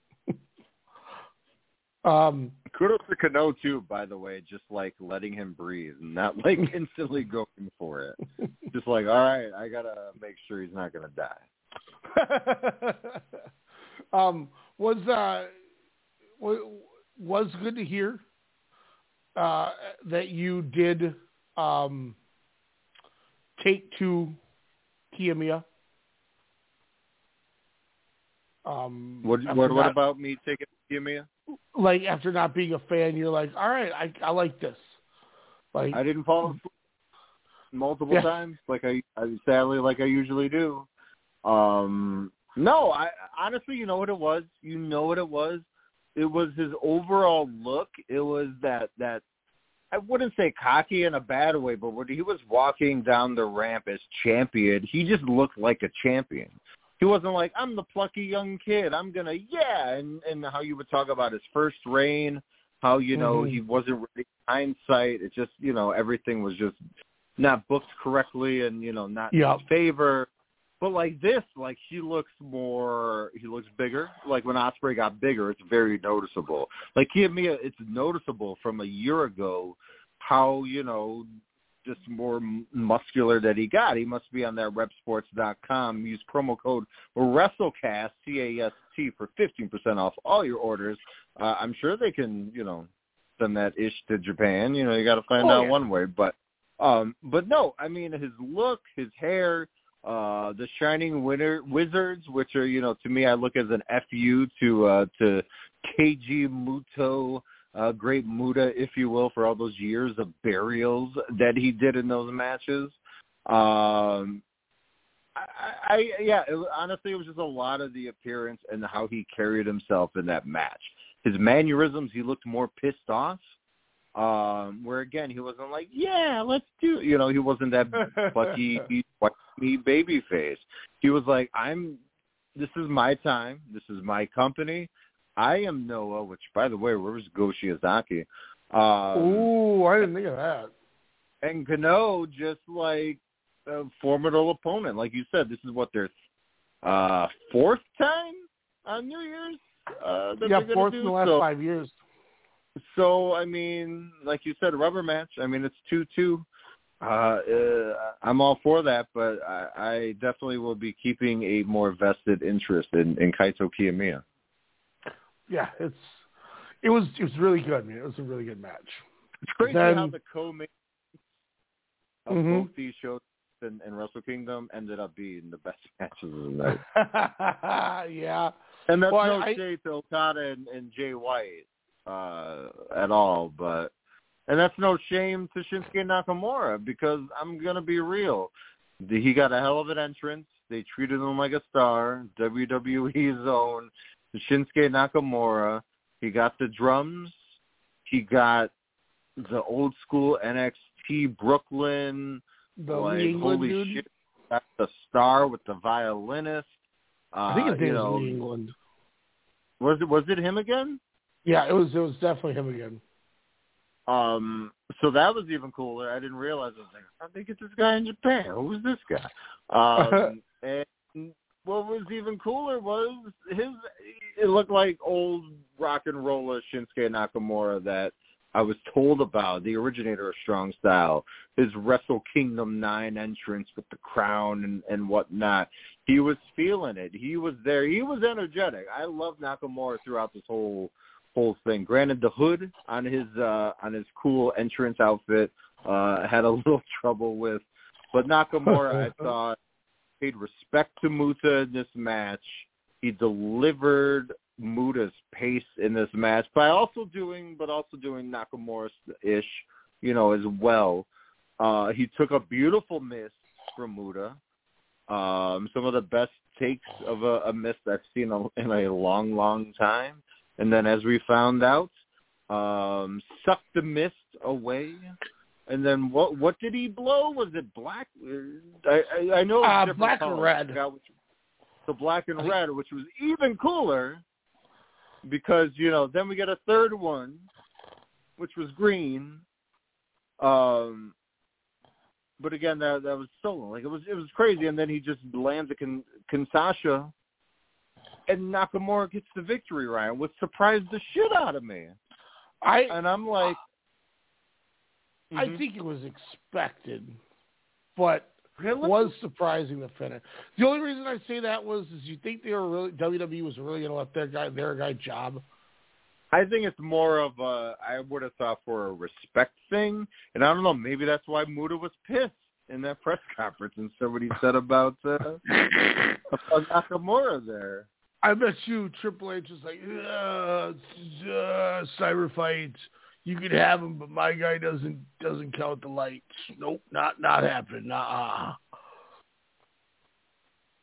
um, Kudos to Kenoh, too, by the way, just, like, letting him breathe and not, like, instantly going for it. Just like, all right, I got to make sure he's not going to die. um, was, uh, was, was good to hear uh, that you did um, take to Kiyomiya. Um, What after what, what not- about me taking Kiyomiya? Like, after not being a fan, you're like, all right, I, I like this. Like, I didn't fall asleep multiple Yeah. times, like I, I sadly like I usually do. Um, no, I honestly, you know what it was? You know what it was? It was his overall look. It was that, that I wouldn't say cocky in a bad way, but when he was walking down the ramp as champion, he just looked like a champion. He wasn't like, I'm the plucky young kid. I'm going to, yeah. And, and how you would talk about his first reign, how, you know, mm-hmm. he wasn't really hindsight. It just, you know, everything was just not booked correctly and, you know, not yep. in his favor. But like this, like he looks more, he looks bigger. Like when Ospreay got bigger, it's very noticeable. Like Kiyomiya, it's noticeable from a year ago how, you know, just more muscular that he got. He must be on that rep sports dot com. Use promo code WrestleCast, C A S T, for fifteen percent off all your orders. Uh, I'm sure they can, you know, send that ish to Japan. You know, you got to find oh, out yeah. one way. But, um, but no, I mean, his look, his hair, uh, the Shining Winter Wizards, which are, you know, to me, I look as an F U to uh, to Keiji Muto. Uh, great Muda, if you will, for all those years of burials that he did in those matches. Um, I, I yeah, it, honestly, it was just a lot of the appearance and how he carried himself in that match. His mannerisms, he looked more pissed off. Um, where again, he wasn't like, yeah, let's do, you know, he wasn't that plucky, me baby face. He was like, I'm, this is my time. This is my company. I am Noah, which, by the way, where's Go Shiozaki? Um, Ooh, I didn't think of that. And Kano, just like a formidable opponent. Like you said, this is what, their uh, fourth time on New Year's? Uh, that yeah, they're fourth do? in the last so, five years. So, I mean, like you said, rubber match. I mean, it's two two. Uh, uh, I'm all for that, but I, I definitely will be keeping a more vested interest in, in Kaito Kiyomiya. Yeah, it's it was it was really good, man. It was a really good match. It's crazy then, how the co-main of mm-hmm. both these shows and, and Wrestle Kingdom ended up being the best matches of the night. yeah, and that's well, no I, shade to Okada and, and Jay White uh, at all, but and that's no shame to Shinsuke Nakamura because I'm gonna be real. He got a hell of an entrance. They treated him like a star. W W E's own. Shinsuke Nakamura, he got the drums, he got the old school N X T Brooklyn, the like England holy dude. shit, got the star with the violinist. Uh, I think his name you know, was New England. Was it was it him again? Yeah, it was. It was definitely him again. Um, so that was even cooler. I didn't realize. I was like, how'd they get this guy in Japan? Who's this guy? Um, and what was even cooler was his. It looked like old rock and roller Shinsuke Nakamura that I was told about, the originator of Strong Style, his Wrestle Kingdom nine entrance with the crown and, and whatnot. He was feeling it. He was there. He was energetic. I love Nakamura throughout this whole whole thing. Granted, the hood on his uh, on his cool entrance outfit uh, I had a little trouble with, but Nakamura, I thought, paid respect to Muta in this match. He delivered Muta's pace in this match by also doing, but also doing Nakamura-ish, you know, as well. Uh, he took a beautiful miss from Muta. Um, some of the best takes of a, a miss I've seen in a long, long time. And then as we found out, um, sucked the mist away. And then what What did he blow? Was it black? I, I, I know uh, different black colors. and red. The black and red, which was even cooler because, you know, then we get a third one, which was green. Um, but again, that that was stolen. Like it was, it was crazy. And then he just lands a Kin- Kinshasa, and Nakamura gets the victory, Ryan, which surprised the shit out of me. I and I'm like, I mm-hmm. think it was expected, but really? was surprising the finish. The only reason I say that was is you think they were really W W E was really going to let their guy their guy job. I think it's more of a, I would have thought for a respect thing, and I don't know, maybe that's why Muta was pissed in that press conference and said what he said about, uh, about Nakamura there. I bet you Triple H was like, uh, uh, cyber fights. You could have him, but my guy doesn't doesn't count the lights. Nope, not not happening. Nah.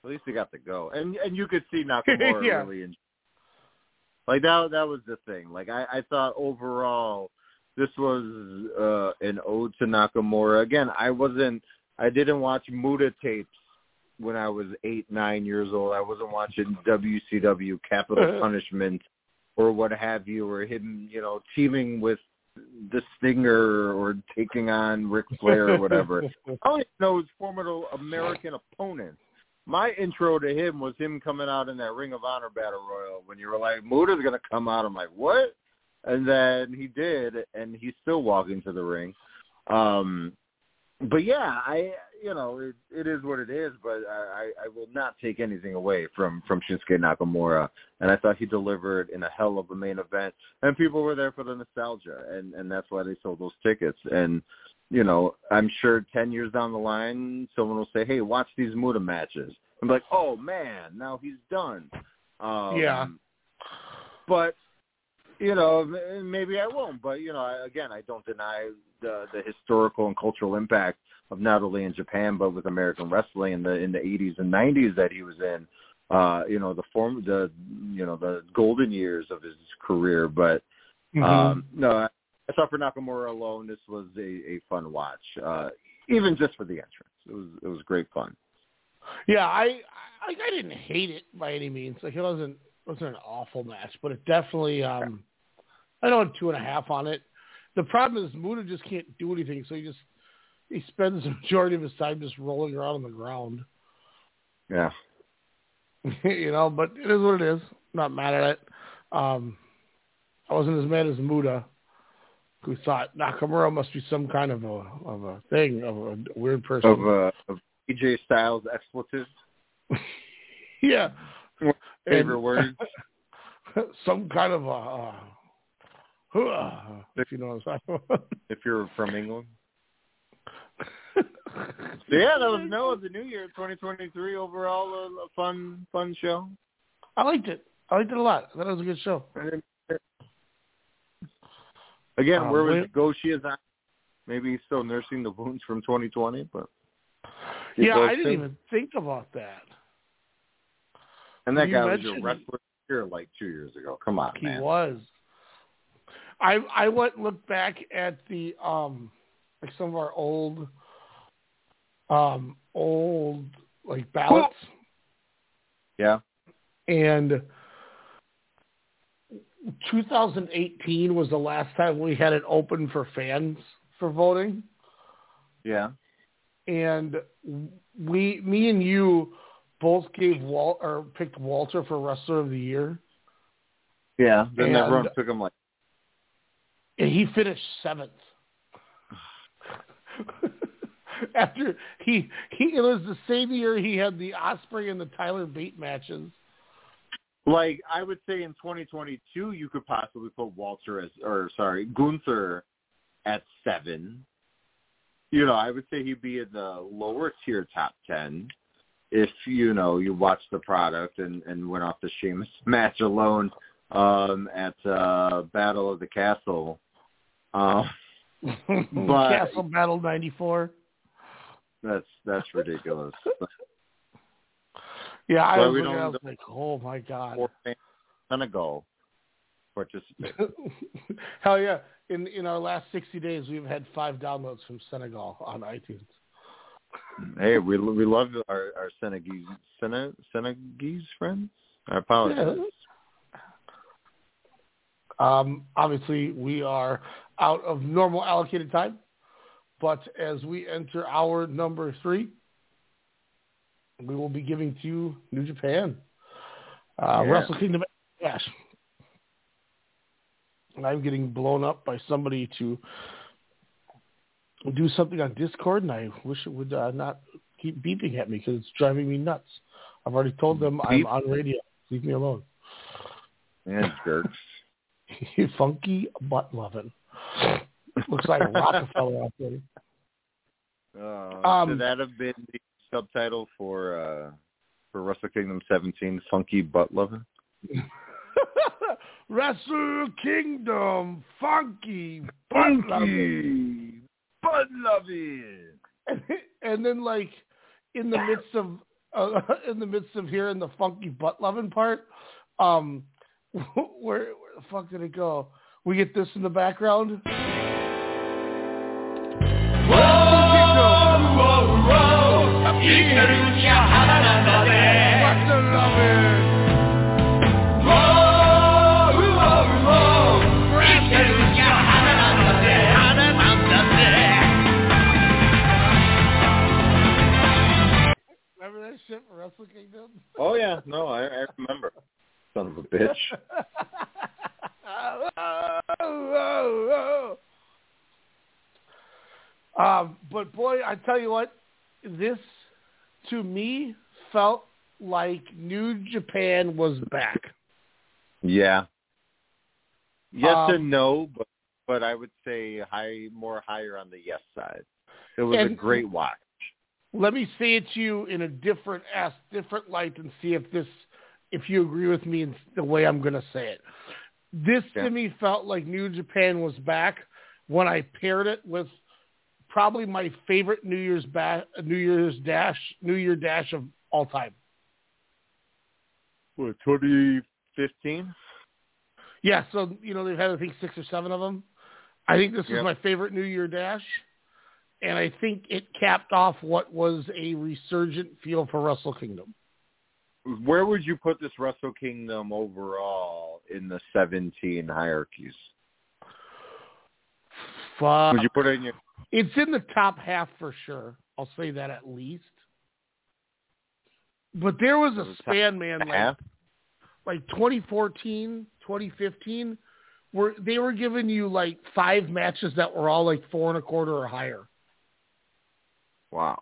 At least he got to go, and and you could see Nakamura yeah. really enjoy. Like that that was the thing. Like I, I thought overall, this was uh, an ode to Nakamura. Again, I wasn't. I didn't watch Muta tapes when I was eight, nine years old. I wasn't watching W C W Capital Punishment or what have you, or him, you know, teaming with the Stinger or taking on Ric Flair or whatever. I only know his formidable American opponents. My intro to him was him coming out in that Ring of Honor Battle Royal when you were like, Muta's going to come out. I'm like, what? And then he did, and he's still walking to the ring. Um, but, yeah, I, you know, it, it is what it is, but I, I will not take anything away from, from Shinsuke Nakamura. And I thought he delivered in a hell of a main event. And people were there for the nostalgia, and, and that's why they sold those tickets. And, you know, I'm sure ten years down the line, someone will say, hey, watch these Muta matches. I'm like, oh, man, now he's done. Um, yeah. But, you know, maybe I won't. But, you know, I, again, I don't deny the, the historical and cultural impact of not only in Japan but with American wrestling in the in the eighties and nineties that he was in. Uh, you know, the form, the you know, the golden years of his career. But mm-hmm. um, no, I, I thought for Nakamura alone, this was a, a fun watch, uh, even just for the entrance. It was it was great fun. Yeah, I I, I didn't hate it by any means. Like it wasn't wasn't an awful match, but it definitely um, I know two and a half on it. The problem is Muta just can't do anything, so he just he spends the majority of his time just rolling around on the ground. Yeah. You know, but it is what it is. Not mad at it. Um, I wasn't as mad as Muta, who thought Nakamura must be some kind of a of a thing, of a weird person. Of uh, of A J Styles expletive. Yeah. Favorite words. Some kind of a. Uh, if you know what I'm talking about. If you're from England. So yeah, that was Noah, the New Year twenty twenty-three. Overall, a, a fun, fun show. I liked it. I liked it a lot. I thought it was a good show. Again, um, where was Goshi? Maybe he's still nursing the wounds from twenty twenty, but yeah, I didn't even think about that. And that you guy was your wrestler here like two years ago. Come on, he man. He was. I I went and looked back at the um like some of our old um old like ballots. Yeah. And two thousand eighteen was the last time we had it open for fans for voting. Yeah. And we, me and you, both gave Walt or picked Walter for Wrestler of the Year. Yeah. Then and, everyone took him like. And he finished seventh. After he he, it was the same year he had the Osprey and the Tyler Bate matches. Like, I would say in twenty twenty-two, you could possibly put Walter as, or sorry, Gunther at seven. You know, I would say he'd be in the lower tier top ten if, you know, you watched the product and, and went off the Sheamus match alone um, at uh, Battle of the Castle. Uh, but Castle Battle ninety-four. That's that's ridiculous. Yeah, I well, was, we looking, don't I was like, oh my god. Senegal participate. Hell yeah. In in our last sixty days, we've had five downloads from Senegal on iTunes. Hey, we we love our, our Senegalese, Sene, Senegalese friends. I apologize. Yeah. Um, obviously, we are out of normal allocated time, but as we enter hour number three, we will be giving to you New Japan. Uh, yeah. Wrestle Kingdom Dash. And I'm getting blown up by somebody to do something on Discord, and I wish it would uh, not keep beeping at me because it's driving me nuts. I've already told them Beep. I'm on radio. Leave me alone. And jerks. Funky butt loving. Looks like Rockefeller out there. Uh, um, should that have been the subtitle for uh, for Wrestle Kingdom seventeen? Funky butt loving. Wrestle Kingdom, funky butt loving. Butt loving. And then, like, in the midst of uh, in the midst of hearing the funky butt loving part. Um, where, where the fuck did it go? We get this in the background. Remember that shit from Wrestle Kingdom? Oh yeah, no, I, I remember. Son of a bitch. um, but boy, I tell you what, this to me felt like New Japan was back. Yeah. Yes um, and no, but but I would say high, more higher on the yes side. It was a great watch. Let me say it to you in a different as different light and see if this, if you agree with me in the way I'm going to say it. This yeah. to me felt like New Japan was back when I paired it with probably my favorite New Year's ba- New Year's Dash, New Year Dash of all time. What, twenty fifteen? Yeah, so, you know, they've had, I think, six or seven of them. I think this yep. was my favorite New Year Dash, and I think it capped off what was a resurgent feel for Wrestle Kingdom. Where would you put this Wrestle Kingdom overall in the seventeen hierarchies? Fuck. Would you put it in your... It's in the top half for sure. I'll say that at least. But there was a span, man, like, like twenty fourteen, twenty fifteen, where they were giving you like five matches that were all like four and a quarter or higher. Wow.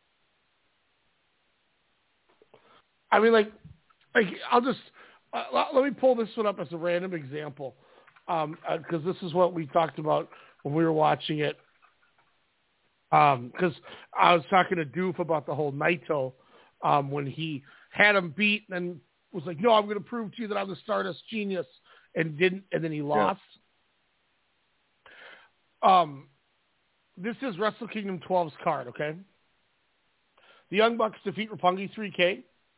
I mean, like, like I'll just uh, let me pull this one up as a random example, um, because this is what we talked about when we were watching it. Um, because I was talking to Doof about the whole Naito, um, when he had him beat and was like, "No, I'm going to prove to you that I'm the Stardust Genius," and didn't, and then he lost. Yeah. Um, this is Wrestle Kingdom twelve's card, okay? The Young Bucks defeat Roppongi three K.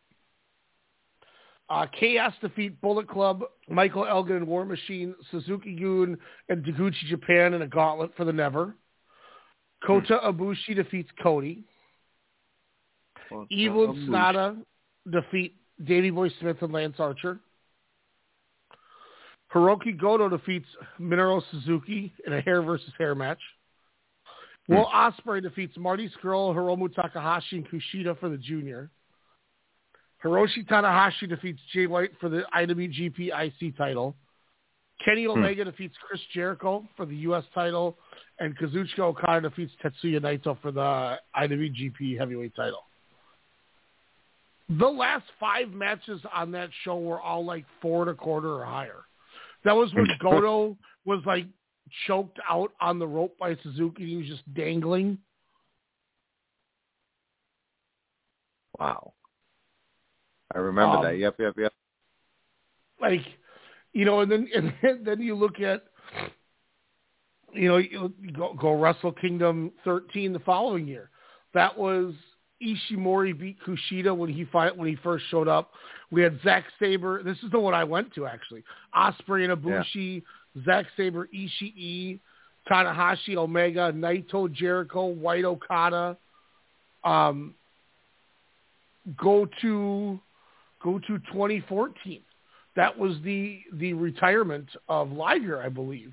Uh, Chaos defeat Bullet Club, Michael Elgin and War Machine, Suzuki-gun, and Taguchi Japan in a gauntlet for the Never. Kota Ibushi defeats Cody. Well, Evil and Sonata defeat Davey Boy Smith and Lance Archer. Hiroki Goto defeats Minoru Suzuki in a hair versus hair match. Will hmm. Ospreay defeats Marty Scurll, Hiromu Takahashi, and Kushida for the junior. Hiroshi Tanahashi defeats Jay White for the I W G P I C title. Kenny Omega hmm. defeats Chris Jericho for the U S title. And Kazuchika Okada defeats Tetsuya Naito for the I W G P heavyweight title. The last five matches on that show were all like four and a quarter or higher. That was when Goto was like choked out on the rope by Suzuki and he was just dangling. Wow. I remember um, that. Yep, yep, yep. Like, you know, and then and then you look at, you know, you go, go Wrestle Kingdom thirteen the following year. That was Ishimori beat Kushida when he fight when he first showed up. We had Zack Sabre. This is the one I went to actually. Ospreay and Ibushi, yeah. Zack Sabre, Ishii, Tanahashi, Omega, Naito, Jericho, White Okada. Um, go to go to twenty fourteen. That was the the retirement of Liger, I believe.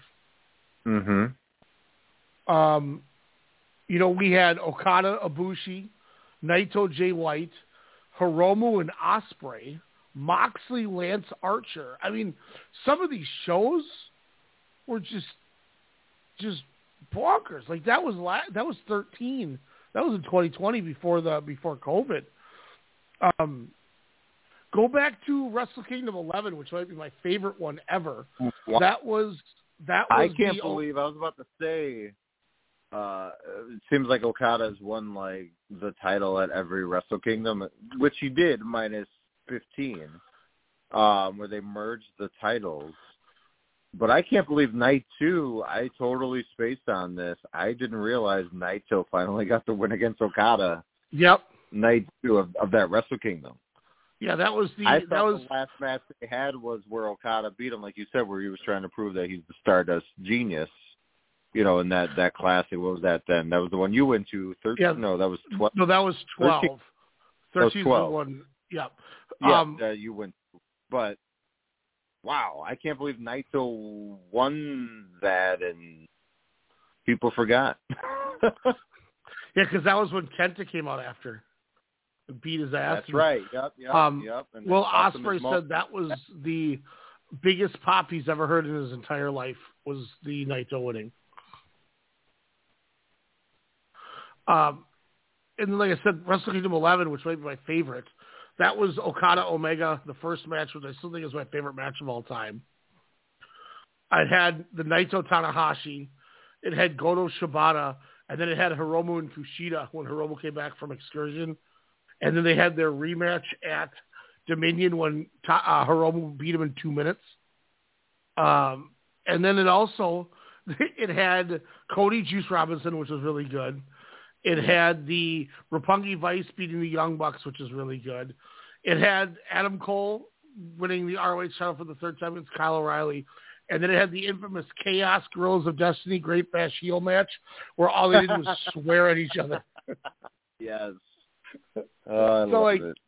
Mm-hmm. Um, you know, we had Okada, Ibushi, Naito, Jay White, Hiromu and Ospreay, Moxley, Lance Archer. I mean, some of these shows were just just bonkers. Like that was la- that was thirteen. That was in twenty twenty before the before COVID. Um, go back to Wrestle Kingdom eleven, which might be my favorite one ever. What? That was that was. I can't the, believe I was about to say. Uh, it seems like Okada's won like the title at every Wrestle Kingdom, which he did minus fifteen, um, where they merged the titles. But I can't believe night two, I totally spaced on this. I didn't realize Naito finally got the win against Okada. Yep. night two of, of that Wrestle Kingdom. Yeah, that was the I that thought was the last match they had was where Okada beat him, like you said, where he was trying to prove that he's the Stardust genius. You know, in that that classic. What was that then? That was the one you went to. Thirteen? Yeah. No, that was twelve. No, that was twelve. Thirteen was twelve. the one. Yeah. Yeah, Um, uh, you went. But wow, I can't believe Naito won that, and people forgot. Yeah, because that was when Kenta came out after and beat his ass. That's and, right. Yep. Yep. Um, yep. And Will cost him Ospreay his said moment. that was the biggest pop he's ever heard in his entire life was the Naito winning. Um, and like I said, Wrestle Kingdom eleven, which might be my favorite, that was Okada Omega, the first match, which I still think is my favorite match of all time. It had the Naito Tanahashi, it had Goto Shibata, and then it had Hiromu and Kushida when Hiromu came back from excursion. And then they had their rematch at Dominion when uh, Hiromu beat him in two minutes. Um, and then it also, it had Cody Juice Robinson, which was really good. It had the Roppongi Vice beating the Young Bucks, which is really good. It had Adam Cole winning the R O H title for the third time against Kyle O'Reilly. And then it had the infamous Chaos Guerrillas of Destiny Great Bash heel match where all they did was swear at each other. Yes. Oh, I so, love like, it.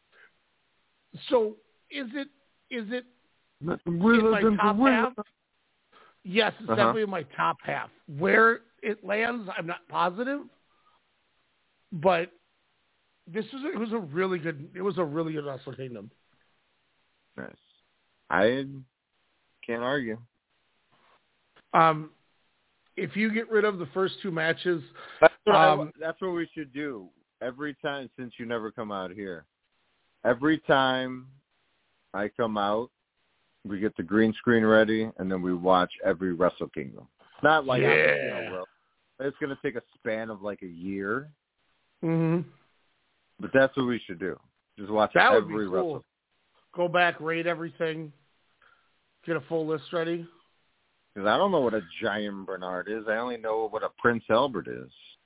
So is it is it in my top half? Yes, it's Uh-huh. definitely in my top half. Where it lands, I'm not positive, but this was a, it was a really good it was a really good Wrestle Kingdom. Nice. I can't argue. Um, if you get rid of the first two matches, That's what, um, I, that's what we should do every time. Since you never come out here, every time I come out, we get the green screen ready, and then we watch every Wrestle Kingdom. Not like Yeah. you know, it's going to take a span of like a year, mm-hmm. but that's what we should do. Just watch that would every be Wrestle. cool. Go back, rate everything, get a full list ready. Because I don't know what a Giant Bernard is. I only know what a Prince Albert is.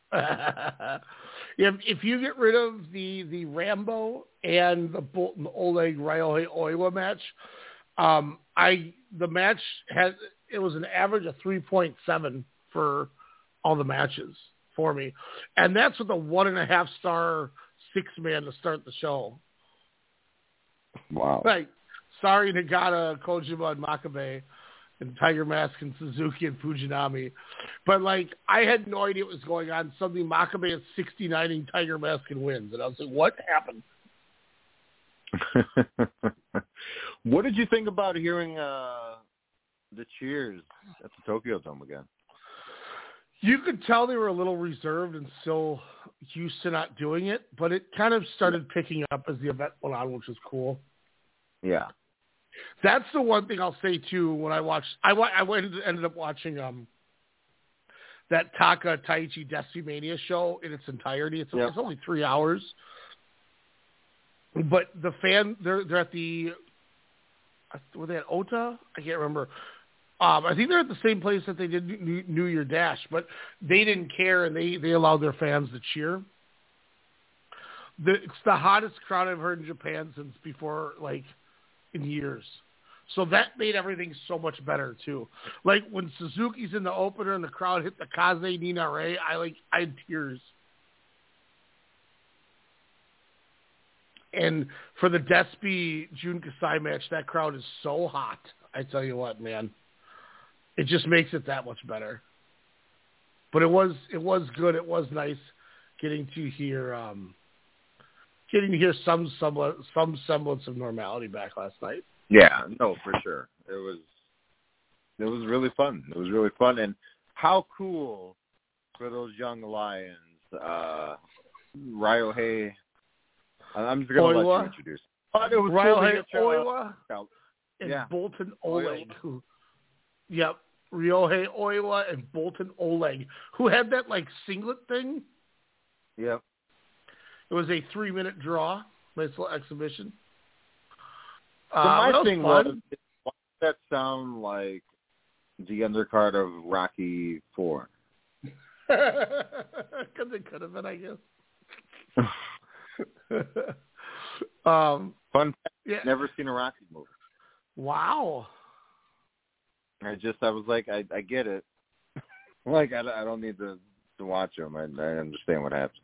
if, if you get rid of the, the Rambo and the Bolton Oleg Ryohei Oiwa match, um, I the match had it was an average of three point seven for all the matches for me, and that's with a one and a half star six man to start the show. Wow! Like, sorry Nagata, Kojima, and Makabe, and Tiger Mask and Suzuki and Fujinami. But, like, I had no idea what was going on. Suddenly Makabe is sixty-nine-ing Tiger Mask and wins. And I was like, what happened? What did you think about hearing uh, the cheers at the Tokyo Dome again? You could tell they were a little reserved and still used to not doing it, but it kind of started picking up as the event went on, which was cool. Yeah. That's the one thing I'll say, too, when I watched – I, I went, ended up watching um, that Taka Taichi Despimania show in its entirety. It's, yep. it's only three hours. But the fan – they're they're at the – were they at Ota? I can't remember. Um, I think they're at the same place that they did New, New Year Dash, but they didn't care, and they, they allowed their fans to cheer. The, it's the hottest crowd I've heard in Japan since before, like, in years. So that made everything so much better, too. Like, when Suzuki's in the opener and the crowd hit the Kaze Nina Ray, I, like, I had tears. And for the Despi Jun Kasai match, that crowd is so hot. I tell you what, man. It just makes it that much better. But it was it was good. It was nice getting to hear um, getting to hear some semblance, some semblance of normality back last night. Yeah, no, for sure. It was it was really fun. It was really fun, and how cool for those young lions. Uh, Ryohei, I'm just gonna Oiwa. let you introduce. But it was Ryohei cool to get, Oiwa uh, and yeah. Bolton Oleg. Who, yep, Ryohei Oiwa and Bolton Oleg, who had that like singlet thing. Yep. It was a three-minute draw. Nice little exhibition. So Uh, my was thing fun. was, why does that sound like the undercard of Rocky Four? Because it could have been, I guess. um, Fun fact, yeah. never seen a Rocky movie. Wow. I just, I was like, I, I get it. Like, I, I don't need to, to watch them. I, I understand what happens.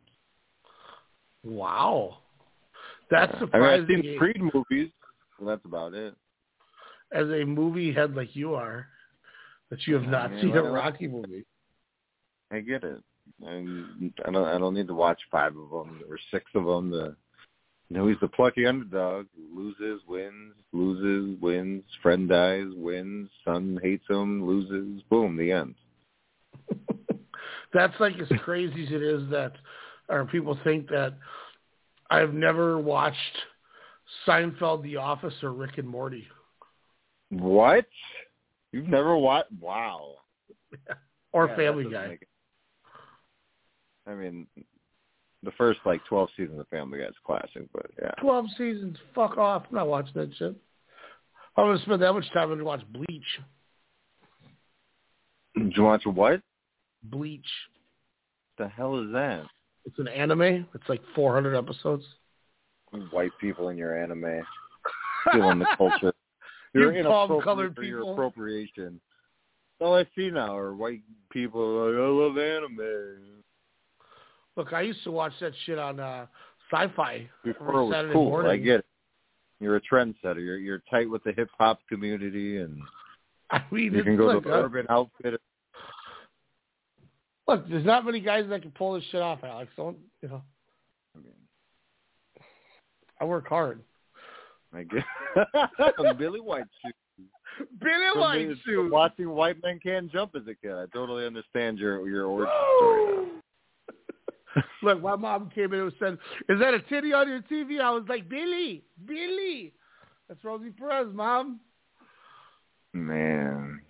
Wow. That's yeah. surprising. I mean, I've seen Creed movies. Well, that's about it. As a movie head like you are, that you have not yeah, seen well, a Rocky movie. I get it. I'm, I don't. I don't need to watch five of them or six of them. To, you know, he's the plucky underdog. Loses, wins, loses, wins. Friend dies, wins. Son hates him, loses. Boom, the end. That's like as crazy as it is that, or people think that I've never watched Seinfeld, The Office, or Rick and Morty. What? You've never watched? Wow. Or yeah, Family Guy. I mean, the first like twelve seasons of Family Guy is classic, but yeah. Twelve seasons. Fuck off. I'm not watching that shit. I'm gonna spend that much time to watch Bleach. Did you watch what? Bleach. The hell is that? It's an anime. It's like four hundred episodes. White people in your anime, stealing the culture. You're you palm for colored people. Your appropriation. All I see now are white people like, I love anime. Look, I used to watch that shit on uh, Sci-Fi Before every it was Saturday cool. morning. I get it. You're a trendsetter. You're you're tight with the hip hop community, and I mean, you can go to the Urban Outfitters. Look, there's not many guys that can pull this shit off, Alex. Don't you know? I mean, I work hard. I get Billy White shoes. Billy White shoes. Watching White Men Can't Jump as a kid, I totally understand your your origin story now. Look, my mom came in and said, "Is that a titty on your T V?" I was like, "Billy, Billy, that's Rosie Perez, Mom." Man.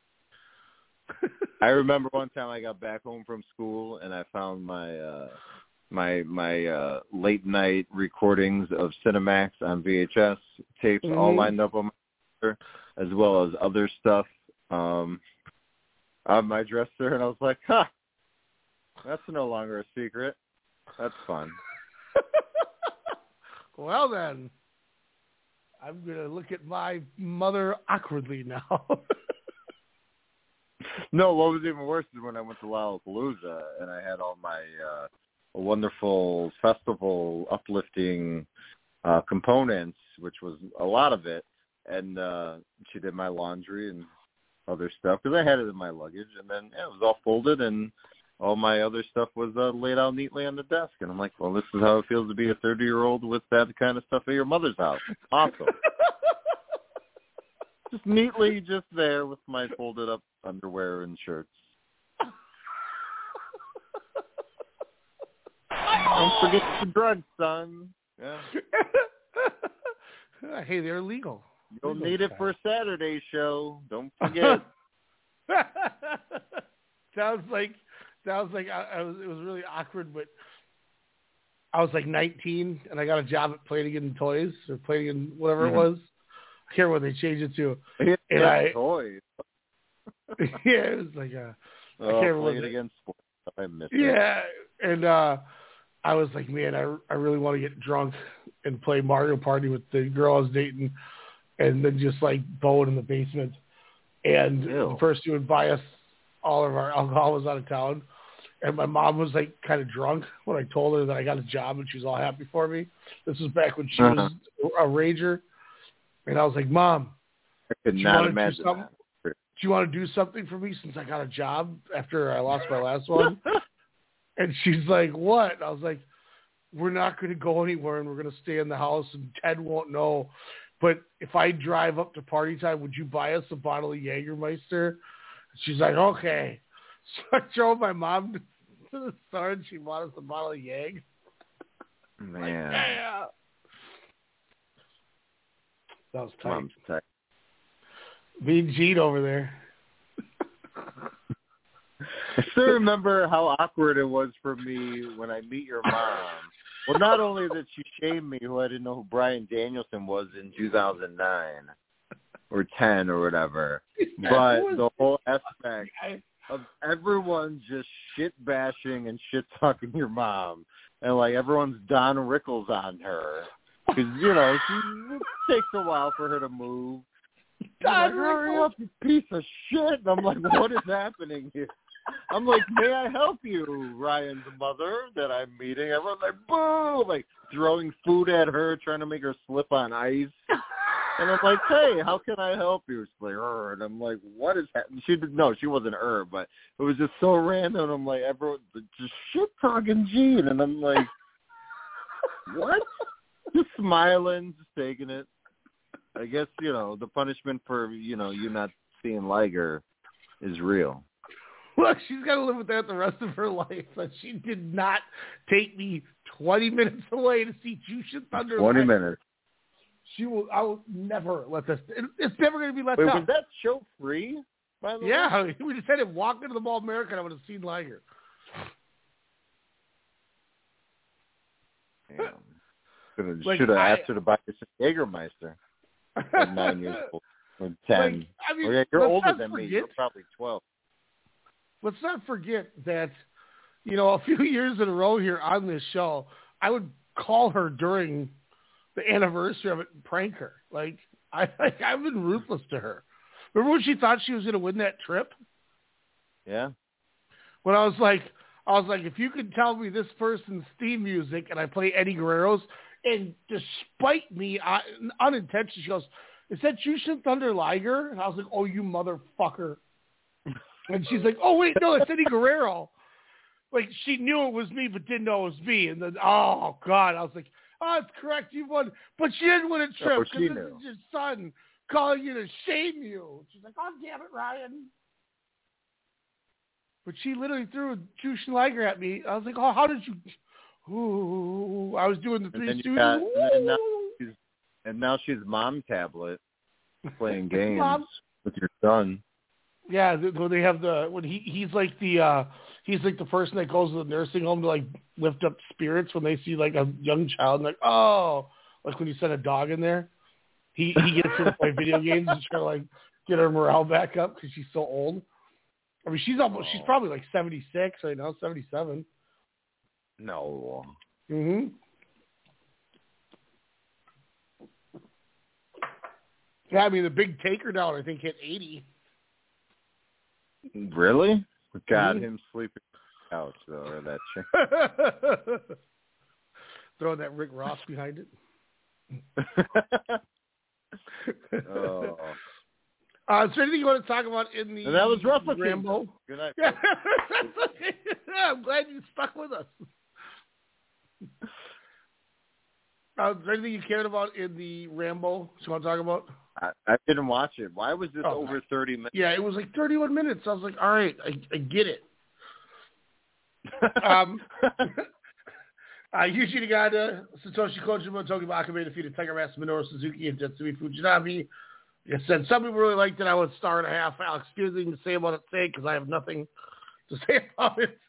I remember one time I got back home from school and I found my uh, my my uh, late night recordings of Cinemax on V H S tapes mm-hmm. all lined up on my dresser, as well as other stuff um, on my dresser, and I was like, "Huh, that's no longer a secret. That's fun." Well then, I'm gonna look at my mother awkwardly now. No, what was even worse is when I went to Lollapalooza and I had all my uh, wonderful festival uplifting uh, components, which was a lot of it, and uh, she did my laundry and other stuff because I had it in my luggage, and then yeah, it was all folded and all my other stuff was uh, laid out neatly on the desk, and I'm like, well, this is how it feels to be a thirty-year-old with that kind of stuff at your mother's house. Awesome. Just neatly just there with my folded up underwear and shirts. Don't forget the drugs, son. Yeah. Hey, they're legal. You'll legal need time. it for a Saturday show. Don't forget. sounds like sounds like I, I was. It was really awkward, but I was like nineteen and I got a job at Planigan Toys or Planigan whatever mm-hmm. it was. I can't remember what they changed it to. It's and I toys. Yeah, it was like a. Oh, I can't play remember. it against sports. I missed yeah, it. and uh, I was like, man, I I really want to get drunk and play Mario Party with the girl I was dating, and then just like bone in the basement. And Ew. the person who would buy us all of our alcohol was out of town. And my mom was like kind of drunk when I told her that I got a job and she was all happy for me. This was back when she uh-huh. was a rager. And I was like, Mom, I could do you not want to do imagine something? that. Do you want to do something for me since I got a job after I lost my last one? And she's like, what? And I was like, we're not going to go anywhere and we're going to stay in the house and Ted won't know. But if I drive up to party time, would you buy us a bottle of Jägermeister? She's like, okay. So I drove my mom to the store and she bought us a bottle of Jäg. Man. Like, yeah. That was tight. Mom's tight. Me and Gene over there. I still remember how awkward it was for me when I meet your mom. Well, not only did she shame me, who I didn't know who Bryan Danielson was in two thousand nine or ten or whatever, but the whole aspect of everyone just shit bashing and shit talking your mom and like everyone's Don Rickles on her because you know she, it takes a while for her to move. Don like, hurry up, you piece of shit! And I'm like, what is happening here? I'm like, may I help you, Ryan's mother that I'm meeting? Everyone's like, boo! Like throwing food at her, trying to make her slip on ice. And I'm like, hey, how can I help you? She's like, er. And I'm like, what is happening? She did, no, she wasn't her, but it was just so random. And I'm like, everyone, just shit talking Gene. And I'm like, what? Just smiling, just taking it. I guess, you know, the punishment for, you know, you not seeing Liger is real. Look, she's got to live with that the rest of her life. But she did not take me twenty minutes away to see Jushin Thunder. twenty minutes. She will. I will never let this. It, it's never going to be let Wait, up. was that show free? By the yeah, way? we just had him walk into the Mall of America, and I would have seen Liger. Damn. Like, Should have I, asked her to buy some Jägermeister at nine years old or ten. Like, I mean, oh, yeah, you're older than forget, me. You're probably twelve. Let's not forget that, you know, a few years in a row here on this show, I would call her during the anniversary of it and prank her. Like, I, like, I've been ruthless to her. Remember when she thought she was going to win that trip? Yeah. When I was like, I was like, if you could tell me this person's theme music and I play Eddie Guerrero's, and despite me, I, unintentionally, she goes, is that Jushin Thunder Liger? And I was like, oh, you motherfucker. And she's like, oh, wait, no, it's Eddie Guerrero. Like, she knew it was me, but didn't know it was me. And then, oh, God, I was like, oh, it's correct, you won. But she didn't win a trip Oh, because she this knew. is your son calling you to shame you. She's like, oh, damn it, Ryan. But she literally threw a Jushin Liger at me. I was like, oh, how did you? Ooh, I was doing the And Three then you Stooges. got, and, then now she's, and now she's mom tablet playing games Mom. with your son. Yeah, when they have the when he he's like the uh, he's like the person that goes to the nursing home to like lift up spirits when they see like a young child and like oh like when you send a dog in there, he he gets her to play video games and try to like get her morale back up because she's so old. I mean she's almost she's probably like seventy-six right now, seventy-seven. No. Mhm. Yeah, I mean the big taker down I think hit eighty. Really? Got Mm-hmm. him sleeping on the couch, though, that chick. Throwing that Rick Ross behind it. Oh. Uh, is there anything you want to talk about in the And that was Russell Rambo? King. Good night. Yeah. I'm glad you stuck with us. Uh, is there anything you cared about in the Rambo you want to talk about? I, I didn't watch it. Why was this Oh, over thirty minutes? Yeah, it was like thirty-one minutes. I was like, all right, I, I get it. um, uh, Yuji Nagata, Satoshi Kojima, Togi Makabe defeated Tiger Mask, Minoru Suzuki, and Tetsumi Fujinami. Like I said, some people really liked it. I was a star and a half. Alex Spears didn't even say about it today because I have nothing to say about it.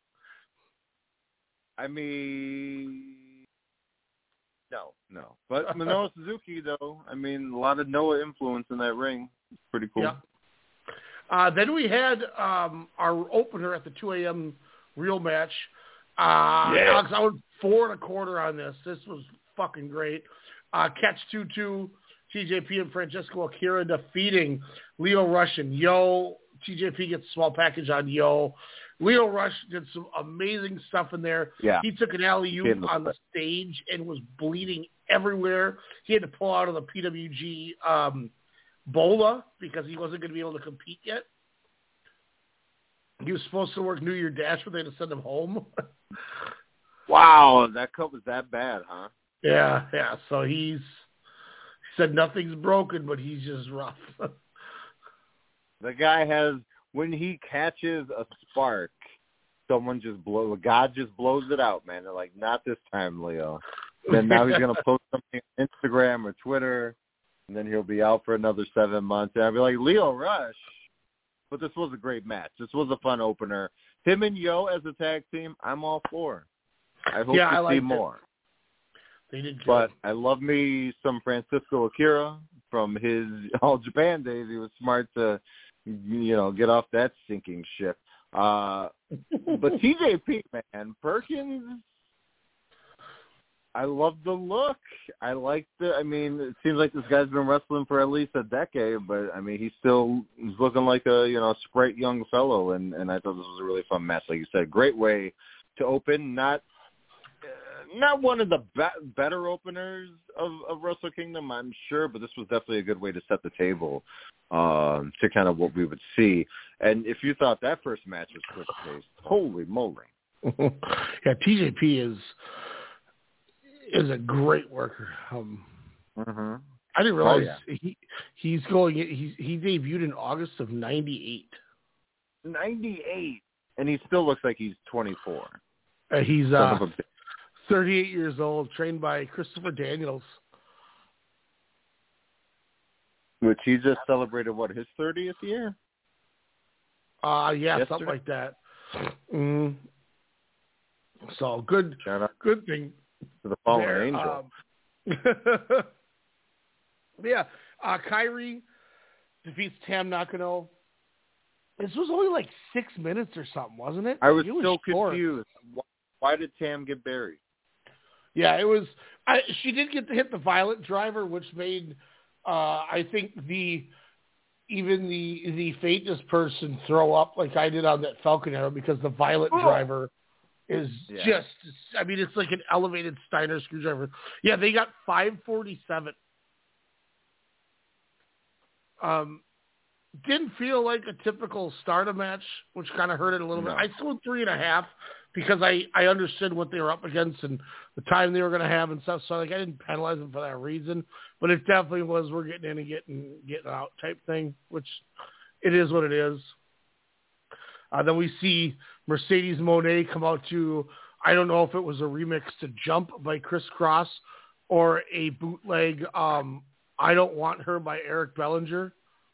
I mean, no, no. But Minoru Suzuki, though, I mean, a lot of Noah influence in that ring. It's pretty cool. Yeah. Uh, then we had um, our opener at the two a.m. real match. Uh, Yeah. Alex, I went four and a quarter on this. This was fucking great. Uh, Catch two two, T J P and Francesco Akira defeating Leo Rush and Yo. T J P gets a small package on Yo. Leo Rush did some amazing stuff in there. Yeah. He took an alley-oop Getting the on the stage and was bleeding everywhere. He had to pull out of the P W G um, Bola because he wasn't going to be able to compete yet. He was supposed to work New Year Dash, but they had to send him home. Wow, that cut was that bad, huh? Yeah, yeah. So he's he said nothing's broken, but he's just rough. The guy has, when he catches a spark, someone just blows, God just blows it out, man. They're like, not this time, Leo. Then now he's going to post something on Instagram or Twitter, and then he'll be out for another seven months. And I'll be like, Leo Rush. But this was a great match. This was a fun opener. Him and Yo as a tag team, I'm all for. I hope Yeah, to I see liked more. it. They did good. But I love me some Francisco Akira from his All Japan days. He was smart to, you know, get off that sinking ship. Uh, but T J P, man, Perkins, I love the look. I like the. I mean, it seems like this guy's been wrestling for at least a decade, but I mean, he's still he's looking like a you know sprite young fellow, and and I thought this was a really fun match. Like you said, great way to open. Not uh, not one of the be- better openers of, of Wrestle Kingdom, I'm sure, but this was definitely a good way to set the table um, to kind of what we would see. And if you thought that first match was quick paced, holy moly! Yeah, T J P is. is a great worker. Um, mm-hmm. I didn't realize oh, yeah. he he's going. He he debuted in August of ninety-eight. ninety-eight, and he still looks like he's twenty-four. Uh, he's uh, thirty-eight years old, trained by Christopher Daniels. Which he just celebrated what his thirtieth year? Uh yeah, Yesterday? something like that. Mm. So good, good thing. To the fallen there. angel. Um, yeah, uh, Kairi defeats Tam Nakano. This was only like six minutes or something, wasn't it? I was, it was so short. confused. Why did Tam get buried? Yeah, it was. I, she did get to hit the Violet Driver, which made uh, I think the even the the Faithless person throw up like I did on that Falcon Arrow because the Violet oh. Driver. Is yeah. just, I mean, it's like an elevated Steiner screwdriver. Yeah, they got five forty-seven. Um, didn't feel like a typical Stardom match, which kind of hurt it a little no. bit. I still went three and a half because I, I understood what they were up against and the time they were going to have and stuff. So like I didn't penalize them for that reason, but it definitely was we're getting in and getting getting out type thing, which it is what it is. Uh, then we see Mercedes Moné come out to, I don't know if it was a remix to Jump by Chris Cross or a bootleg um, I Don't Want Her by Eric Bellinger.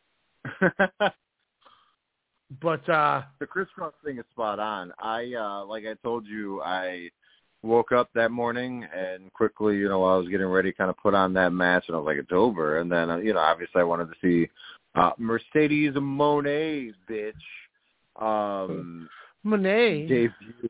But uh, the Chris Cross thing is spot on. I, uh, like I told you, I woke up that morning and quickly, you know, while I was getting ready, kind of put on that match and I was like, it's over. And then, uh, you know, obviously I wanted to see uh, Mercedes Moné, bitch. Um, Monet debut,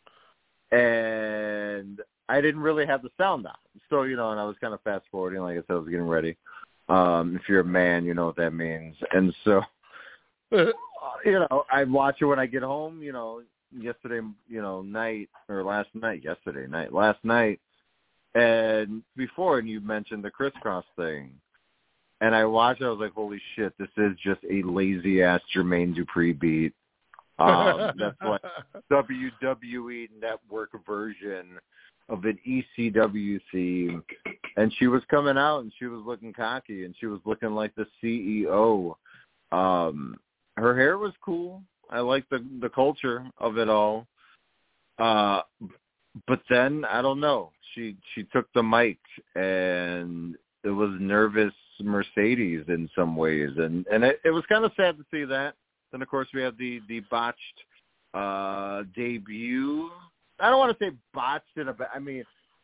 and I didn't really have the sound on, so you know, and I was kind of fast forwarding, like I said, I was getting ready. Um, if you're a man, you know what that means, and so you know, I watch it when I get home. You know, yesterday, you know, night or last night, yesterday night, last night, and before, and you mentioned the crisscross thing. And I watched it, I was like, holy shit, this is just a lazy-ass Jermaine Dupri beat. Um, that's like W W E Network version of an E C W theme. And she was coming out, and she was looking cocky, and she was looking like the C E O. Um, her hair was cool. I liked the, the culture of it all. Uh, but then, I don't know, she, she took the mic, and it was nervous Mercedes in some ways, and and it, it was kind of sad to see that. Then of course we have the the botched uh, debut. I don't want to say botched in a. I mean,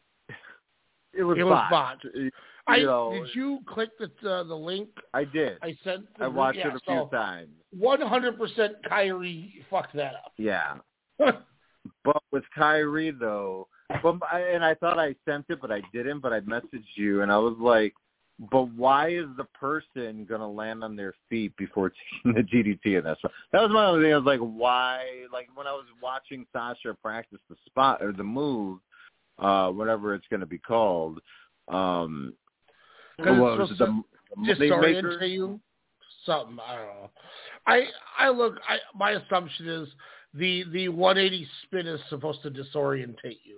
it was it was botched. botched. You I know, did you click the uh, the link? I did. I sent. The, I watched yeah, it a so few times. One hundred percent Kyrie fucked that up. Yeah, but with Kyrie though, but and I thought I sent it, but I didn't. But I messaged you, and I was like, but why is the person going to land on their feet before taking the D D T in that spot? That was my only thing. I was like, why? Like, when I was watching Sasha practice the spot or the move, uh, whatever it's going to be called, um, what was it, the, the disorient you? Something, I don't know. I, I look, I, my assumption is the, the one eighty spin is supposed to disorientate you.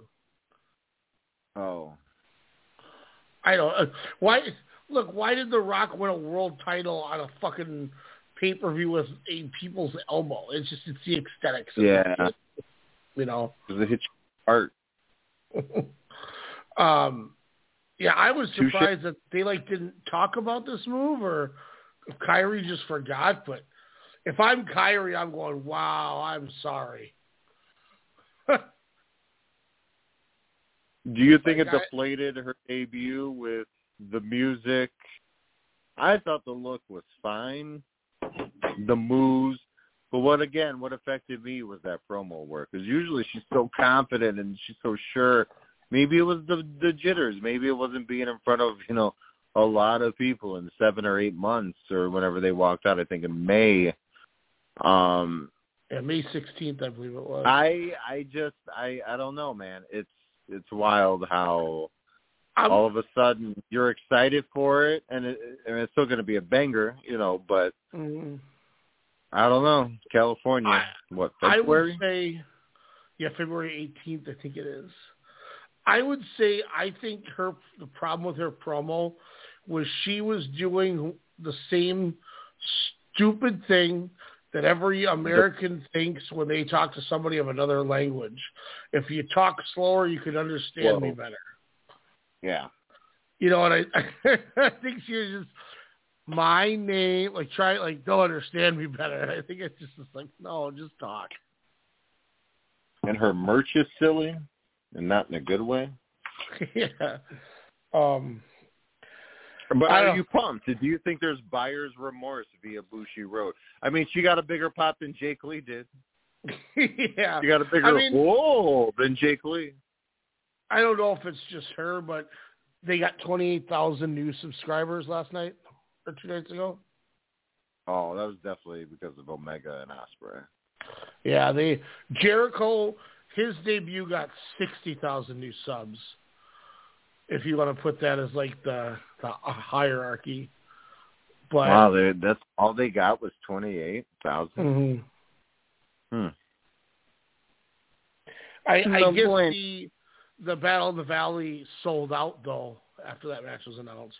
Oh. I don't uh, why. Look, why did The Rock win a world title on a fucking pay per view with a people's elbow? It's just it's the aesthetics. Of yeah, it, you know. Because it hits your heart. um, yeah, I was Touché. surprised that they like didn't talk about this move, or if Kyrie just forgot. But if I'm Kyrie, I'm going, wow, I'm sorry. Do you think like it deflated I, her debut with the music? I thought the look was fine, the moves, but what again, what affected me was that promo work. Because usually she's so confident and she's so sure Maybe it was the the jitters. Maybe it wasn't being in front of, you know, a lot of people in seven or eight months or whenever they walked out. I think in May. Um, yeah, May sixteenth, I believe it was. I I just I I don't know, man. It's it's wild how I'm, all of a sudden you're excited for it, and, it, and it's still going to be a banger, you know. But mm-hmm. I don't know, California. I, what February? I would say, yeah, February eighteenth. I think it is. I would say I think her the problem with her promo was she was doing the same stupid thing that every American thinks when they talk to somebody of another language. If you talk slower, you can understand Whoa. me better. Yeah. You know, and I, I think she was just, my name, like, try, like, they'll understand me better. And I think it's just, just like, no, just talk. And her merch is silly, and not in a good way. yeah. Um, But I are don't- you pumped? Do you think there's buyer's remorse via Bushi Road? I mean, she got a bigger pop than Jake Lee did. yeah. She got a bigger I mean, whoa than Jake Lee. I don't know if it's just her, but they got twenty-eight thousand new subscribers last night or two nights ago. Oh, that was definitely because of Omega and Ospreay. Yeah, they Jericho, his debut got sixty thousand new subs. If you want to put that as like the, the hierarchy. But Wow, they, that's all they got was twenty-eight thousand. Mm-hmm. Hmm. I, No I guess point. the the Battle of the Valley sold out though after that match was announced.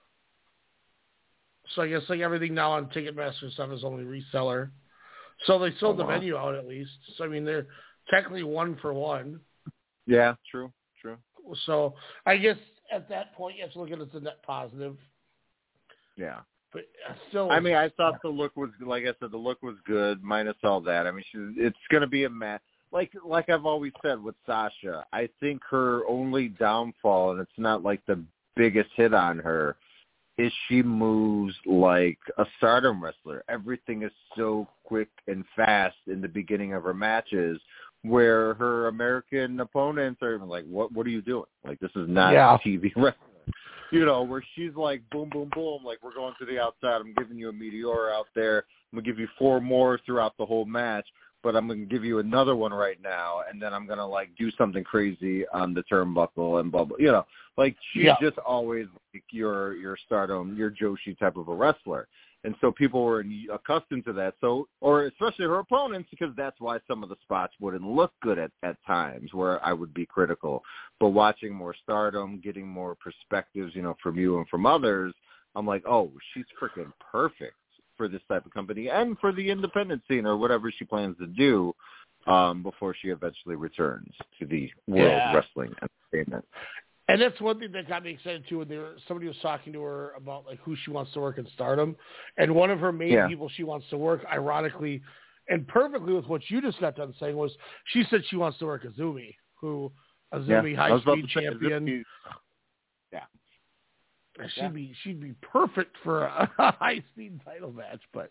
So I guess like everything now on Ticketmaster and stuff is only reseller. So they sold Oh, the wow. venue out at least. So I mean they're technically one for one. Yeah, true, true. So I guess at that point you have to look at it as a net positive. Yeah. But still, I mean, I thought the look was, like I said, the look was good, minus all that. I mean, she, it's going to be a match. Like, like I've always said with Sasha, I think her only downfall, and it's not like the biggest hit on her, is she moves like a Stardom wrestler. Everything is so quick and fast in the beginning of her matches, where her American opponents are even like, what What are you doing? Like, this is not Yeah. T V wrestling. You know, where she's like, boom, boom, boom, like, we're going to the outside. I'm giving you a meteor out there. I'm going to give you four more throughout the whole match, but I'm going to give you another one right now, and then I'm going to, like, do something crazy on the turnbuckle and blah, blah. You know, like, she's Yeah. just always like your, your Stardom, your Joshi type of a wrestler. And so people were accustomed to that. So, or especially her opponents, because that's why some of the spots wouldn't look good at, at times where I would be critical. But watching more Stardom, getting more perspectives, you know, from you and from others, I'm like, oh, she's freaking perfect for this type of company and for the independent scene or whatever she plans to do um, before she eventually returns to the World Yeah. Wrestling Entertainment. And that's one thing that got me excited too. When they were, somebody was talking to her about like who she wants to work in Stardom, and one of her main Yeah. people she wants to work, ironically, and perfectly with what you just got done saying, was she said she wants to work Azumi, who Azumi I was about high speed to say, champion. Azumi- Yeah. She'd Yeah. be she'd be perfect for a high speed title match. But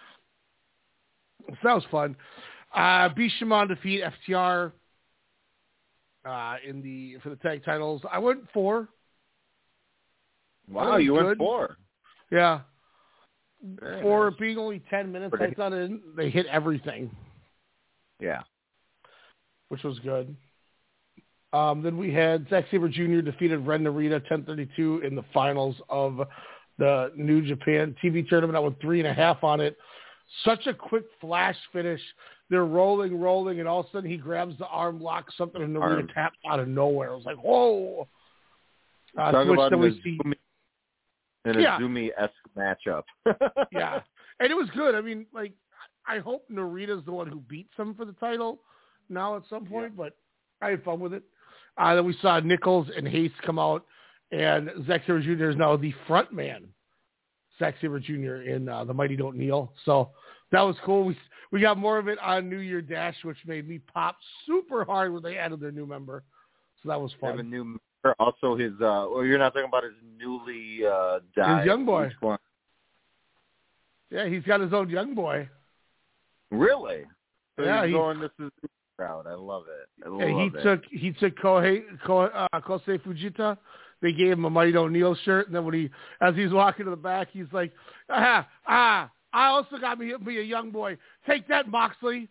so that was fun. Uh, Bishamon defeat F T R. Uh, in the for the tag titles, I went four. Wow, That you was went good. four. Yeah, Very for nice. being only ten minutes, Pretty- I thought it, they hit everything, Yeah. which was good. Um, then we had Zack Sabre Junior defeated Ren Narita ten thirty-two in the finals of the New Japan T V tournament. I went three and a half on it. Such a quick flash finish. They're rolling, rolling, and all of a sudden he grabs the arm lock, something, and Narita Arm. taps out of nowhere. I was like, whoa. Uh, Talk to which about then an we see, Azumi, an Yeah. Azumi-esque matchup. yeah, and it was good. I mean, like, I hope Narita's the one who beats him for the title now at some point, but I had fun with it. Uh, then we saw Nichols and Hayes come out, and Zack Sabre Junior is now the front man, Zack Sabre Junior in uh, The Mighty Don't Kneel. So that was cool. We we got more of it on New Year Dash, which made me pop super hard when they added their new member. So that was They have a fun. new member. Also, his uh, well, you're not talking about his newly uh, died. His young boy. Which one? Yeah, he's got his own young boy. Really? So Yeah, he's he- going. This is crowd. I love it. I love and he it. took he took Kohei, Ko, uh, Kosei Fujita. They gave him a Mighty O'Neil shirt, and then when he, as he's walking to the back, he's like, ah, ah, I also got me, me a young boy. Take that, Moxley.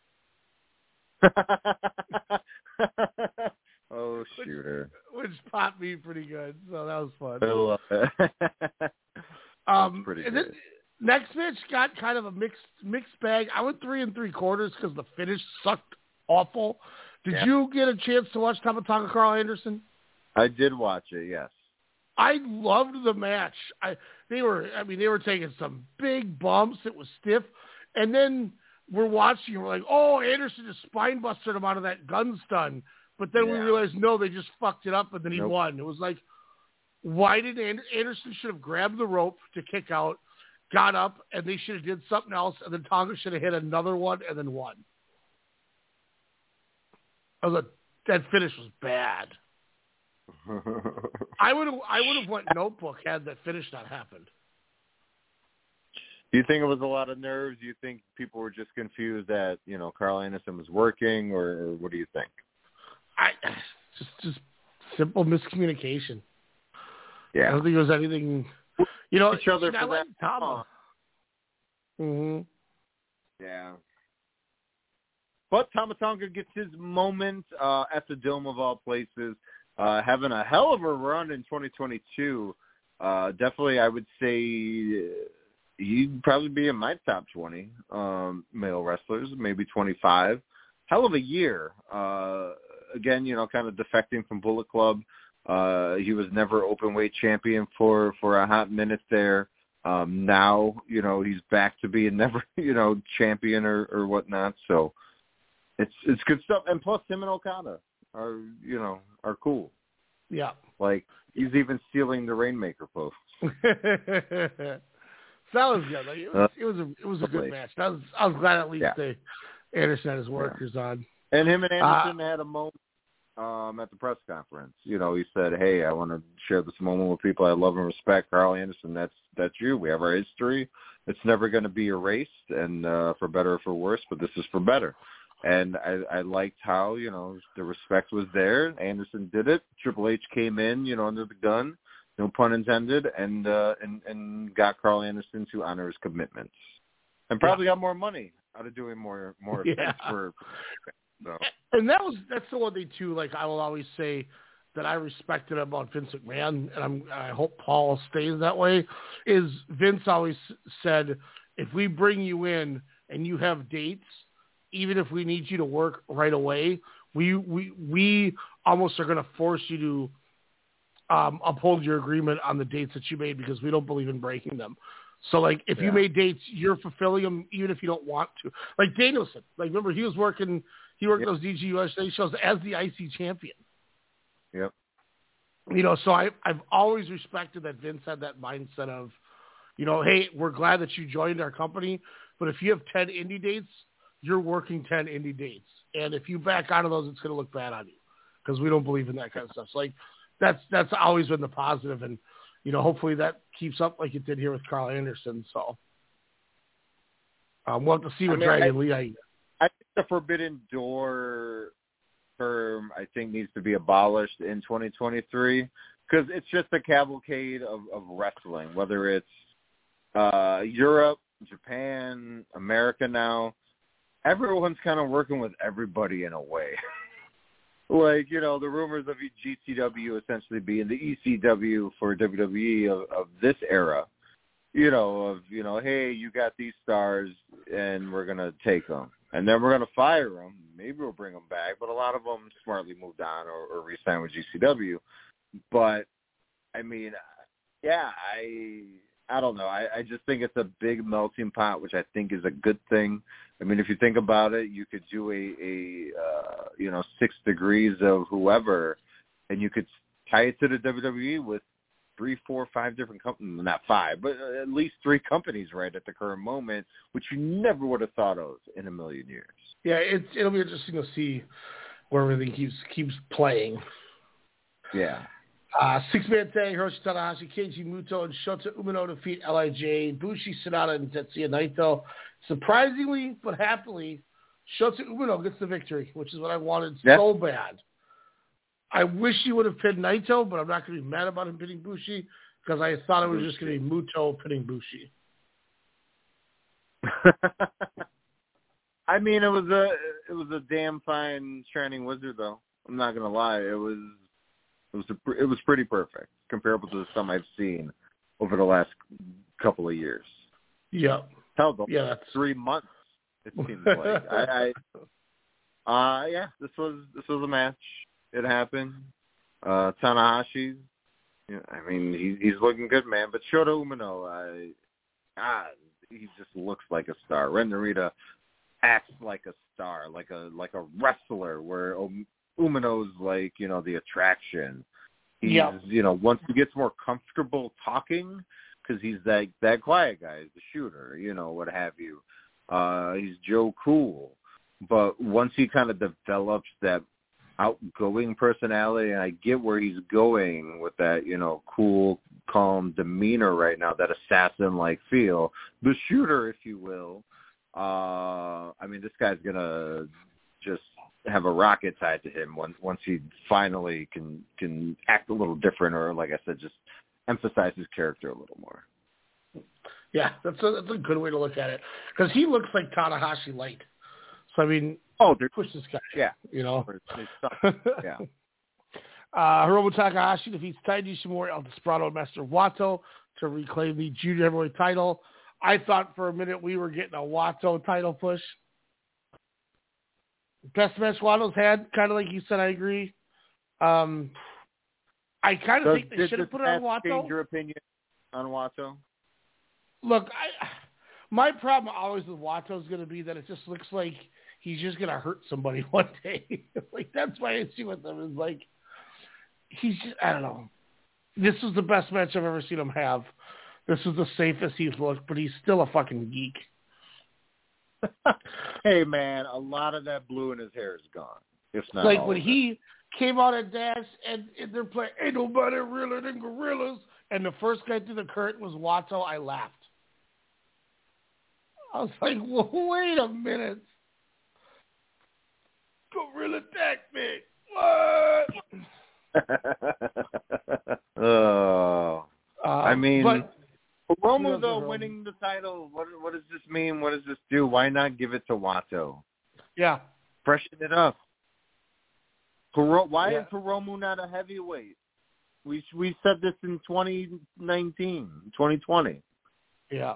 Oh, shooter. Which, which popped me pretty good, so that was fun. I love it. um, pretty and good. then, next match got kind of a mixed mixed bag. I went three and three quarters because the finish sucked awful. Did yeah. you get a chance to watch Tama Tonga Carl Anderson? I did watch it, yes. I loved the match. I they were I mean they were taking some big bumps. It was stiff, and then we're watching. And we're like, oh, Anderson just spine busted him out of that gun stun. But then yeah. we realized no, they just fucked it up, and then he nope. won. It was like, why did And- Anderson should have grabbed the rope to kick out, got up, and they should have did something else, and then Tonga should have hit another one and then won. I was like, that finish was bad. I would have I would have went Notebook had that finish not happened. Do you think it was a lot of nerves? Do you think people were just confused that, you know, Carl Anderson was working, or, or what do you think? I just just simple miscommunication. Yeah. I don't think there was anything. You know, each other I for like that. Tama. Mhm. Yeah. But Tama Tonga gets his moment uh, at the Dome of all places, uh, having a hell of a run in twenty twenty-two. Uh, definitely, I would say he'd probably be in my top twenty um, male wrestlers, maybe twenty-five. Hell of a year. Uh, again, you know, kind of defecting from Bullet Club. Uh, he was never open weight champion for, for a hot minute there. Um, now, you know, he's back to being never, you know, champion or, or whatnot. So it's it's good stuff. And plus, him and Okada are, you know, are cool. Yeah. Like, he's even stealing the Rainmaker pose. So that was good. Like, it was, it was a it was a good match. I was I was glad at least yeah. they Anderson had his workers yeah. on. And him and Anderson uh, had a moment um, at the press conference. You know, he said, "Hey, I want to share this moment with people I love and respect. Carl Anderson, that's that's you. We have our history. It's never going to be erased, and uh, for better or for worse, but this is for better." And I, I liked how, you know, the respect was there. Anderson did it. Triple H came in, you know, under the gun, no pun intended, and uh, and, and got Carl Anderson to honor his commitments. And probably yeah. got more money out of doing more more yeah. events for, so. And that was that's the one thing too, like I will always say that I respected about Vince McMahon, and I'm I hope Paul stays that way, is Vince always said, if we bring you in and you have dates, even if we need you to work right away, we we we almost are going to force you to um, uphold your agreement on the dates that you made because we don't believe in breaking them. So, like, if yeah. you made dates, you're fulfilling them even if you don't want to. Like Danielson, like remember he was working, he worked yep. those D G U S A shows as the I C champion. Yep. You know, so I I've always respected that Vince had that mindset of, you know, hey, we're glad that you joined our company, but if you have ten indie dates, you're working ten indie dates. And if you back out of those, it's going to look bad on you because we don't believe in that kind of stuff. So like that's, that's always been the positive. And, you know, hopefully that keeps up like it did here with Carl Anderson. So um, we'll have to see what I mean, Dragon I, Lee. I, I think the Forbidden Door term, I think, needs to be abolished in twenty twenty-three because it's just a cavalcade of, of wrestling, whether it's uh, Europe, Japan, America now. Everyone's kind of working with everybody in a way. Like, you know, the rumors of G C W essentially being the E C W for W W E of, of this era, you know, of, you know, hey, you got these stars and we're going to take them. And then we're going to fire them. Maybe we'll bring them back. But a lot of them smartly moved on or, or re-signed with G C W. But, I mean, yeah, I... I don't know. I, I just think it's a big melting pot, which I think is a good thing. I mean, if you think about it, you could do a, a uh, you know, six degrees of whoever, and you could tie it to the W W E with three, four, five different companies. Not five, but at least three companies right at the current moment, which you never would have thought of in a million years. Yeah, it's, it'll be interesting to see where everything keeps keeps playing. Yeah. Uh, six-man tag, Hiroshi Tanahashi, Keiji Muto, and Shota Umino defeat L I J, Bushi, Sonata, and Tetsuya Naito. Surprisingly, but happily, Shota Umino gets the victory, which is what I wanted yeah. so bad. I wish he would have pinned Naito, but I'm not going to be mad about him pinning Bushi because I thought it was just going to be Muto pinning Bushi. I mean, it was a it was a damn fine Shining Wizard, though. I'm not gonna lie, it was it was a, it was pretty perfect, comparable to some I've seen over the last couple of years. Yeah, hell, the yeah, that's... three months. It seems like I, I uh yeah, this was this was a match. It happened. Uh, Tanahashi, you know, I mean, he, he's looking good, man. But Shota Umino, I, ah, he just looks like a star. Ren Narita acts like a star, like a like a wrestler. Where Umino's like, you know, the attraction. He's, yeah. you know, once he gets more comfortable talking, because he's that that quiet guy, he's the shooter, you know, what have you. Uh, he's Joe Cool, but once he kind of develops that outgoing personality, and I get where he's going with that, you know, cool, calm demeanor right now, that assassin-like feel, the shooter, if you will. Uh, I mean, this guy's gonna just have a rocket tied to him once once he finally can can act a little different, or like I said, just emphasize his character a little more. Yeah, that's a that's a good way to look at it, because he looks like Tanahashi light. So I mean, oh, they're push this guy. Yeah, you know. Yeah. uh, Hiromu Takahashi defeats Taiji Ishimori, El Desperado, and Master Wato to reclaim the junior heavyweight title. I thought for a minute we were getting a Wato title push. Best match Wato's had, kind of like you said. I agree. Um, I kind of think they should have put it on Wato. Change your opinion on Wato? Look, I, my problem always with Wato is going to be that it just looks like he's just going to hurt somebody one day. Like, that's my issue with him, is like, he's just, I don't know. This was the best match I've ever seen him have. This is the safest he's looked, but he's still a fucking geek. Hey, man, a lot of that blue in his hair is gone. If not like all when of he it. came out at Dash and, and they're playing Ain't Nobody Realer Than Gorillas, and the first guy through the curtain was Wato, I laughed. I was like, well, wait a minute. Gorilla Tactic. What? Oh. Uh, I mean, but, Hiromu, though, winning the title, what, what does this mean? What does this do? Why not give it to Wato? Yeah. Freshen it up. Hiro, why yeah. is Hiromu not a heavyweight? We we said this in twenty nineteen, twenty twenty. Yeah.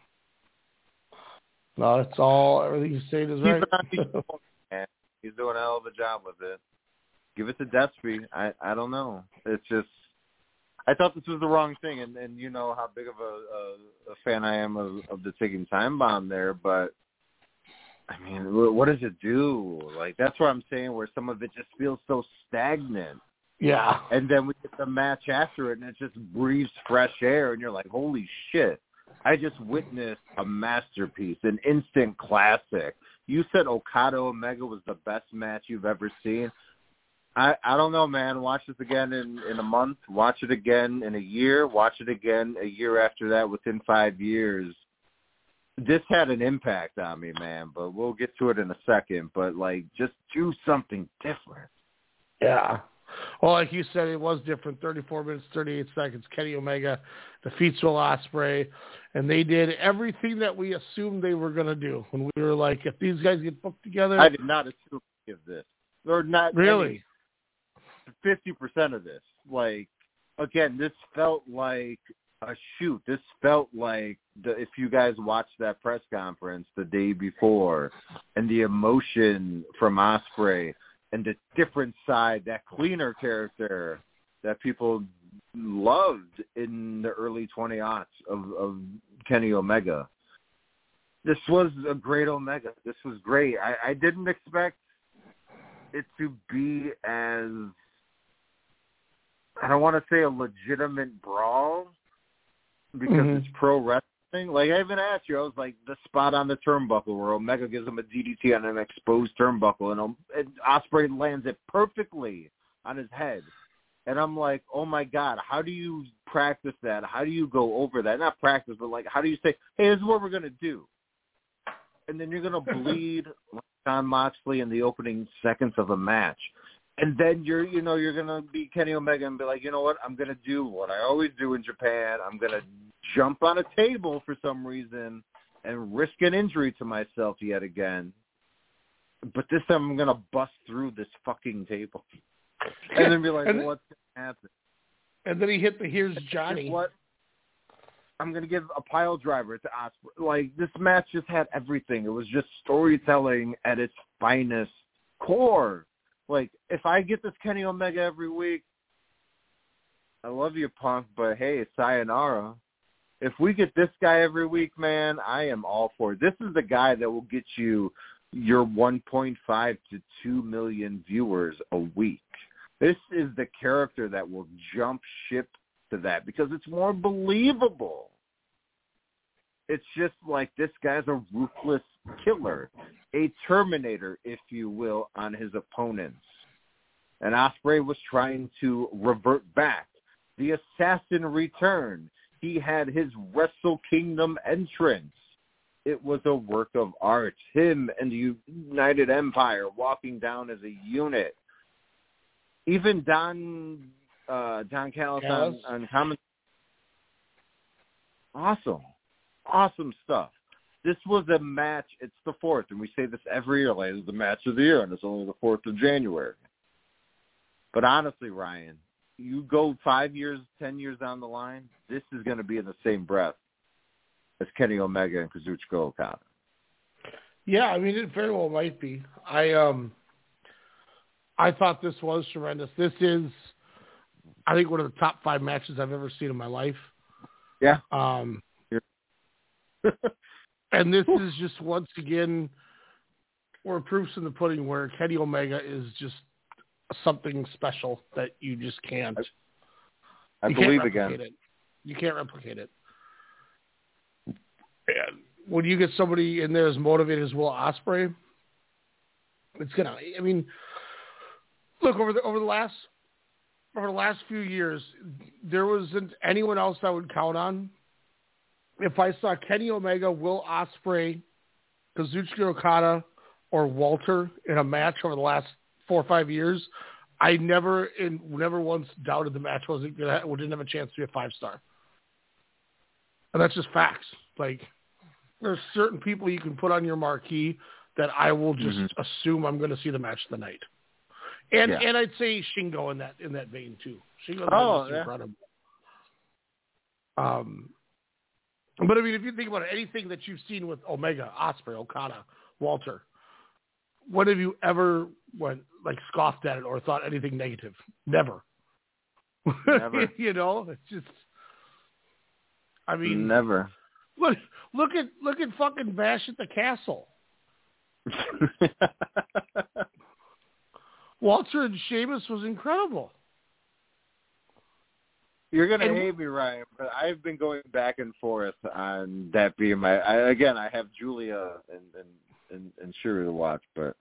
No, it's all, everything you say is right. He's doing a hell of a job with it. Give it to Despy. I, I don't know. It's just, I thought this was the wrong thing, and, and you know how big of a, a, a fan I am of, of the Ticking Time Bomb there, but, I mean, what does it do? Like, that's what I'm saying, where some of it just feels so stagnant. Yeah. And then we get the match after it, and it just breathes fresh air, and you're like, holy shit. I just witnessed a masterpiece, an instant classic. You said Okada Omega was the best match you've ever seen. I, I don't know, man. Watch this again in, in a month. Watch it again in a year. Watch it again a year after that, within five years. This had an impact on me, man, but we'll get to it in a second. But, like, just do something different. Yeah. Well, like you said, it was different. thirty-four minutes, thirty-eight seconds. Kenny Omega defeats Will Ospreay, and they did everything that we assumed they were going to do. When we were like, if these guys get booked together. I did not assume any of this. Or not really. fifty percent of this. Like, again, this felt like a shoot. This felt like, the, if you guys watched that press conference the day before, and the emotion from Ospreay, and the different side, that cleaner character that people loved in the early twenty aughts of, of Kenny Omega. This was a great Omega. This was great. I, I didn't expect it to be as, I don't want to say a legitimate brawl, because mm-hmm. it's pro wrestling. Like, I even asked you, I was like, the spot on the turnbuckle where Omega gives him a D D T on an exposed turnbuckle, and, um, and Ospreay lands it perfectly on his head. And I'm like, oh, my God, how do you practice that? How do you go over that? Not practice, but, like, how do you say, hey, this is what we're going to do? And then you're going to bleed like Jon Moxley in the opening seconds of a match. And then you're, you know, you're going to be Kenny Omega and be like, you know what, I'm going to do what I always do in Japan. I'm going to jump on a table for some reason and risk an injury to myself yet again. But this time I'm going to bust through this fucking table. And then be like, and, what's going to happen? And then he hit the Here's Johnny. What? I'm going to give a pile driver to Ospreay. Like, this match just had everything. It was just storytelling at its finest core. Like, if I get this Kenny Omega every week, I love you, Punk, but hey, sayonara. If we get this guy every week, man, I am all for it. This is the guy that will get you your one point five to two million viewers a week. This is the character that will jump ship to that because it's more believable. It's just like this guy's a ruthless killer, a Terminator, if you will, on his opponents. And Ospreay was trying to revert back. The assassin returned. He had his Wrestle Kingdom entrance. It was a work of art. Him and the United Empire walking down as a unit. Even Don uh, Don Callis yes. on, on comment. Awesome. Awesome stuff. This was a match. It's the fourth, and we say this every year. Like, it's the match of the year, and it's only the fourth of January. But honestly, Ryan, you go five years, ten years down the line, this is going to be in the same breath as Kenny Omega and Kazuchika Okada. Yeah, I mean, it very well might be. I um, I thought this was tremendous. This is, I think, one of the top five matches I've ever seen in my life. Yeah. Um. And this is just, once again, where proof's in the pudding, where Kenny Omega is just something special that you just can't. I you believe can't again. It. You can't replicate it. And when you get somebody in there as motivated as Will Ospreay, it's gonna. I mean, look over the over the last over the last few years, there wasn't anyone else I would count on. If I saw Kenny Omega, Will Ospreay, Kazuchika Okada, or Walter in a match over the last four or five years, I never, in, never once doubted the match wasn't gonna, didn't have a chance to be a five star. And that's just facts. Like, there's certain people you can put on your marquee that I will just mm-hmm. assume I'm going to see the match of the night. And yeah. and I'd say Shingo in that in that vein too. Shingo's oh, yeah. incredible. Um. But, I mean, if you think about it, anything that you've seen with Omega, Ospreay, Okada, Walter, when have you ever went, like, scoffed at it or thought anything negative? Never. Never. You know, it's just, I mean. Never. Look, look at, look at fucking Bash at the Castle. Walter and Sheamus was incredible. You're going to and, hate me, Ryan, but I've been going back and forth on that being my... I, again, I have Julia and, and, and, and Shuri to watch, but...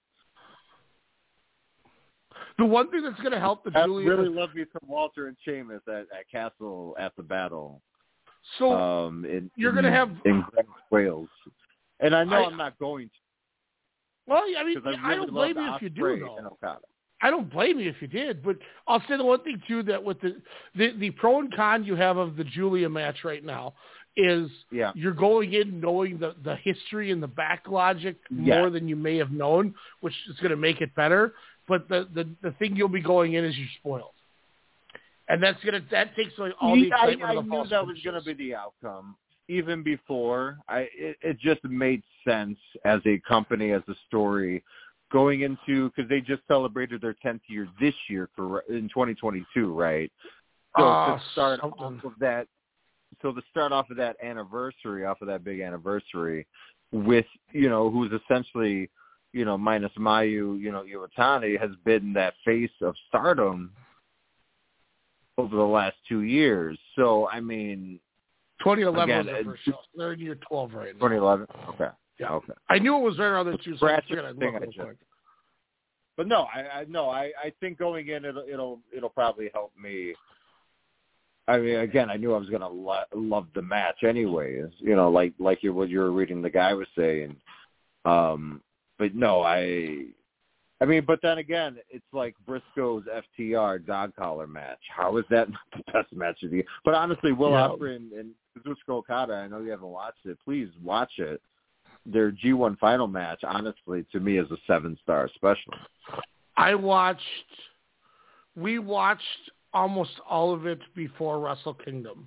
The one thing that's going to help the I Julia... really love me some Walter and Sheamus at, at Castle at the Battle. So, um, in, you're going to have... In Grand Wales. And I know I, I'm not going to. Well, I mean, I, really I don't blame you if you do, though. I don't blame you if you did, but I'll say the one thing too, that with the, the the pro and con you have of the Julia match right now is yeah. you're going in knowing the, the history and the back logic yeah. more than you may have known, which is going to make it better. But the, the, the thing you'll be going in is you're spoiled, and that's gonna that takes away all the excitement. I, I of the knew that was going to be the outcome even before. I it, it just made sense as a company, as a story. Going into, because they just celebrated their tenth year this year for in twenty twenty-two, right? So uh, to start something. off of that, so to start off of that anniversary, off of that big anniversary, with you know who's essentially you know minus Mayu, you know Iwatani has been that face of Stardom over the last two years. So I mean, twenty eleven again, was their first show. They're in year twelve right now. twenty eleven, okay. Yeah, okay. I knew it was right around there too. So I figured I'd look I real just, quick. But no, I, I no, I, I think going in it'll it'll it'll probably help me. I mean, again, I knew I was gonna lo- love the match anyways. You know, like like you what you were reading, the guy was saying. Um, but but no, I, I mean, but then again, it's like Briscoe's F T R dog collar match. How is that not the best match of the year? But honestly, Will Yeah. Ospreay and, and Kazuchika Okada, I know you haven't watched it. Please watch it. Their G one final match, honestly, to me, is a seven-star special. I watched, we watched almost all of it before Wrestle Kingdom.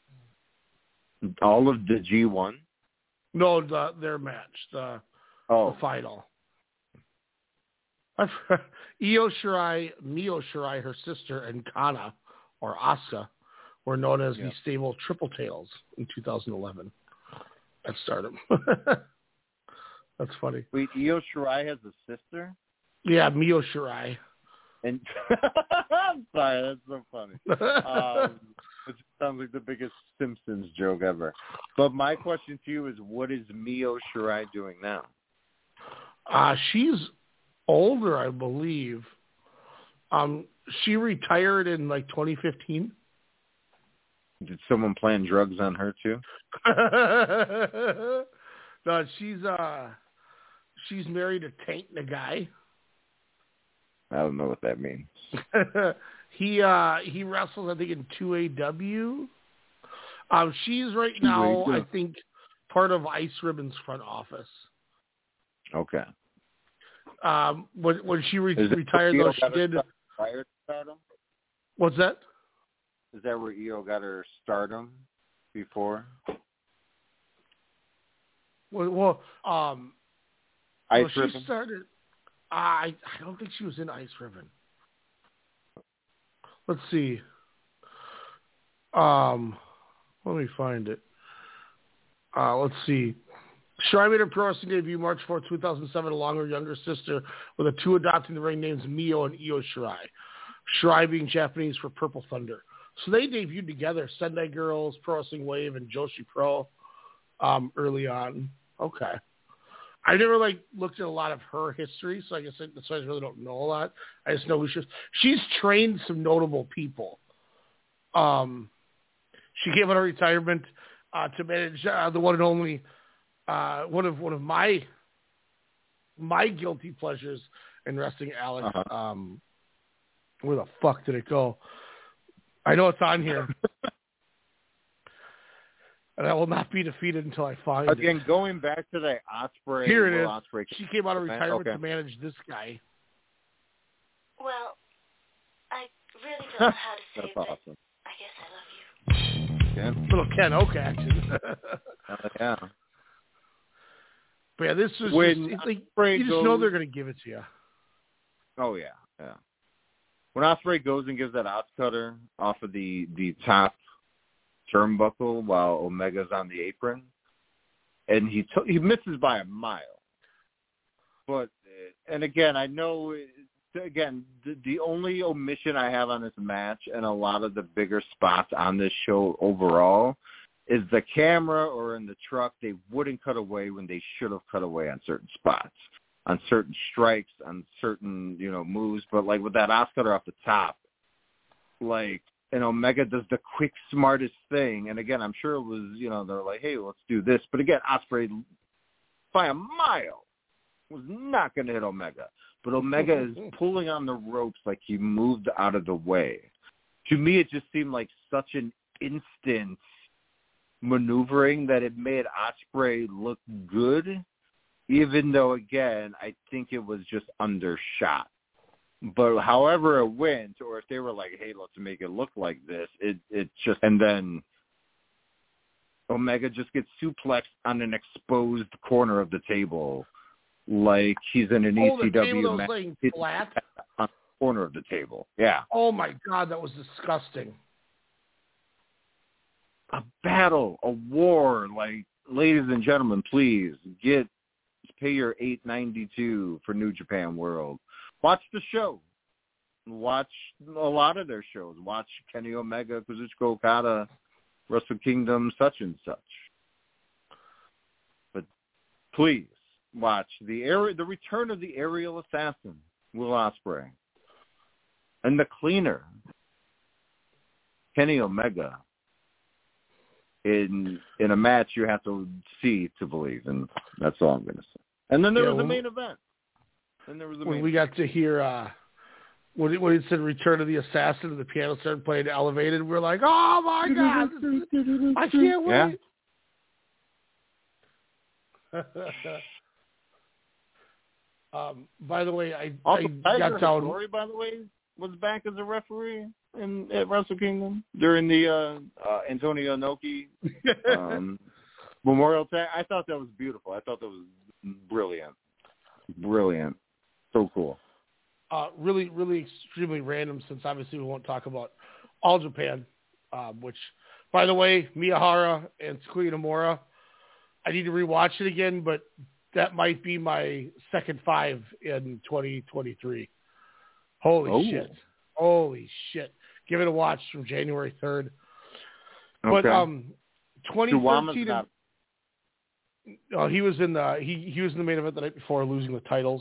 All of the G one? No, the, their match, the, oh. the final. I've, Io Shirai, Mio Shirai, her sister, and Kana, or Asuka, were known as yeah. the stable Triple Tails in two thousand eleven at Stardom. That's funny. Wait, Io Shirai has a sister? Yeah, Mio Shirai. And I'm sorry, that's so funny. Um, it sounds like the biggest Simpsons joke ever. But my question to you is, what is Mio Shirai doing now? Uh, she's older, I believe. Um, she retired in like twenty fifteen. Did someone plan drugs on her too? No, she's uh, she's married to Tank Nagai. I don't know what that means. he uh, he wrestles, I think, in two A W. Um, she's right now, I think, part of Ice Ribbon's front office. Okay. Um, when when she re- Is retired, though, she did. Prior to Stardom? What's that? Is that where Io got her Stardom before? Well, well um, Ice well, she Ribbon? started. I I don't think she was in Ice Ribbon. Let's see. Um, let me find it. Uh, let's see. Shirai made her pro wrestling debut March fourth, two thousand seven, along with her younger sister, with the two adopting the ring names Mio and Io Shirai. Shirai being Japanese for Purple Thunder. So they debuted together, Sendai Girls, Pro Wrestling Wave, and Joshi Pro um, early on. Okay. I never like looked at a lot of her history, so I guess I, that's why I really don't know a lot. I just know who she is. She's trained some notable people. Um, she came out of retirement uh, to manage uh, the one and only uh, one of one of my my guilty pleasures in wrestling, Alex. Uh-huh. Um, where the fuck did it go? I know it's on here. And I will not be defeated until I find Again, it. Again, going back to that Ospreay. Here it is. Ospreay. She came out of retirement okay. to manage this guy. Well, I really don't know how to say That's it, but awesome. I guess I love you. Ken? Little Ken Oak action. uh, yeah. But yeah, this was when just, like, Ospreay you just goes, know they're going to give it to you. Oh, yeah, yeah. When Ospreay goes and gives that out cutter off of the, the top turnbuckle while Omega's on the apron, and he t- he misses by a mile. But, and again, I know, again, the, the only omission I have on this match and a lot of the bigger spots on this show overall is the camera or in the truck, they wouldn't cut away when they should have cut away on certain spots, on certain strikes, on certain, you know, moves. But, like, with that Oscar off the top, like, and Omega does the quick, smartest thing. And, again, I'm sure it was, you know, they're like, hey, let's do this. But, again, Ospreay, by a mile, was not going to hit Omega. But Omega is pulling on the ropes like he moved out of the way. To me, it just seemed like such an instant maneuvering that it made Ospreay look good, even though, again, I think it was just undershot. But however it went, or if they were like, hey, let's make it look like this, it it just, and then Omega just gets suplexed on an exposed corner of the table like he's in an oh, E C W the table match. that was laying It's flat? on the corner of the table. Yeah. Oh, my God, that was disgusting. A battle, a war, like, ladies and gentlemen, please get, pay your eight ninety-two for New Japan World. Watch the show. Watch a lot of their shows. Watch Kenny Omega, Kazuchika Okada, Wrestle Kingdom, such and such. But please watch the area, the return of the aerial assassin, Will Ospreay, and the cleaner, Kenny Omega. In in a match you have to see to believe, and that's all I'm going to say. And then there yeah, was a well, main event. And there was a when we got to hear uh, when it, when it said "Return of the Assassin" and the piano started playing "Elevated," we were like, "Oh my god, this is, I can't wait!" Yeah. um, by the way, I, also, I got down. Story, by the way, was back as a referee in at Wrestle Kingdom during the uh, uh, Antonio Inoki um, Memorial Tag. I thought that was beautiful. I thought that was brilliant, brilliant, so cool. Uh, really, really extremely random, since obviously we won't talk about All Japan, um, which, by the way, Miyahara and Takuya Nomura, I need to rewatch it again, but that might be my second five in twenty twenty-three. Holy oh. shit. Holy shit. Give it a watch from January third. Okay. But um, twenty thirteen, not... oh, he was in the he, he was in the main event the night before, losing the titles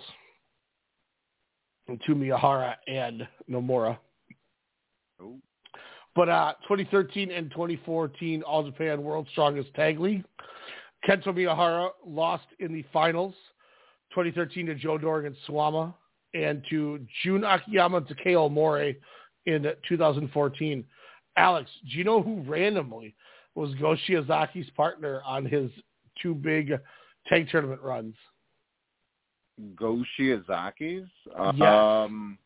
to Miyahara and Nomura. Oh. But uh, twenty thirteen and twenty fourteen All Japan World's Strongest Tag League. Kento Miyahara lost in the finals, twenty thirteen to Joe Doring and Suwama, and to Jun Akiyama and Takeo Omori in two thousand fourteen. Alex, do you know who randomly was Go Shiozaki's partner on his two big tag tournament runs? Go Shiozaki's? Yes. Um,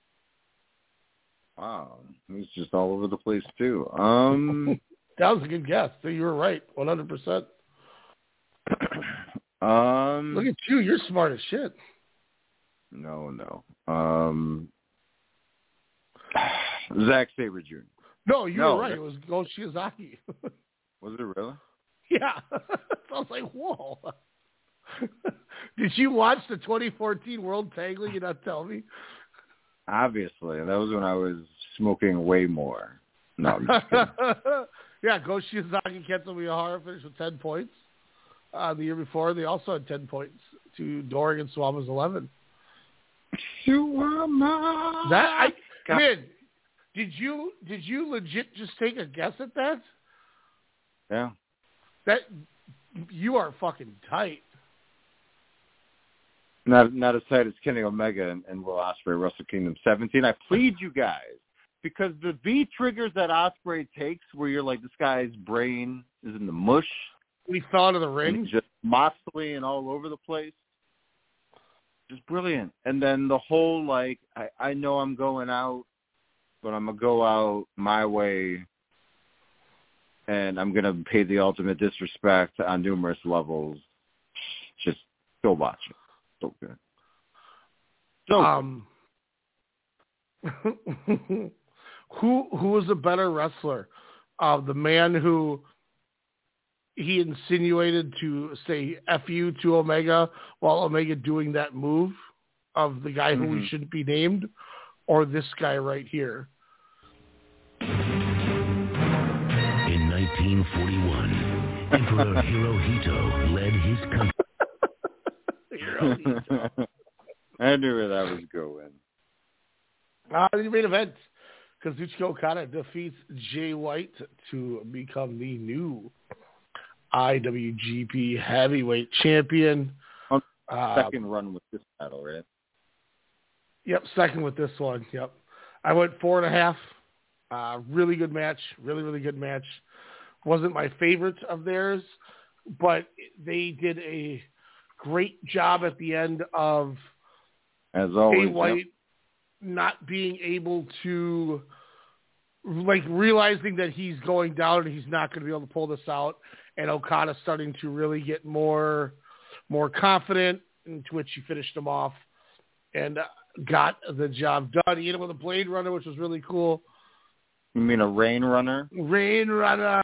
wow. He's just all over the place, too. Um, that was a good guess. So you were right, one hundred percent. um, Look at you. You're smart as shit. No, no. Um, Zack Sabre Junior No, you no, were right. that... It was Go Shiozaki. Was it really? Yeah. I was like, whoa. Did you watch the twenty fourteen World Tag League and not tell me? Obviously. That was when I was smoking way more. No, I'm just kidding. Yeah, Go Shiozaki and Kento Miyahara finished with ten points. Uh, the year before, they also had ten points to Doring and Suwama's eleven. Suwama! That, I, man, did you, did you legit just take a guess at that? Yeah. That, you are fucking tight. Not not as tight as Kenny Omega and, and Will Ospreay, Wrestle Kingdom seventeen. I plead you guys, because the V triggers that Ospreay takes, where you're like, this guy's brain is in the mush. We fell into the ring. Just mossily and all over the place. Just brilliant. And then the whole, like, I, I know I'm going out, but I'm going to go out my way, and I'm going to pay the ultimate disrespect on numerous levels. Just go watch it. So good. So um, who who was a better wrestler? Uh, the man who he insinuated to say F you to Omega while Omega doing that move of the guy mm-hmm. who we shouldn't be named, or this guy right here? In nineteen forty-one, Emperor Hirohito led his country. I knew where that was going. Uh, the main event, Kazuchika Okada defeats Jay White to become the new I W G P Heavyweight Champion. On uh, second run with this title, right? Yep, second with this one. Yep, I went four and a half. Uh, really good match. Really, really good match. Wasn't my favorite of theirs, but they did a great job at the end of As always, Jay White yep. not being able to, like, realizing that he's going down and he's not going to be able to pull this out, and Okada starting to really get more more confident, into which he finished him off and got the job done. He hit him with a Blade Runner, which was really cool. You mean a Rain Runner? Rain Runner.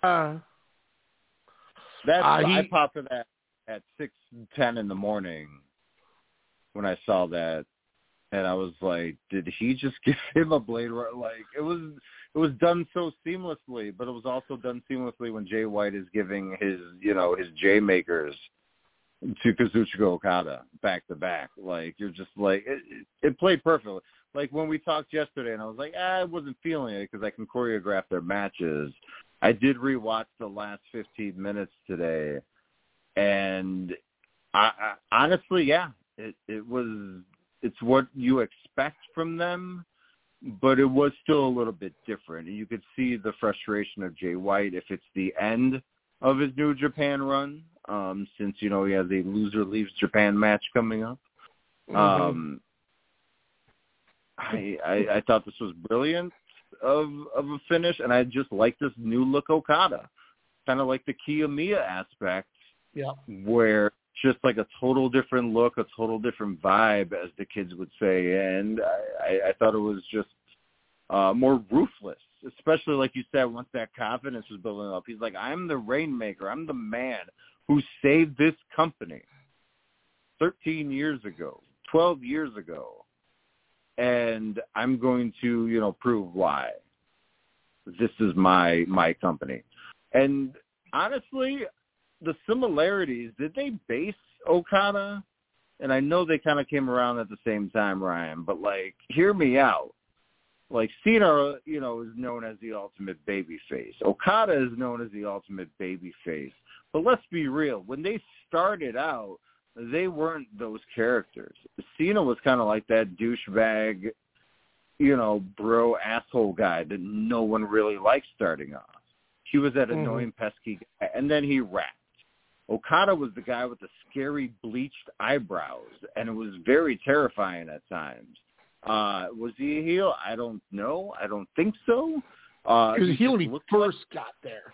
That's uh, he, I popped for that at six ten in the morning when I saw that, and I was like, did he just give him a Blade Runner? Like, it was it was done so seamlessly, but it was also done seamlessly when Jay White is giving his, you know, his J makers to Kazuchika Okada back to back. Like, you're just like, it, it played perfectly. Like when we talked yesterday, and I was like, ah, I wasn't feeling it because I can choreograph their matches. I did rewatch the last fifteen minutes today, and I, I honestly, yeah, it, it was it's what you expect from them, but it was still a little bit different. You could see the frustration of Jay White if it's the end of his New Japan run, um, since, you know, he has a loser leaves Japan match coming up. Mm-hmm. Um, I, I I thought this was brilliant of of a finish, and I just like this new look Okada, kind of like the Kiyomiya aspect, yeah, where just like a total different look, a total different vibe, as the kids would say, and I, I, I thought it was just uh, more ruthless, especially like you said, once that confidence was building up. He's like, I'm the Rainmaker, I'm the man who saved this company thirteen years ago, twelve years ago. And I'm going to, you know, prove why this is my my company. And honestly, the similarities, did they base Okada? And I know they kind of came around at the same time, Ryan, but, like, hear me out. Like, Cena, you know, is known as the ultimate babyface. Okada is known as the ultimate babyface. But let's be real. When they started out, they weren't those characters. Cena was kind of like that douchebag, you know, bro asshole guy that no one really liked starting off. He was that annoying, mm-hmm. pesky guy, and then he rapped. Okada was the guy with the scary bleached eyebrows, and it was very terrifying at times. Uh, was he a heel? I don't know. I don't think so. Uh, he was a heel when he first like, got there.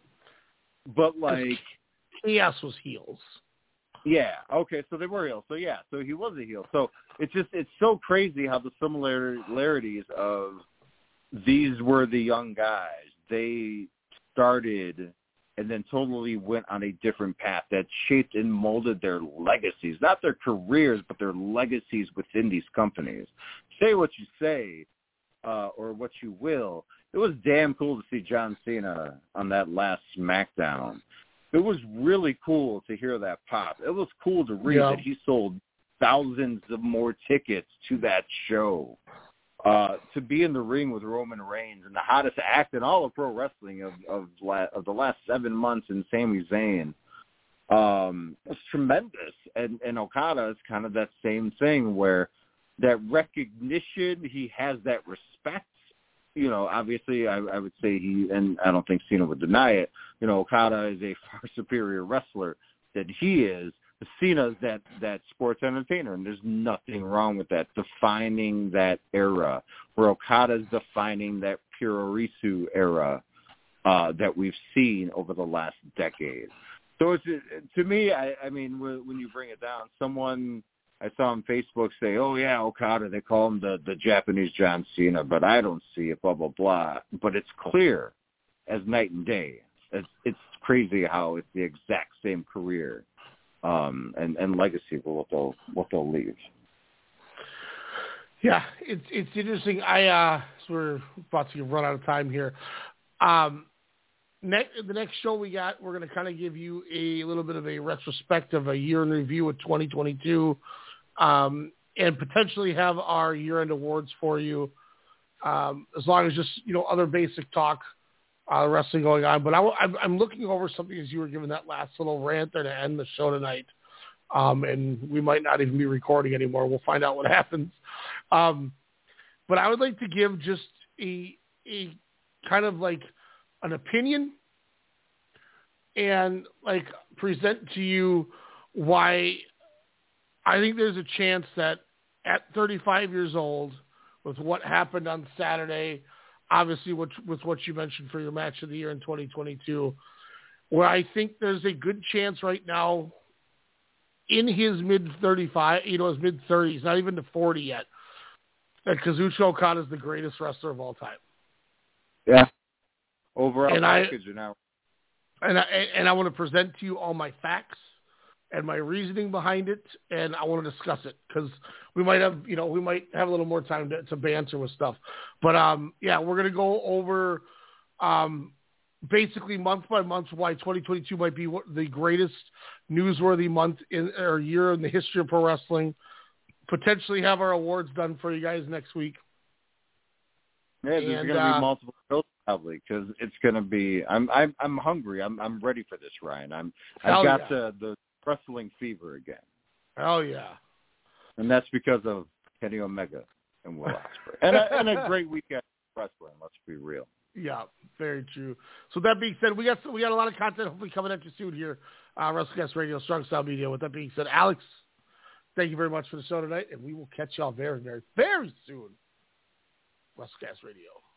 But, like... Chaos was heels. Yeah, okay, so they were heels. So, yeah, so he was a heel. So it's just, it's so crazy how the similarities of these were the young guys. They started and then totally went on a different path that shaped and molded their legacies, not their careers, but their legacies within these companies. Say what you say uh, or what you will. It was damn cool to see John Cena on that last SmackDown. It was really cool to hear that pop. It was cool to read yeah. that he sold thousands of more tickets to that show. Uh, to be in the ring with Roman Reigns and the hottest act in all of pro wrestling of of, la- of the last seven months in Sami Zayn um, was tremendous. And, and Okada is kind of that same thing where that recognition, he has that respect. You know, obviously, I, I would say he, and I don't think Cena would deny it, you know, Okada is a far superior wrestler than he is. Cena's that, that sports entertainer, and there's nothing wrong with that, defining that era, where Okada's defining that Puroresu era uh, that we've seen over the last decade. So it's, to me, I, I mean, when you bring it down, someone... I saw on Facebook say, oh, yeah, Okada, they call him the, the Japanese John Cena, but I don't see it, blah, blah, blah. But it's clear as night and day. It's, it's crazy how it's the exact same career um, and, and legacy for what they'll, what they'll leave. Yeah, it's it's interesting. I uh, so we're about to run out of time here. Um, next, the next show we got, we're going to kind of give you a little bit of a retrospective, a year in review of twenty twenty-two. Um, and potentially have our year-end awards for you, um, as long as just, you know, other basic talk, uh, wrestling going on. But I, I'm, I'm looking over something as you were giving that last little rant there to end the show tonight. Um, and we might not even be recording anymore. We'll find out what happens. Um, but I would like to give just a, a kind of like an opinion and like present to you why I think there's a chance that at thirty-five years old, with what happened on Saturday, obviously with, with what you mentioned for your match of the year in twenty twenty-two, where I think there's a good chance right now in his mid thirty-five, you know, his mid thirties, not even to forty yet, that Kazuchika Okada is the greatest wrestler of all time. Yeah. Overall and package I, now. And I, and I want to present to you all my facts and my reasoning behind it, and I want to discuss it because we might have, you know, we might have a little more time to, to banter with stuff. But um, yeah, we're gonna go over um, basically month by month why twenty twenty-two might be the greatest newsworthy month in or year in the history of pro wrestling. Potentially have our awards done for you guys next week. Yeah, there's and, gonna uh, be multiple shows probably because it's gonna be. I'm I'm I'm hungry. I'm I'm ready for this, Ryan. I'm I've got yeah. the the wrestling fever again. Oh yeah. And that's because of Kenny Omega and Will Ospreay. And a, and a great weekend wrestling, let's be real. Yeah, very true. So that being said, we got we got a lot of content hopefully coming at you soon here, uh, WrestleCast Radio, Strong Style Media. With that being said, Alex, thank you very much for the show tonight, and we will catch y'all very, very, very soon. WrestleCast Radio.